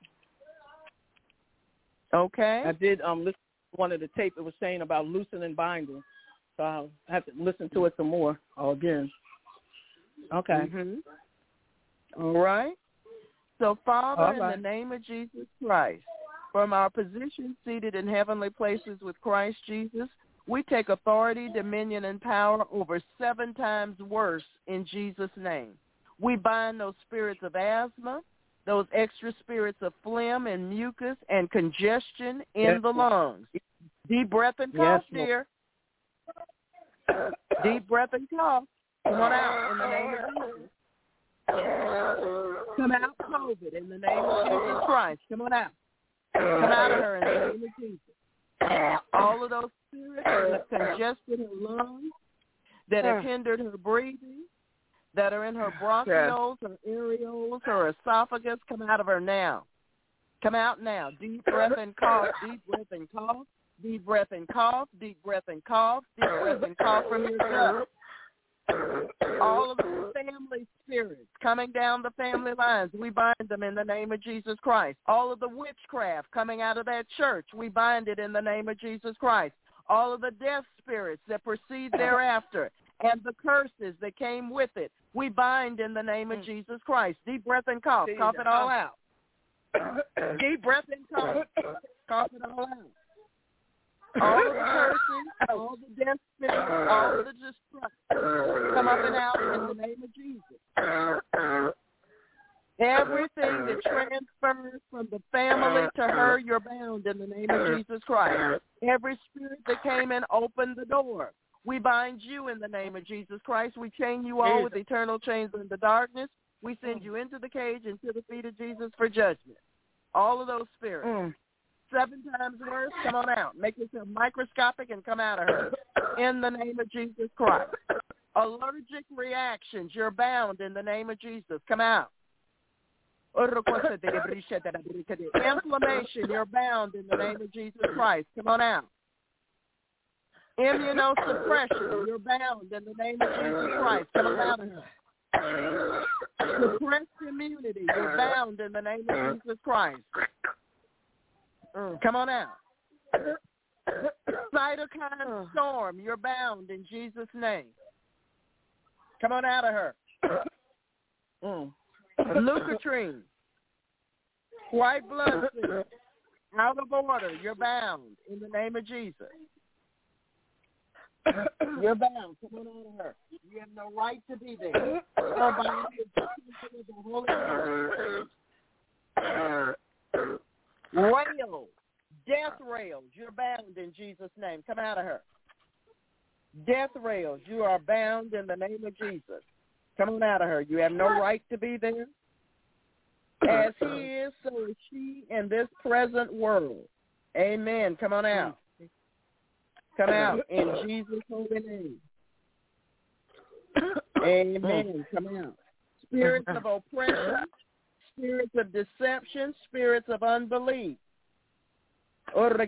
Okay. I did listen to one of the tape. It was saying about loosing and binding. So I'll have to listen to it some more again. Okay. Mm-hmm. All right. So, Father, in the name of Jesus Christ, from our position seated in heavenly places with Christ Jesus, we take authority, dominion, and power over 7 times worse in Jesus' name. We bind those spirits of asthma, those extra spirits of phlegm and mucus and congestion in the lungs. Deep breath and cough, dear. Deep breath and cough. Come on out in the name of Jesus. Come out, COVID, in the name of Jesus Christ. Come on out. Come out of her in the name of Jesus. All of those spirits that have congested her lungs, that have hindered her breathing, that are in her bronchioles, her areoles, her esophagus, come out of her now. Come out now. Deep breath and cough, deep breath and cough, deep breath and cough, deep breath and cough, deep breath and cough from your gut. All of the family spirits coming down the family lines, we bind them in the name of Jesus Christ. All of the witchcraft coming out of that church, we bind it in the name of Jesus Christ. All of the death spirits that proceed thereafter and the curses that came with it, we bind in the name of Jesus Christ. Deep breath and cough. Cough it all out. Deep breath and cough. Cough it all out. All of the cursing, all the death spirits, all of the destruction, come up and out in the name of Jesus. Everything that transfers from the family to her, you're bound in the name of Jesus Christ. Every spirit that came in, opened the door. We bind you in the name of Jesus Christ. We chain you all with eternal chains in the darkness. We send you into the cage, into the feet of Jesus for judgment. All of those spirits. 7 times worse, come on out. Make yourself microscopic and come out of her. In the name of Jesus Christ. Allergic reactions, you're bound in the name of Jesus. Come out. Inflammation, you're bound in the name of Jesus Christ. Come on out. Immunosuppression, you're bound in the name of Jesus Christ. Come on out of her. Suppressed immunity, you're bound in the name of Jesus Christ. Come on out. Cytokine storm, you're bound in Jesus' name. Come on out of her. Leukotriene, white blood cells, out of order, you're bound in the name of Jesus. You're bound. Come on out of her. You have no right to be there. Rails, death rails, you're bound in Jesus' name. Come out of her. Death rails, you are bound in the name of Jesus. Come on out of her. You have no right to be there. As he is, so is she in this present world. Amen. Come on out. Come out in Jesus' holy name. Amen. Come out. Spirits of oppression, spirits of deception, spirits of unbelief. There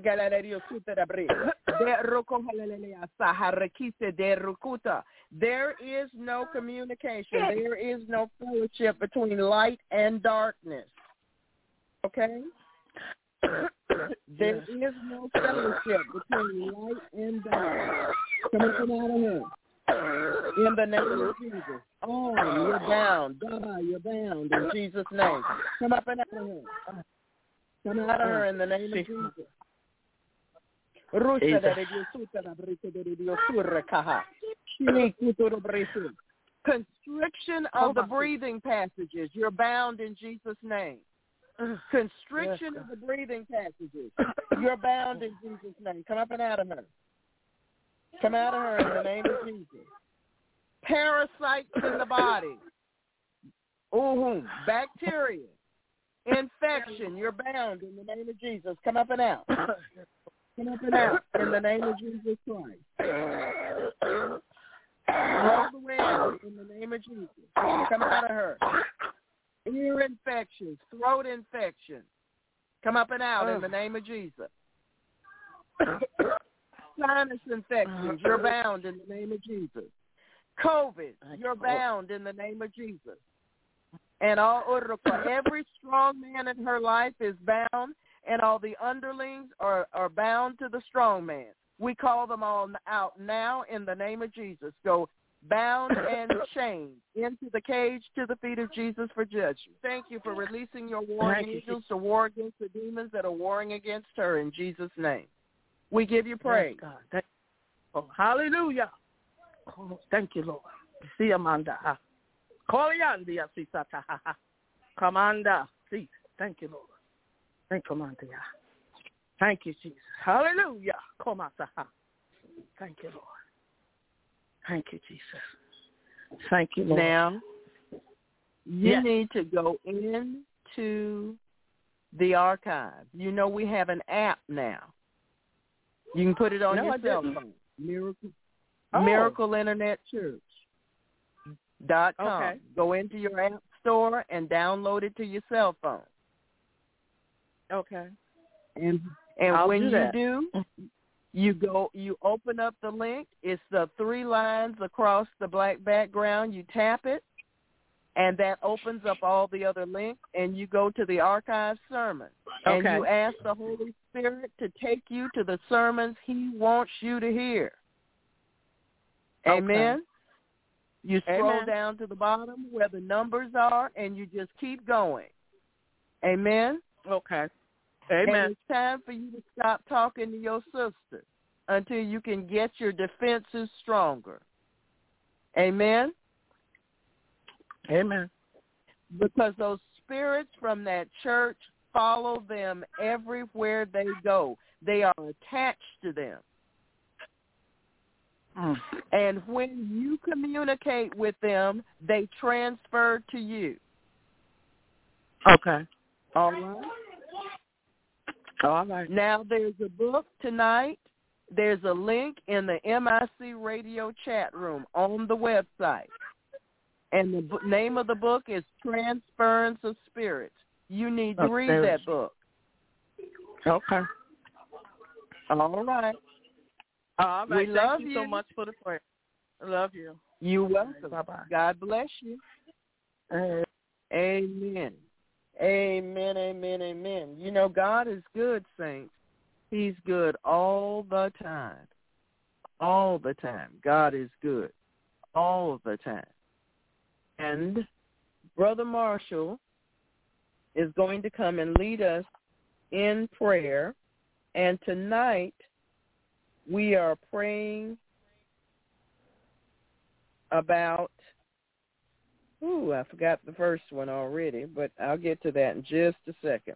is no communication. There is no fellowship between light and darkness. Okay? There is no fellowship between light and darkness. Come out of here. In the name of Jesus. Oh, you're bound. God, you're bound in Jesus' name. Come up and out of her. Come out of her in the name of Jesus. Constriction of the breathing passages. You're bound in Jesus' name. Constriction of the breathing passages. You're bound in Jesus' name. Come up and out of her. Come out of her in the name of Jesus. Parasites in the body. Bacteria. Infection, you're bound in the name of Jesus. Come up and out. Come up and out in the name of Jesus Christ. Roll the way out in the name of Jesus. Come out of her. Ear infections, throat infection. Come up and out in the name of Jesus. Sinus infections, you're bound in the name of Jesus. COVID, you're bound in the name of Jesus. And every strong man in her life is bound, and all the underlings are bound to the strong man. We call them all out now in the name of Jesus. Go bound and chained into the cage to the feet of Jesus for judgment. Thank you for releasing your warring angels to war against the demons that are warring against her in Jesus' name. We give you praise. Yes, God. Oh, hallelujah. Oh, thank you, Lord. See Amanda. Coriandia, see Sata. Commander. See. Thank you, Lord. Thank you, Amanda. Thank you, Jesus. Hallelujah. Come on. Thank you, Lord. Thank you, Jesus. Thank you, Lord. Now, you need to go into the archive. You know we have an app now. You can put it on your cell phone. Miracle Internet Church.com. Okay. Go into your app store and download it to your cell phone. Okay. And when you do, you open up the link. It's the 3 lines across the black background. You tap it, and that opens up all the other links, and you go to the archive sermon. And you ask the Holy Spirit to take you to the sermons he wants you to hear. Amen? You scroll down to the bottom where the numbers are, and you just keep going. Amen? Okay. Amen. And it's time for you to stop talking to your sister until you can get your defenses stronger. Amen? Amen. Because those spirits from that church follow them everywhere they go. They are attached to them. And when you communicate with them, they transfer to you. Okay. All right? All right. Now, there's a book tonight. There's a link in the MIC radio chat room on the website. And the name of the book is Transference of Spirits. You need to read that book. Okay. All right. All right. We love you so much for the prayer. I love you. You're welcome. Bye-bye. God bless you. Amen. Amen, amen, amen. You know, God is good, saints. He's good all the time. All the time. God is good all the time. And Brother Marshall is going to come and lead us in prayer. And tonight we are praying about, I forgot the first one already, but I'll get to that in just a second.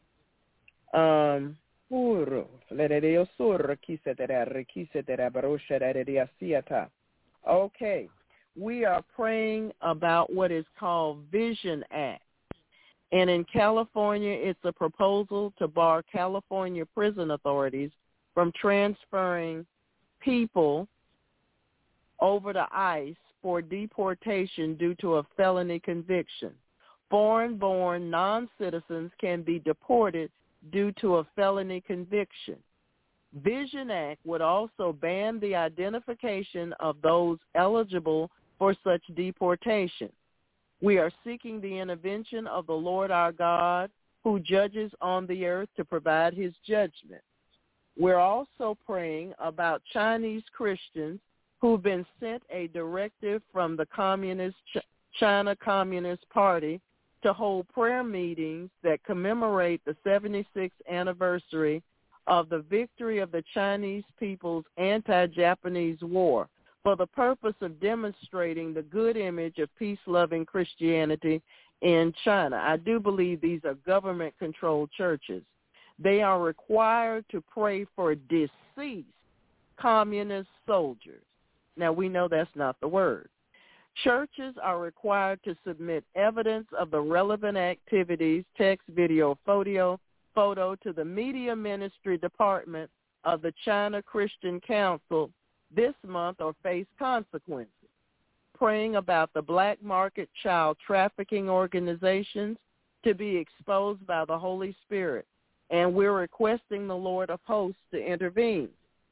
Okay, we are praying about what is called Vision Act. And in California, it's a proposal to bar California prison authorities from transferring people over to ICE for deportation due to a felony conviction. Foreign-born non-citizens can be deported due to a felony conviction. Vision Act would also ban the identification of those eligible for such deportation. We are seeking the intervention of the Lord our God, who judges on the earth, to provide his judgment. We're also praying about Chinese Christians who've been sent a directive from the China Communist Party to hold prayer meetings that commemorate the 76th anniversary of the victory of the Chinese people's anti-Japanese war, for the purpose of demonstrating the good image of peace-loving Christianity in China. I do believe these are government-controlled churches. They are required to pray for deceased communist soldiers. Now, we know that's not the word. Churches are required to submit evidence of the relevant activities, text, video, photo to the Media Ministry Department of the China Christian Council this month or face consequences. Praying about the black market child trafficking organizations to be exposed by the Holy Spirit. And we're requesting the Lord of hosts to intervene.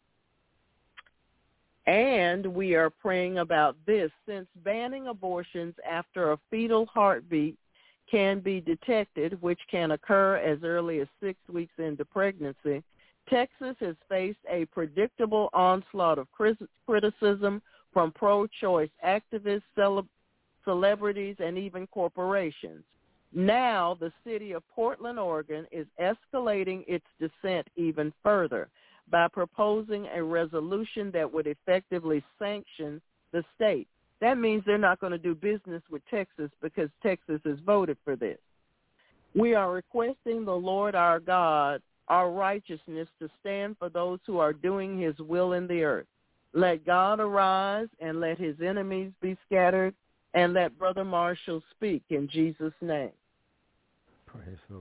And we are praying about this. Since banning abortions after a fetal heartbeat can be detected, which can occur as early as 6 weeks into pregnancy, Texas has faced a predictable onslaught of criticism from pro-choice activists, celebrities, and even corporations. Now, the city of Portland, Oregon, is escalating its dissent even further by proposing a resolution that would effectively sanction the state. That means they're not going to do business with Texas because Texas has voted for this. We are requesting the Lord our God, our righteousness, to stand for those who are doing his will in the earth. Let God arise and let his enemies be scattered, and let Brother Marshall speak in Jesus' name. Praise the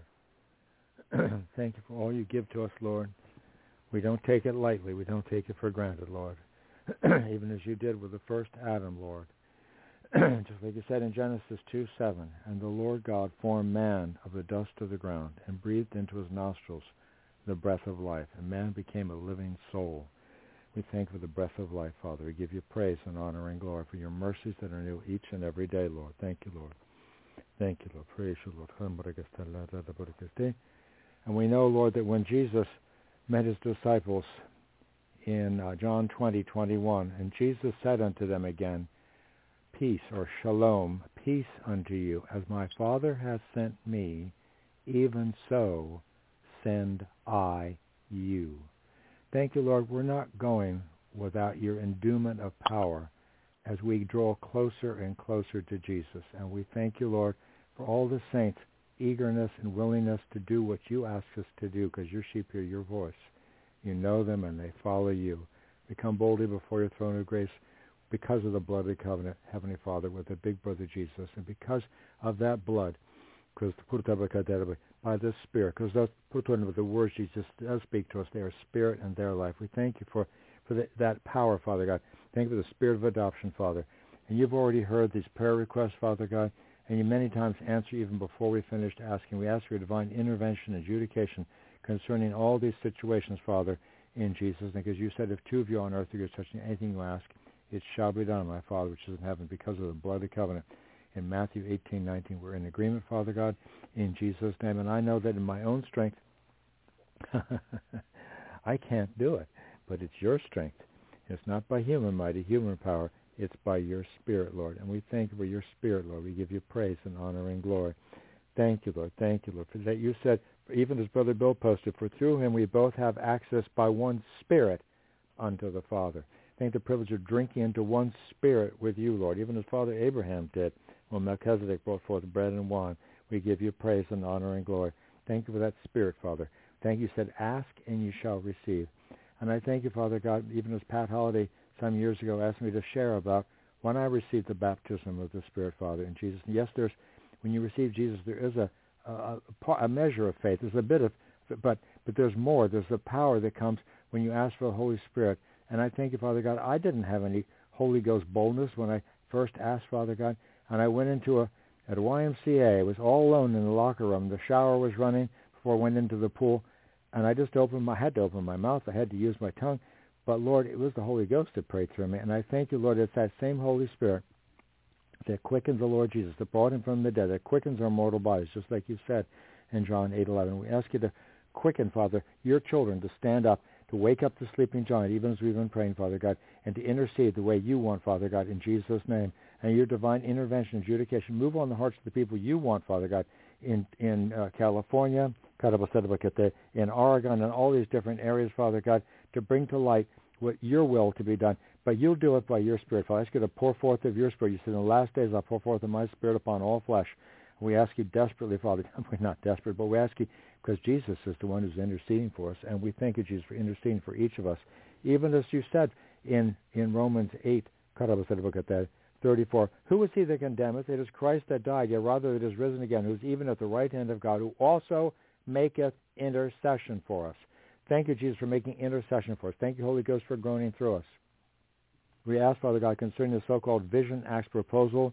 Lord. Thank you for all you give to us, Lord. We don't take it lightly. We don't take it for granted, Lord. Even as you did with the first Adam, Lord. Just like you said in Genesis 2:7, and the Lord God formed man of the dust of the ground and breathed into his nostrils the breath of life, and man became a living soul. We thank you for the breath of life, Father. We give you praise and honor and glory for your mercies that are new each and every day, Lord. Thank you, Lord. Thank you, Lord. Praise you, Lord. And we know, Lord, that when Jesus met his disciples in John 20:21, and Jesus said unto them again, peace, or shalom, peace unto you. As my Father hath sent me, even so send I you. Thank you, Lord. We're not going without your endowment of power as we draw closer and closer to Jesus. And we thank you, Lord, for all the saints' eagerness and willingness to do what you ask us to do, because your sheep hear your voice. You know them and they follow you. We come boldly before your throne of grace because of the blood of the covenant, Heavenly Father, with the big brother Jesus. And because of that blood, by this Spirit, because the words Jesus does speak to us, they are spirit and their life. We thank you for that power, Father God. Thank you for the spirit of adoption, Father. And you've already heard these prayer requests, Father God, and you many times answer even before we finished asking. We ask for your divine intervention and adjudication concerning all these situations, Father, in Jesus' name. Because you said if two of you on earth are touching anything you ask, it shall be done, my Father, which is in heaven, because of the blood of the covenant. In Matthew 18:19, we're in agreement, Father God, in Jesus' name. And I know that in my own strength, I can't do it, but it's your strength. It's not by human might, human power. It's by your Spirit, Lord. And we thank you for your Spirit, Lord. We give you praise and honor and glory. Thank you, Lord. Thank you, Lord, for that you said, even as Brother Bill posted, for through him we both have access by one Spirit unto the Father. Thank the privilege of drinking into one Spirit with you, Lord, even as Father Abraham did when Melchizedek brought forth bread and wine. We give you praise and honor and glory. Thank you for that Spirit, Father. Thank you, said, ask and you shall receive. And I thank you, Father God, even as Pat Holliday some years ago asked me to share about when I received the baptism of the Spirit, Father, in Jesus. And yes, when you receive Jesus, there is a measure of faith. There's a bit of, but there's more. There's the power that comes when you ask for the Holy Spirit. And I thank you, Father God, I didn't have any Holy Ghost boldness when I first asked, Father God. And I went into at a YMCA. I was all alone in the locker room. The shower was running before I went into the pool. And I just had to open my mouth. I had to use my tongue. But, Lord, it was the Holy Ghost that prayed through me. And I thank you, Lord, it's that same Holy Spirit that quickens the Lord Jesus, that brought him from the dead, that quickens our mortal bodies, just like you said in John 8:11. We ask you to quicken, Father, your children to stand up, to wake up the sleeping giant, even as we've been praying, Father God, and to intercede the way you want, Father God, in Jesus' name. And your divine intervention, adjudication, move on the hearts of the people you want, Father God, in California, in Oregon, and all these different areas, Father God, to bring to light what your will to be done. But you'll do it by your Spirit, Father. I ask you to pour forth of your Spirit. You said, in the last days I'll pour forth of my Spirit upon all flesh. We ask you desperately, Father. We're not desperate, but we ask you because Jesus is the one who's interceding for us. And we thank you, Jesus, for interceding for each of us. Even as you said in Romans 8, 34. Who is he that condemneth? It is Christ that died, yet rather it is risen again, who is even at the right hand of God, who also maketh intercession for us. Thank you, Jesus, for making intercession for us. Thank you, Holy Ghost, for groaning through us. We ask, Father God, concerning the so-called Vision Act's proposal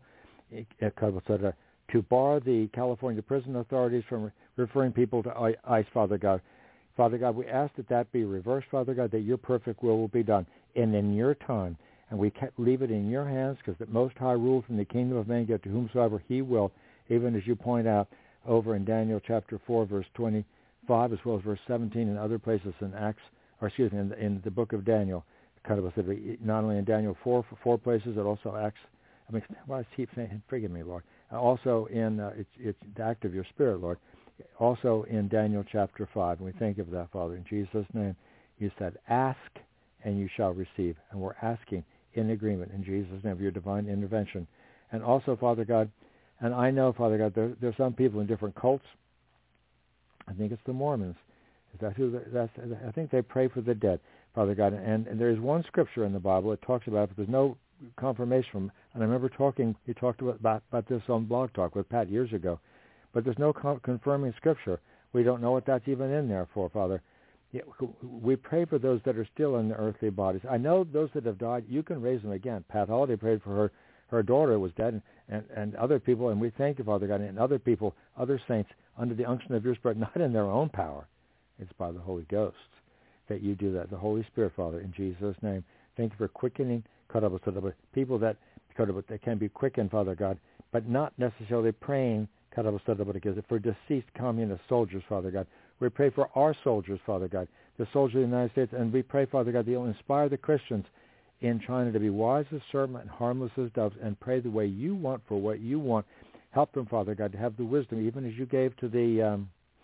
to bar the California prison authorities from referring people to ICE, Father God. Father God, we ask that that be reversed, Father God, that your perfect will be done, and in your time. And we leave it in your hands, because the Most High rules in the kingdom of man, get to whomsoever he will, even as you point out over in Daniel chapter 4, verse 25, as well as verse 17 and other places in Acts, or excuse me, in the book of Daniel. Not only in Daniel 4 places, but also Acts. I mean, well, I keep saying, forgive me, Lord. Also in it's the act of your Spirit, Lord. Also in Daniel chapter 5, and we thank you for that, Father. In Jesus' name, you said, "Ask and you shall receive," and we're asking in agreement in Jesus' name for your divine intervention. And also, Father God, and I know, Father God, there's some people in different cults. I think it's the Mormons. Is that who? I think they pray for the dead, Father God. And there is one scripture in the Bible that talks about it, but there's no confirmation from. And I remember he talked about this on Blog Talk with Pat years ago. But there's no confirming scripture. We don't know what that's even in there for, Father. We pray for those that are still in the earthly bodies. I know those that have died, you can raise them again. Pat Holliday prayed for her daughter was dead, and other people, and we thank you, Father God, and other people, other saints, under the unction of your Spirit, not in their own power. It's by the Holy Ghost that you do that, the Holy Spirit, Father, in Jesus' name. Thank you for quickening people that can be quickened, Father God, but not necessarily praying for deceased communist soldiers, Father God. We pray for our soldiers, Father God, the soldiers of the United States, and we pray, Father God, that you'll inspire the Christians in China to be wise as serpent and harmless as doves, and pray the way you want for what you want. Help them, Father God, to have the wisdom, even as you gave to the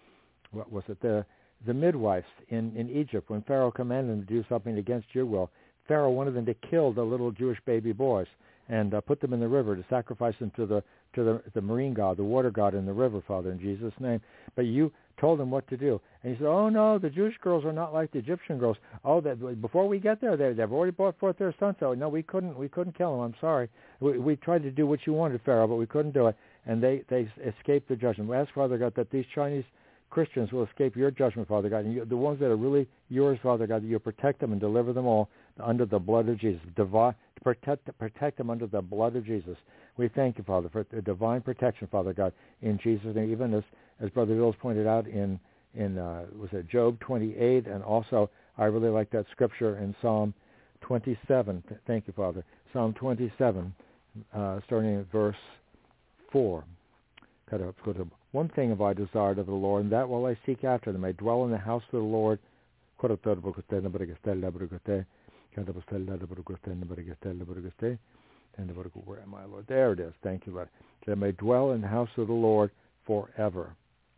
the midwives in Egypt when Pharaoh commanded them to do something against your will. Pharaoh wanted them to kill the little Jewish baby boys and put them in the river to sacrifice them to the marine god, the water god in the river, Father, in Jesus' name. But you told them what to do. And he said, "Oh, no, the Jewish girls are not like the Egyptian girls. Oh, before we get there, they've already brought forth their sons. So, no, we couldn't kill them. I'm sorry. We tried to do what you wanted, Pharaoh, but we couldn't do it." And they escaped the judgment. We ask, Father God, that these Chinese Christians will escape your judgment, Father God. And the ones that are really yours, Father God, that you'll protect them and deliver them all under the blood of Jesus. Protect them under the blood of Jesus. We thank you, Father, for the divine protection, Father God, in Jesus' name. Even as Brother Bill's pointed out in was it Job 28, and also I really like that scripture in Psalm 27. Thank you, Father. Psalm 27, starting at verse 4. "One thing have I desired of the Lord, and that will I seek after, that I may dwell in the house of the Lord." Where am I, Lord? There it is. Thank you, Lord. That I may dwell in the house of the Lord forever.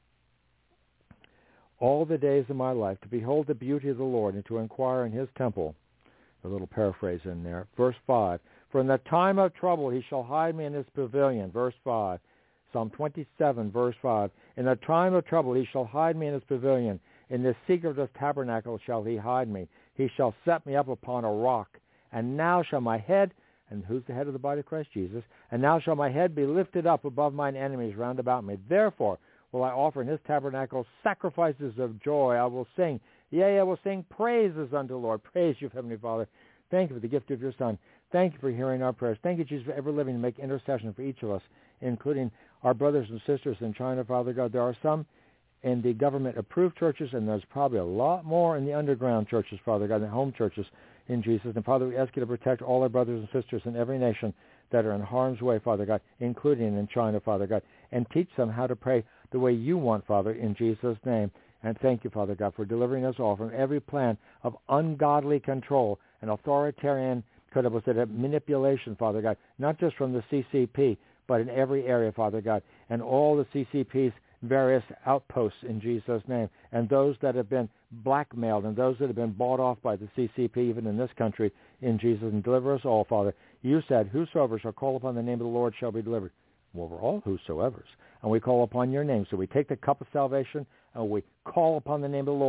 All the days of my life, to behold the beauty of the Lord, and to inquire in his temple. A little paraphrase in there. Verse 5. "For in the time of trouble he shall hide me in his pavilion." Verse 5. Psalm 27, verse 5. "In the time of trouble he shall hide me in his pavilion. In the secret of his tabernacle shall he hide me. He shall set me up upon a rock. And now shall my head," and who's the head of the body of Christ? Jesus. "And now shall my head be lifted up above mine enemies round about me. Therefore will I offer in his tabernacle sacrifices of joy. I will sing. Yea, I will sing praises unto the Lord." Praise you, Heavenly Father. Thank you for the gift of your Son. Thank you for hearing our prayers. Thank you, Jesus, for ever living to make intercession for each of us, including our brothers and sisters in China, Father God. There are some in the government-approved churches, and there's probably a lot more in the underground churches, Father God, and home churches in Jesus. And, Father, we ask you to protect all our brothers and sisters in every nation that are in harm's way, Father God, including in China, Father God, and teach them how to pray the way you want, Father, in Jesus' name. And thank you, Father God, for delivering us all from every plan of ungodly control and authoritarian manipulation, Father God, not just from the CCP, but in every area, Father God, and all the CCP's various outposts in Jesus' name, and those that have been blackmailed and those that have been bought off by the CCP, even in this country, in Jesus, and deliver us all, Father. You said, "Whosoever shall call upon the name of the Lord shall be delivered." Well, we're all whosoevers, and we call upon your name. So we take the cup of salvation, and we call upon the name of the Lord.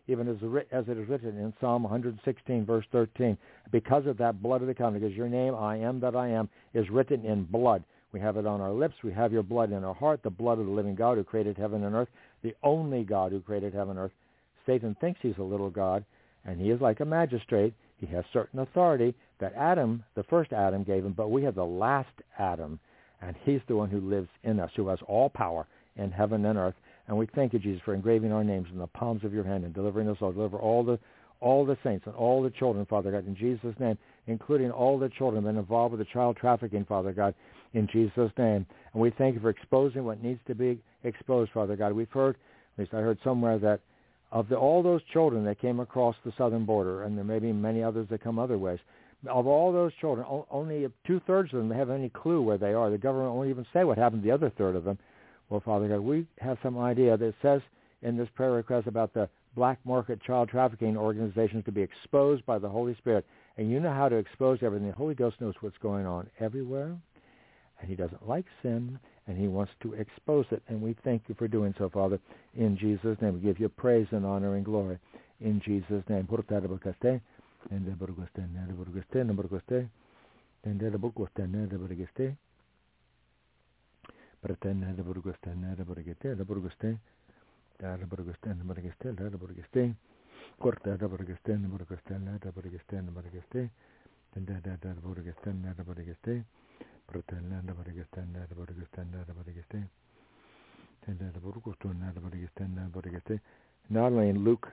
even as it is written in Psalm 116, verse 13. Because of that blood of the covenant, because your name, I am that I am, is written in blood. We have it on our lips. We have your blood in our heart, the blood of the living God who created heaven and earth, the only God who created heaven and earth. Satan thinks he's a little God, and he is like a magistrate. He has certain authority that Adam, the first Adam, gave him, but we have the last Adam, and he's the one who lives in us, who has all power in heaven and earth. And we thank you, Jesus, for engraving our names in the palms of your hand and delivering us all. Deliver all the saints and all the children, Father God, in Jesus' name, including all the children that are involved with the child trafficking, Father God, in Jesus' name. And we thank you for exposing what needs to be exposed, Father God. We've heard, at least I heard somewhere, that of all those children that came across the southern border, and there may be many others that come other ways, of all those children, only two-thirds of them have any clue where they are. The government won't even say what happened to the other third of them. Well, Father God, we have some idea that says in this prayer request about the black market child trafficking organizations to be exposed by the Holy Spirit. And you know how to expose everything. The Holy Ghost knows what's going on everywhere, and he doesn't like sin, and he wants to expose it. And we thank you for doing so, Father. In Jesus' name, we give you praise and honor and glory. In Jesus' name. Not only in Luke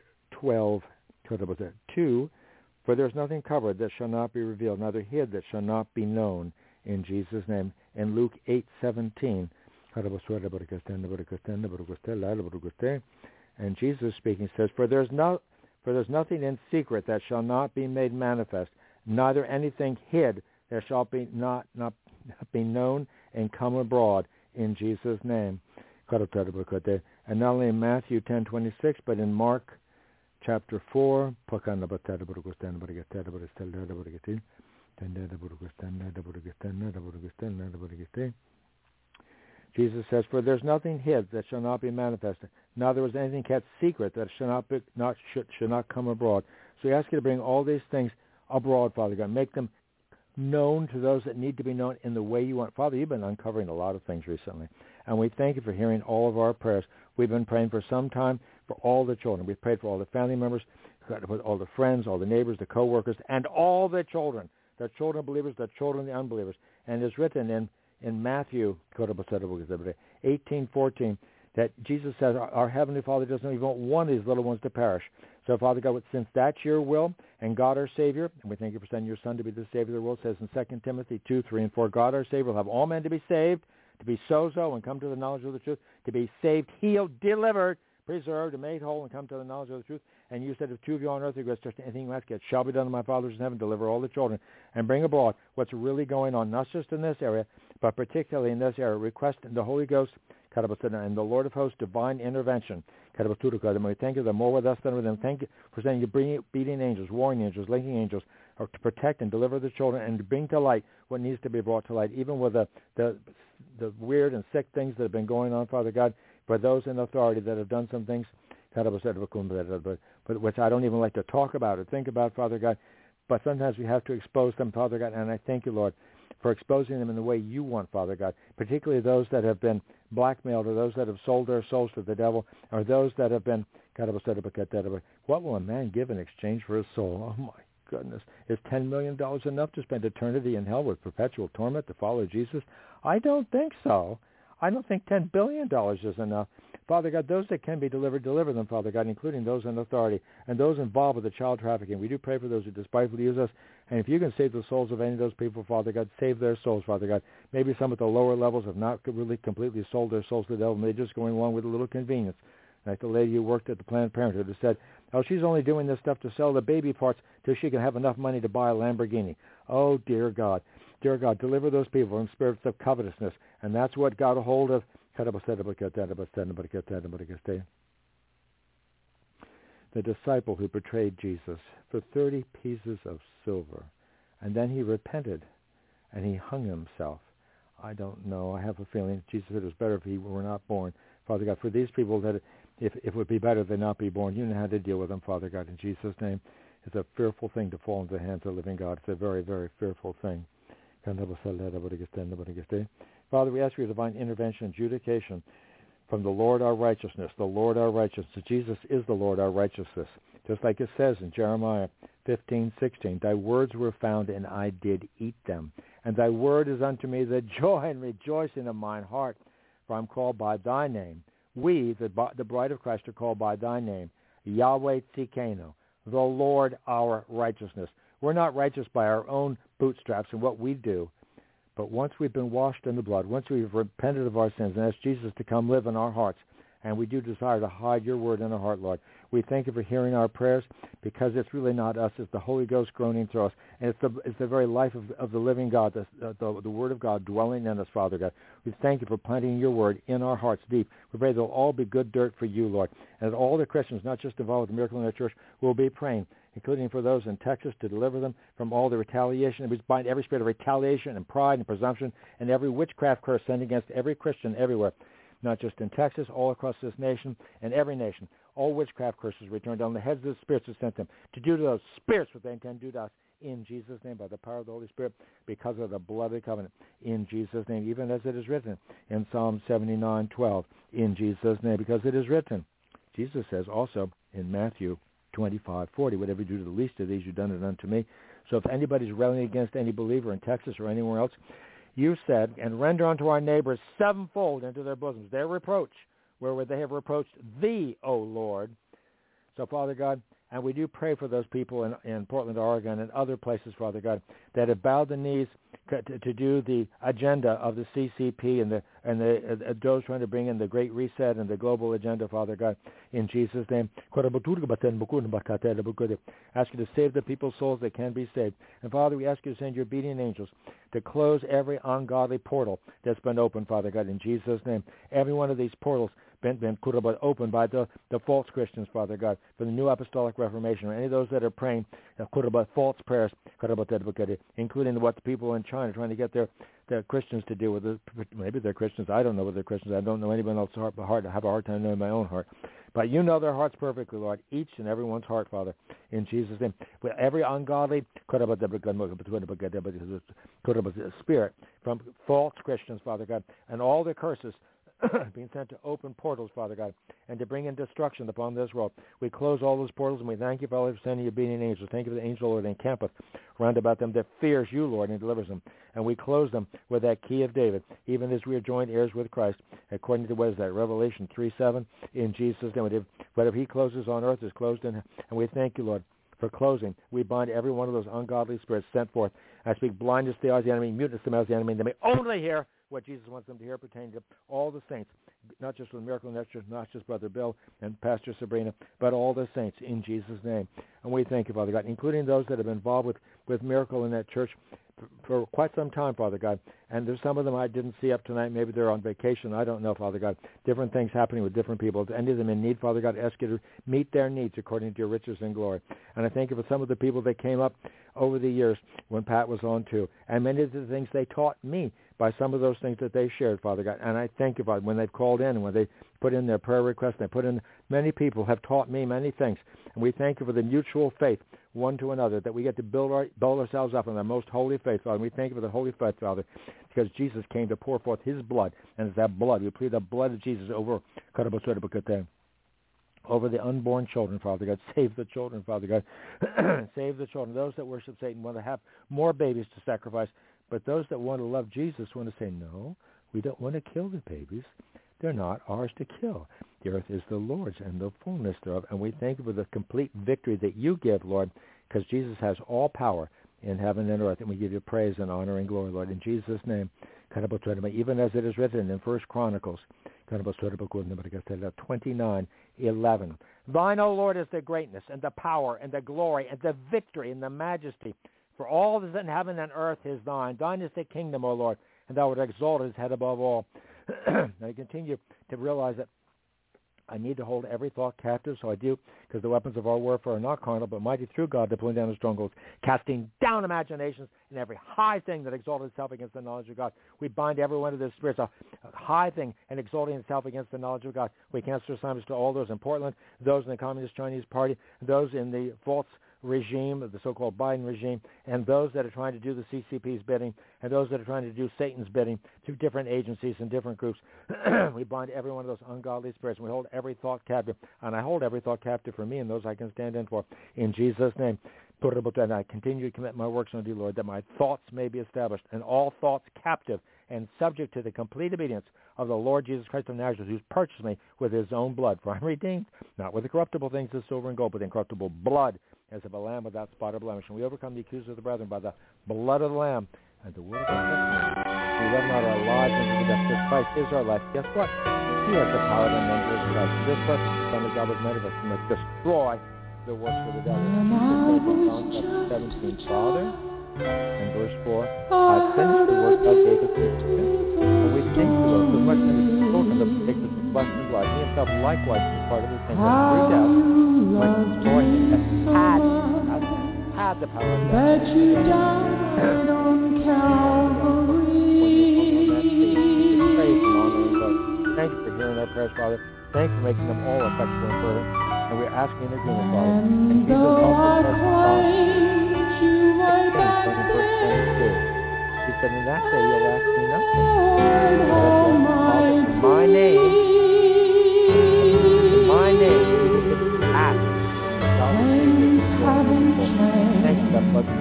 12:2, for there is nothing covered that shall not be revealed, neither hid that shall not be known, in Jesus' name. In Luke 8:17, and Jesus speaking says, For there's nothing in secret that shall not be made manifest, neither anything hid that shall be not be known and come abroad, in Jesus' name. And not only in Matthew 10:26, but in Mark chapter 4. Jesus says, For there's nothing hid that shall not be manifested, neither was anything kept secret that should not come abroad. So we ask you to bring all these things abroad, Father God. Make them known to those that need to be known in the way you want. Father, you've been uncovering a lot of things recently, and we thank you for hearing all of our prayers. We've been praying for some time for all the children. We've prayed for all the family members, all the friends, all the neighbors, the co-workers, and all the children of believers, the children of the unbelievers. And it's written in Matthew 18:14 that Jesus says our Heavenly Father doesn't even want one of these little ones to perish. So, Father God, since that's your will, and God our Savior, and we thank you for sending your Son to be the Savior of the world, says in 2 Timothy 2:3-4, God our Savior will have all men to be saved, to be sozo and come to the knowledge of the truth, to be saved, healed, delivered, preserved, and made whole, and come to the knowledge of the truth. And you said, if two of you on earth agree, just anything you ask, it shall be done in my Father's in heaven. Deliver all the children and bring abroad what's really going on, not just in this area, but particularly in this area. Request the Holy Ghost and the Lord of hosts divine intervention. And we thank you, they're more with us than with them. Thank you for sending you beating angels, warring angels, linking angels, to protect and deliver the children and to bring to light what needs to be brought to light, even with the weird and sick things that have been going on, Father God, for those in authority that have done some things, but which I don't even like to talk about or think about, Father God. But sometimes we have to expose them, Father God, and I thank you, Lord, for exposing them in the way you want, Father God, particularly those that have been blackmailed or those that have sold their souls to the devil or those that have been, what will a man give in exchange for his soul? Oh, my goodness. Is $10 million enough to spend eternity in hell with perpetual torment to follow Jesus? I don't think so. I don't think $10 billion is enough. Father God, those that can be delivered, deliver them, Father God, including those in authority and those involved with the child trafficking. We do pray for those who despitefully use us. And if you can save the souls of any of those people, Father God, save their souls, Father God. Maybe some at the lower levels have not really completely sold their souls to the devil, and they're just going along with a little convenience. Like the lady who worked at the Planned Parenthood who said, oh, she's only doing this stuff to sell the baby parts till she can have enough money to buy a Lamborghini. Oh, dear God. Dear God, deliver those people from spirits of covetousness. And that's what got a hold of the disciple who betrayed Jesus for 30 pieces of silver. And then he repented and he hung himself. I don't know. I have a feeling Jesus said it was better if he were not born. Father God, for these people that if it would be better they not be born. You know how to deal with them, Father God, in Jesus' name. It's a fearful thing to fall into the hands of the living God. It's a very, very fearful thing. Father, we ask for your divine intervention and adjudication from the Lord our righteousness, the Lord our righteousness. Jesus is the Lord our righteousness. Just like it says in Jeremiah 15:16, thy words were found, and I did eat them. And thy word is unto me the joy and rejoicing of mine heart, for I'm called by thy name. We, the bride of Christ, are called by thy name, Yahweh Tzidkenu, the Lord our righteousness. We're not righteous by our own bootstraps and what we do, but once we've been washed in the blood, once we've repented of our sins and asked Jesus to come live in our hearts, and we do desire to hide your word in our heart, Lord. We thank you for hearing our prayers, because it's really not us, it's the Holy Ghost groaning through us, and it's the very life of the living God, the word of God dwelling in us, Father God. We thank you for planting your word in our hearts deep. We pray they'll all be good dirt for you, Lord, and that all the Christians, not just involved with the Miracle in the Church, will be praying, including for those in Texas, to deliver them from all the retaliation. We bind every spirit of retaliation and pride and presumption and every witchcraft curse sent against every Christian everywhere, not just in Texas, all across this nation and every nation. All witchcraft curses returned on the heads of the spirits who sent them to do to those spirits what they intend to do to us, in Jesus' name, by the power of the Holy Spirit, because of the blood of the covenant, in Jesus' name, even as it is written in Psalm 79:12, in Jesus' name, because it is written. Jesus says also in Matthew 25:40, whatever you do to the least of these, you've done it unto me. So if anybody's railing against any believer in Texas or anywhere else, you said, and render unto our neighbors sevenfold into their bosoms their reproach, wherewith they have reproached thee, O Lord. So, Father God, and we do pray for those people in Portland, Oregon, and other places, Father God, that have bowed the knees to do the agenda of the CCP and those trying to bring in the Great Reset and the global agenda, Father God, in Jesus' name. Ask you to save the people's souls that can be saved. And, Father, we ask you to send your obedient angels to close every ungodly portal that's been opened, Father God, in Jesus' name. Every one of these portals been opened by the false Christians, Father God, for the New Apostolic Reformation, or any of those that are praying false prayers, including what the people in China are trying to get their Christians to do with it. Maybe they're Christians. I don't know whether they're Christians. I don't know anyone else's heart, but I have a hard time knowing my own heart. But you know their hearts perfectly, Lord, each and everyone's heart, Father, in Jesus' name. With every ungodly spirit from false Christians, Father God, and all the curses being sent to open portals, Father God, and to bring in destruction upon this world. We close all those portals, and we thank you, Father, for sending your obedient angels. Thank you for the angel, Lord, that encampeth round about them that fears you, Lord, and delivers them. And we close them with that key of David, even as we are joined heirs with Christ, according to, what is that, Revelation 3:7, in Jesus' name. Whatever he closes on earth is closed in heaven. And we thank you, Lord, for closing. We bind every one of those ungodly spirits sent forth. I speak blindness to the eyes of the enemy, muteness to the mouth of the enemy, and they may only hear what Jesus wants them to hear pertaining to all the saints, not just with Miracle in the Church, not just Brother Bill and Pastor Sabrina, but all the saints, in Jesus' name. And we thank you, Father God, including those that have been involved with Miracle in that church for quite some time, Father God. And there's some of them I didn't see up tonight. Maybe they're on vacation. I don't know, Father God. Different things happening with different people. If any of them in need, Father God, ask you to meet their needs according to your riches and glory. And I thank you for some of the people that came up over the years when Pat was on too. And many of the things they taught me by some of those things that they shared, Father God. And I thank you, Father, when they've called in and when they put in their prayer requests, they put in, many people have taught me many things. And we thank you for the mutual faith one to another, that we get to build ourselves up in our most holy faith, Father. And we thank you for the holy faith, Father, because Jesus came to pour forth his blood. And it's that blood. We plead the blood of Jesus over the unborn children, Father God. Save the children, Father God. Save the children. Those that worship Satan want to have more babies to sacrifice. But those that want to love Jesus want to say, no, we don't want to kill the babies. They're not ours to kill. The earth is the Lord's and the fullness thereof. And we thank you for the complete victory that you give, Lord, because Jesus has all power in heaven and earth. And we give you praise and honor and glory, Lord, in Jesus' name. Even as it is written in 1 Chronicles 29:11. Thine, O Lord, is the greatness and the power and the glory and the victory and the majesty. For all that is in heaven and earth is thine. Thine is the kingdom, O Lord, and thou art exalted as head above all. And I continue to realize that I need to hold every thought captive, so I do, because the weapons of our warfare are not carnal, but mighty through God to pulling down the strongholds, casting down imaginations and every high thing that exalted itself against the knowledge of God. We bind every one of those spirits, a high thing and exalting itself against the knowledge of God. We cancel assignments to all those in Portland, those in the Communist Chinese Party, those in the false regime, the so-called Biden regime, and those that are trying to do the CCP's bidding, and those that are trying to do Satan's bidding through different agencies and different groups. We bind every one of those ungodly spirits, and we hold every thought captive. And I hold every thought captive for me and those I can stand in for. In Jesus' name. And I continue to commit my works unto you, Lord, that my thoughts may be established, and all thoughts captive and subject to the complete obedience of the Lord Jesus Christ of Nazareth, who's purchased me with his own blood. For I'm redeemed, not with the corruptible things of silver and gold, but the incorruptible blood as of a lamb without spot or blemish. And we overcome the accusers of the brethren by the blood of the Lamb and the word of our testimony. We love not our lives into the death, because Christ is our life. Guess what? He has the power to amend his life. This purpose, the Son of God was made of us, to destroy the works of the devil. John chapter 17, Father, and verse 4, I've finished the work thou gavest me to do. And we think to us, as much as the children of sickness of flesh and blood, he himself likewise is part of the same, that through death might destroy him that had the power of death. That you died on Calvary. Thank you for hearing our prayers, Father. Thank you for making them all effectual and fervent. And we're asking in agreement, Father. And Jesus also says He said, in that day you'll ask me nothing. In my name, you will get to ask. Thank you, that blood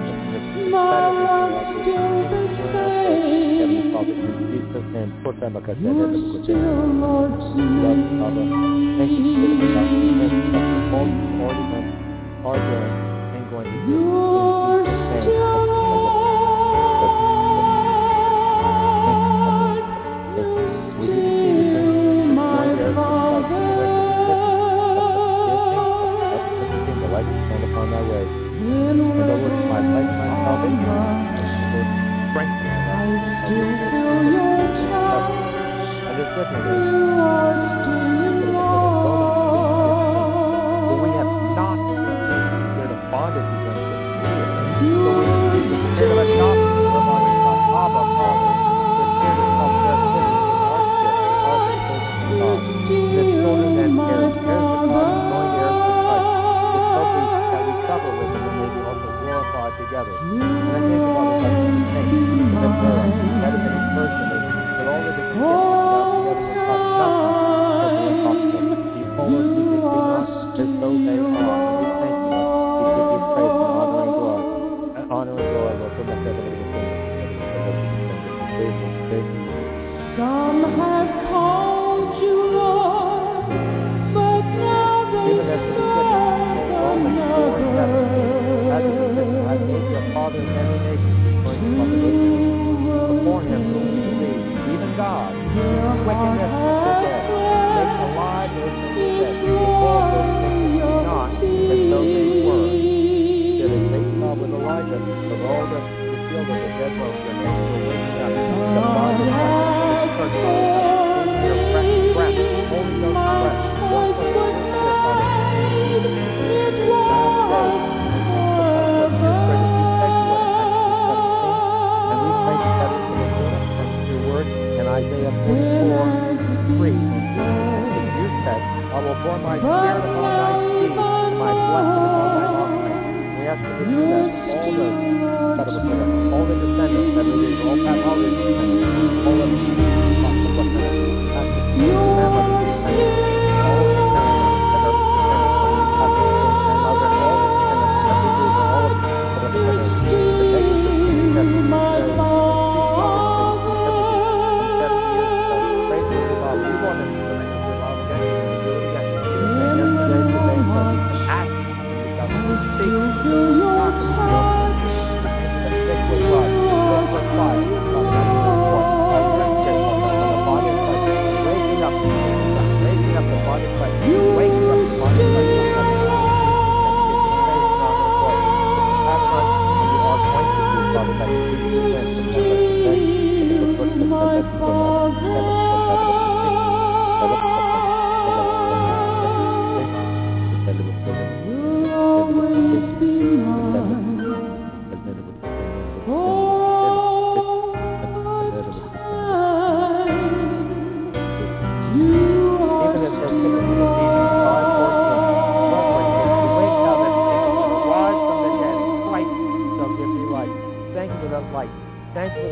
put them a Thank you for the already done, are doing, and going to do. We do the light to stand upon thy way. And the Lord is my light and my salvation. And the Lord strengthen my life. And just listen to this. For we have not received the spirit of bondage again to fear, but we received the spirit of adoption, whereby we cry, Abba, Father. The spirit of self-bears witness in our spirit, our children of God. The children then heirs, heirs of God, and joint heirs with Christ. With hope that we suffer with him, and may be also glorified together. And I think about the saints, that have been encouraged in me, with all the different gifts that together with us, nothing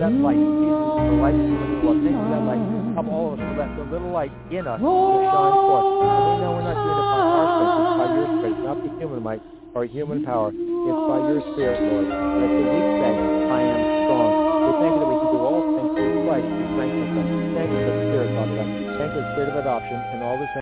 that light. Jesus is the light of the living world. Thank you for that light. Help all of us to let the little light in us to shine forth. And we know we're not doing it by our strength. It's by your spirit. It's not by human might or human power. It's by your spirit, Lord. Let the weak say, I am strong. We thank you that we can do all things through Christ who strengthens us. Thank you for the Spirit, Father God. Thank you for the Spirit of adoption and all the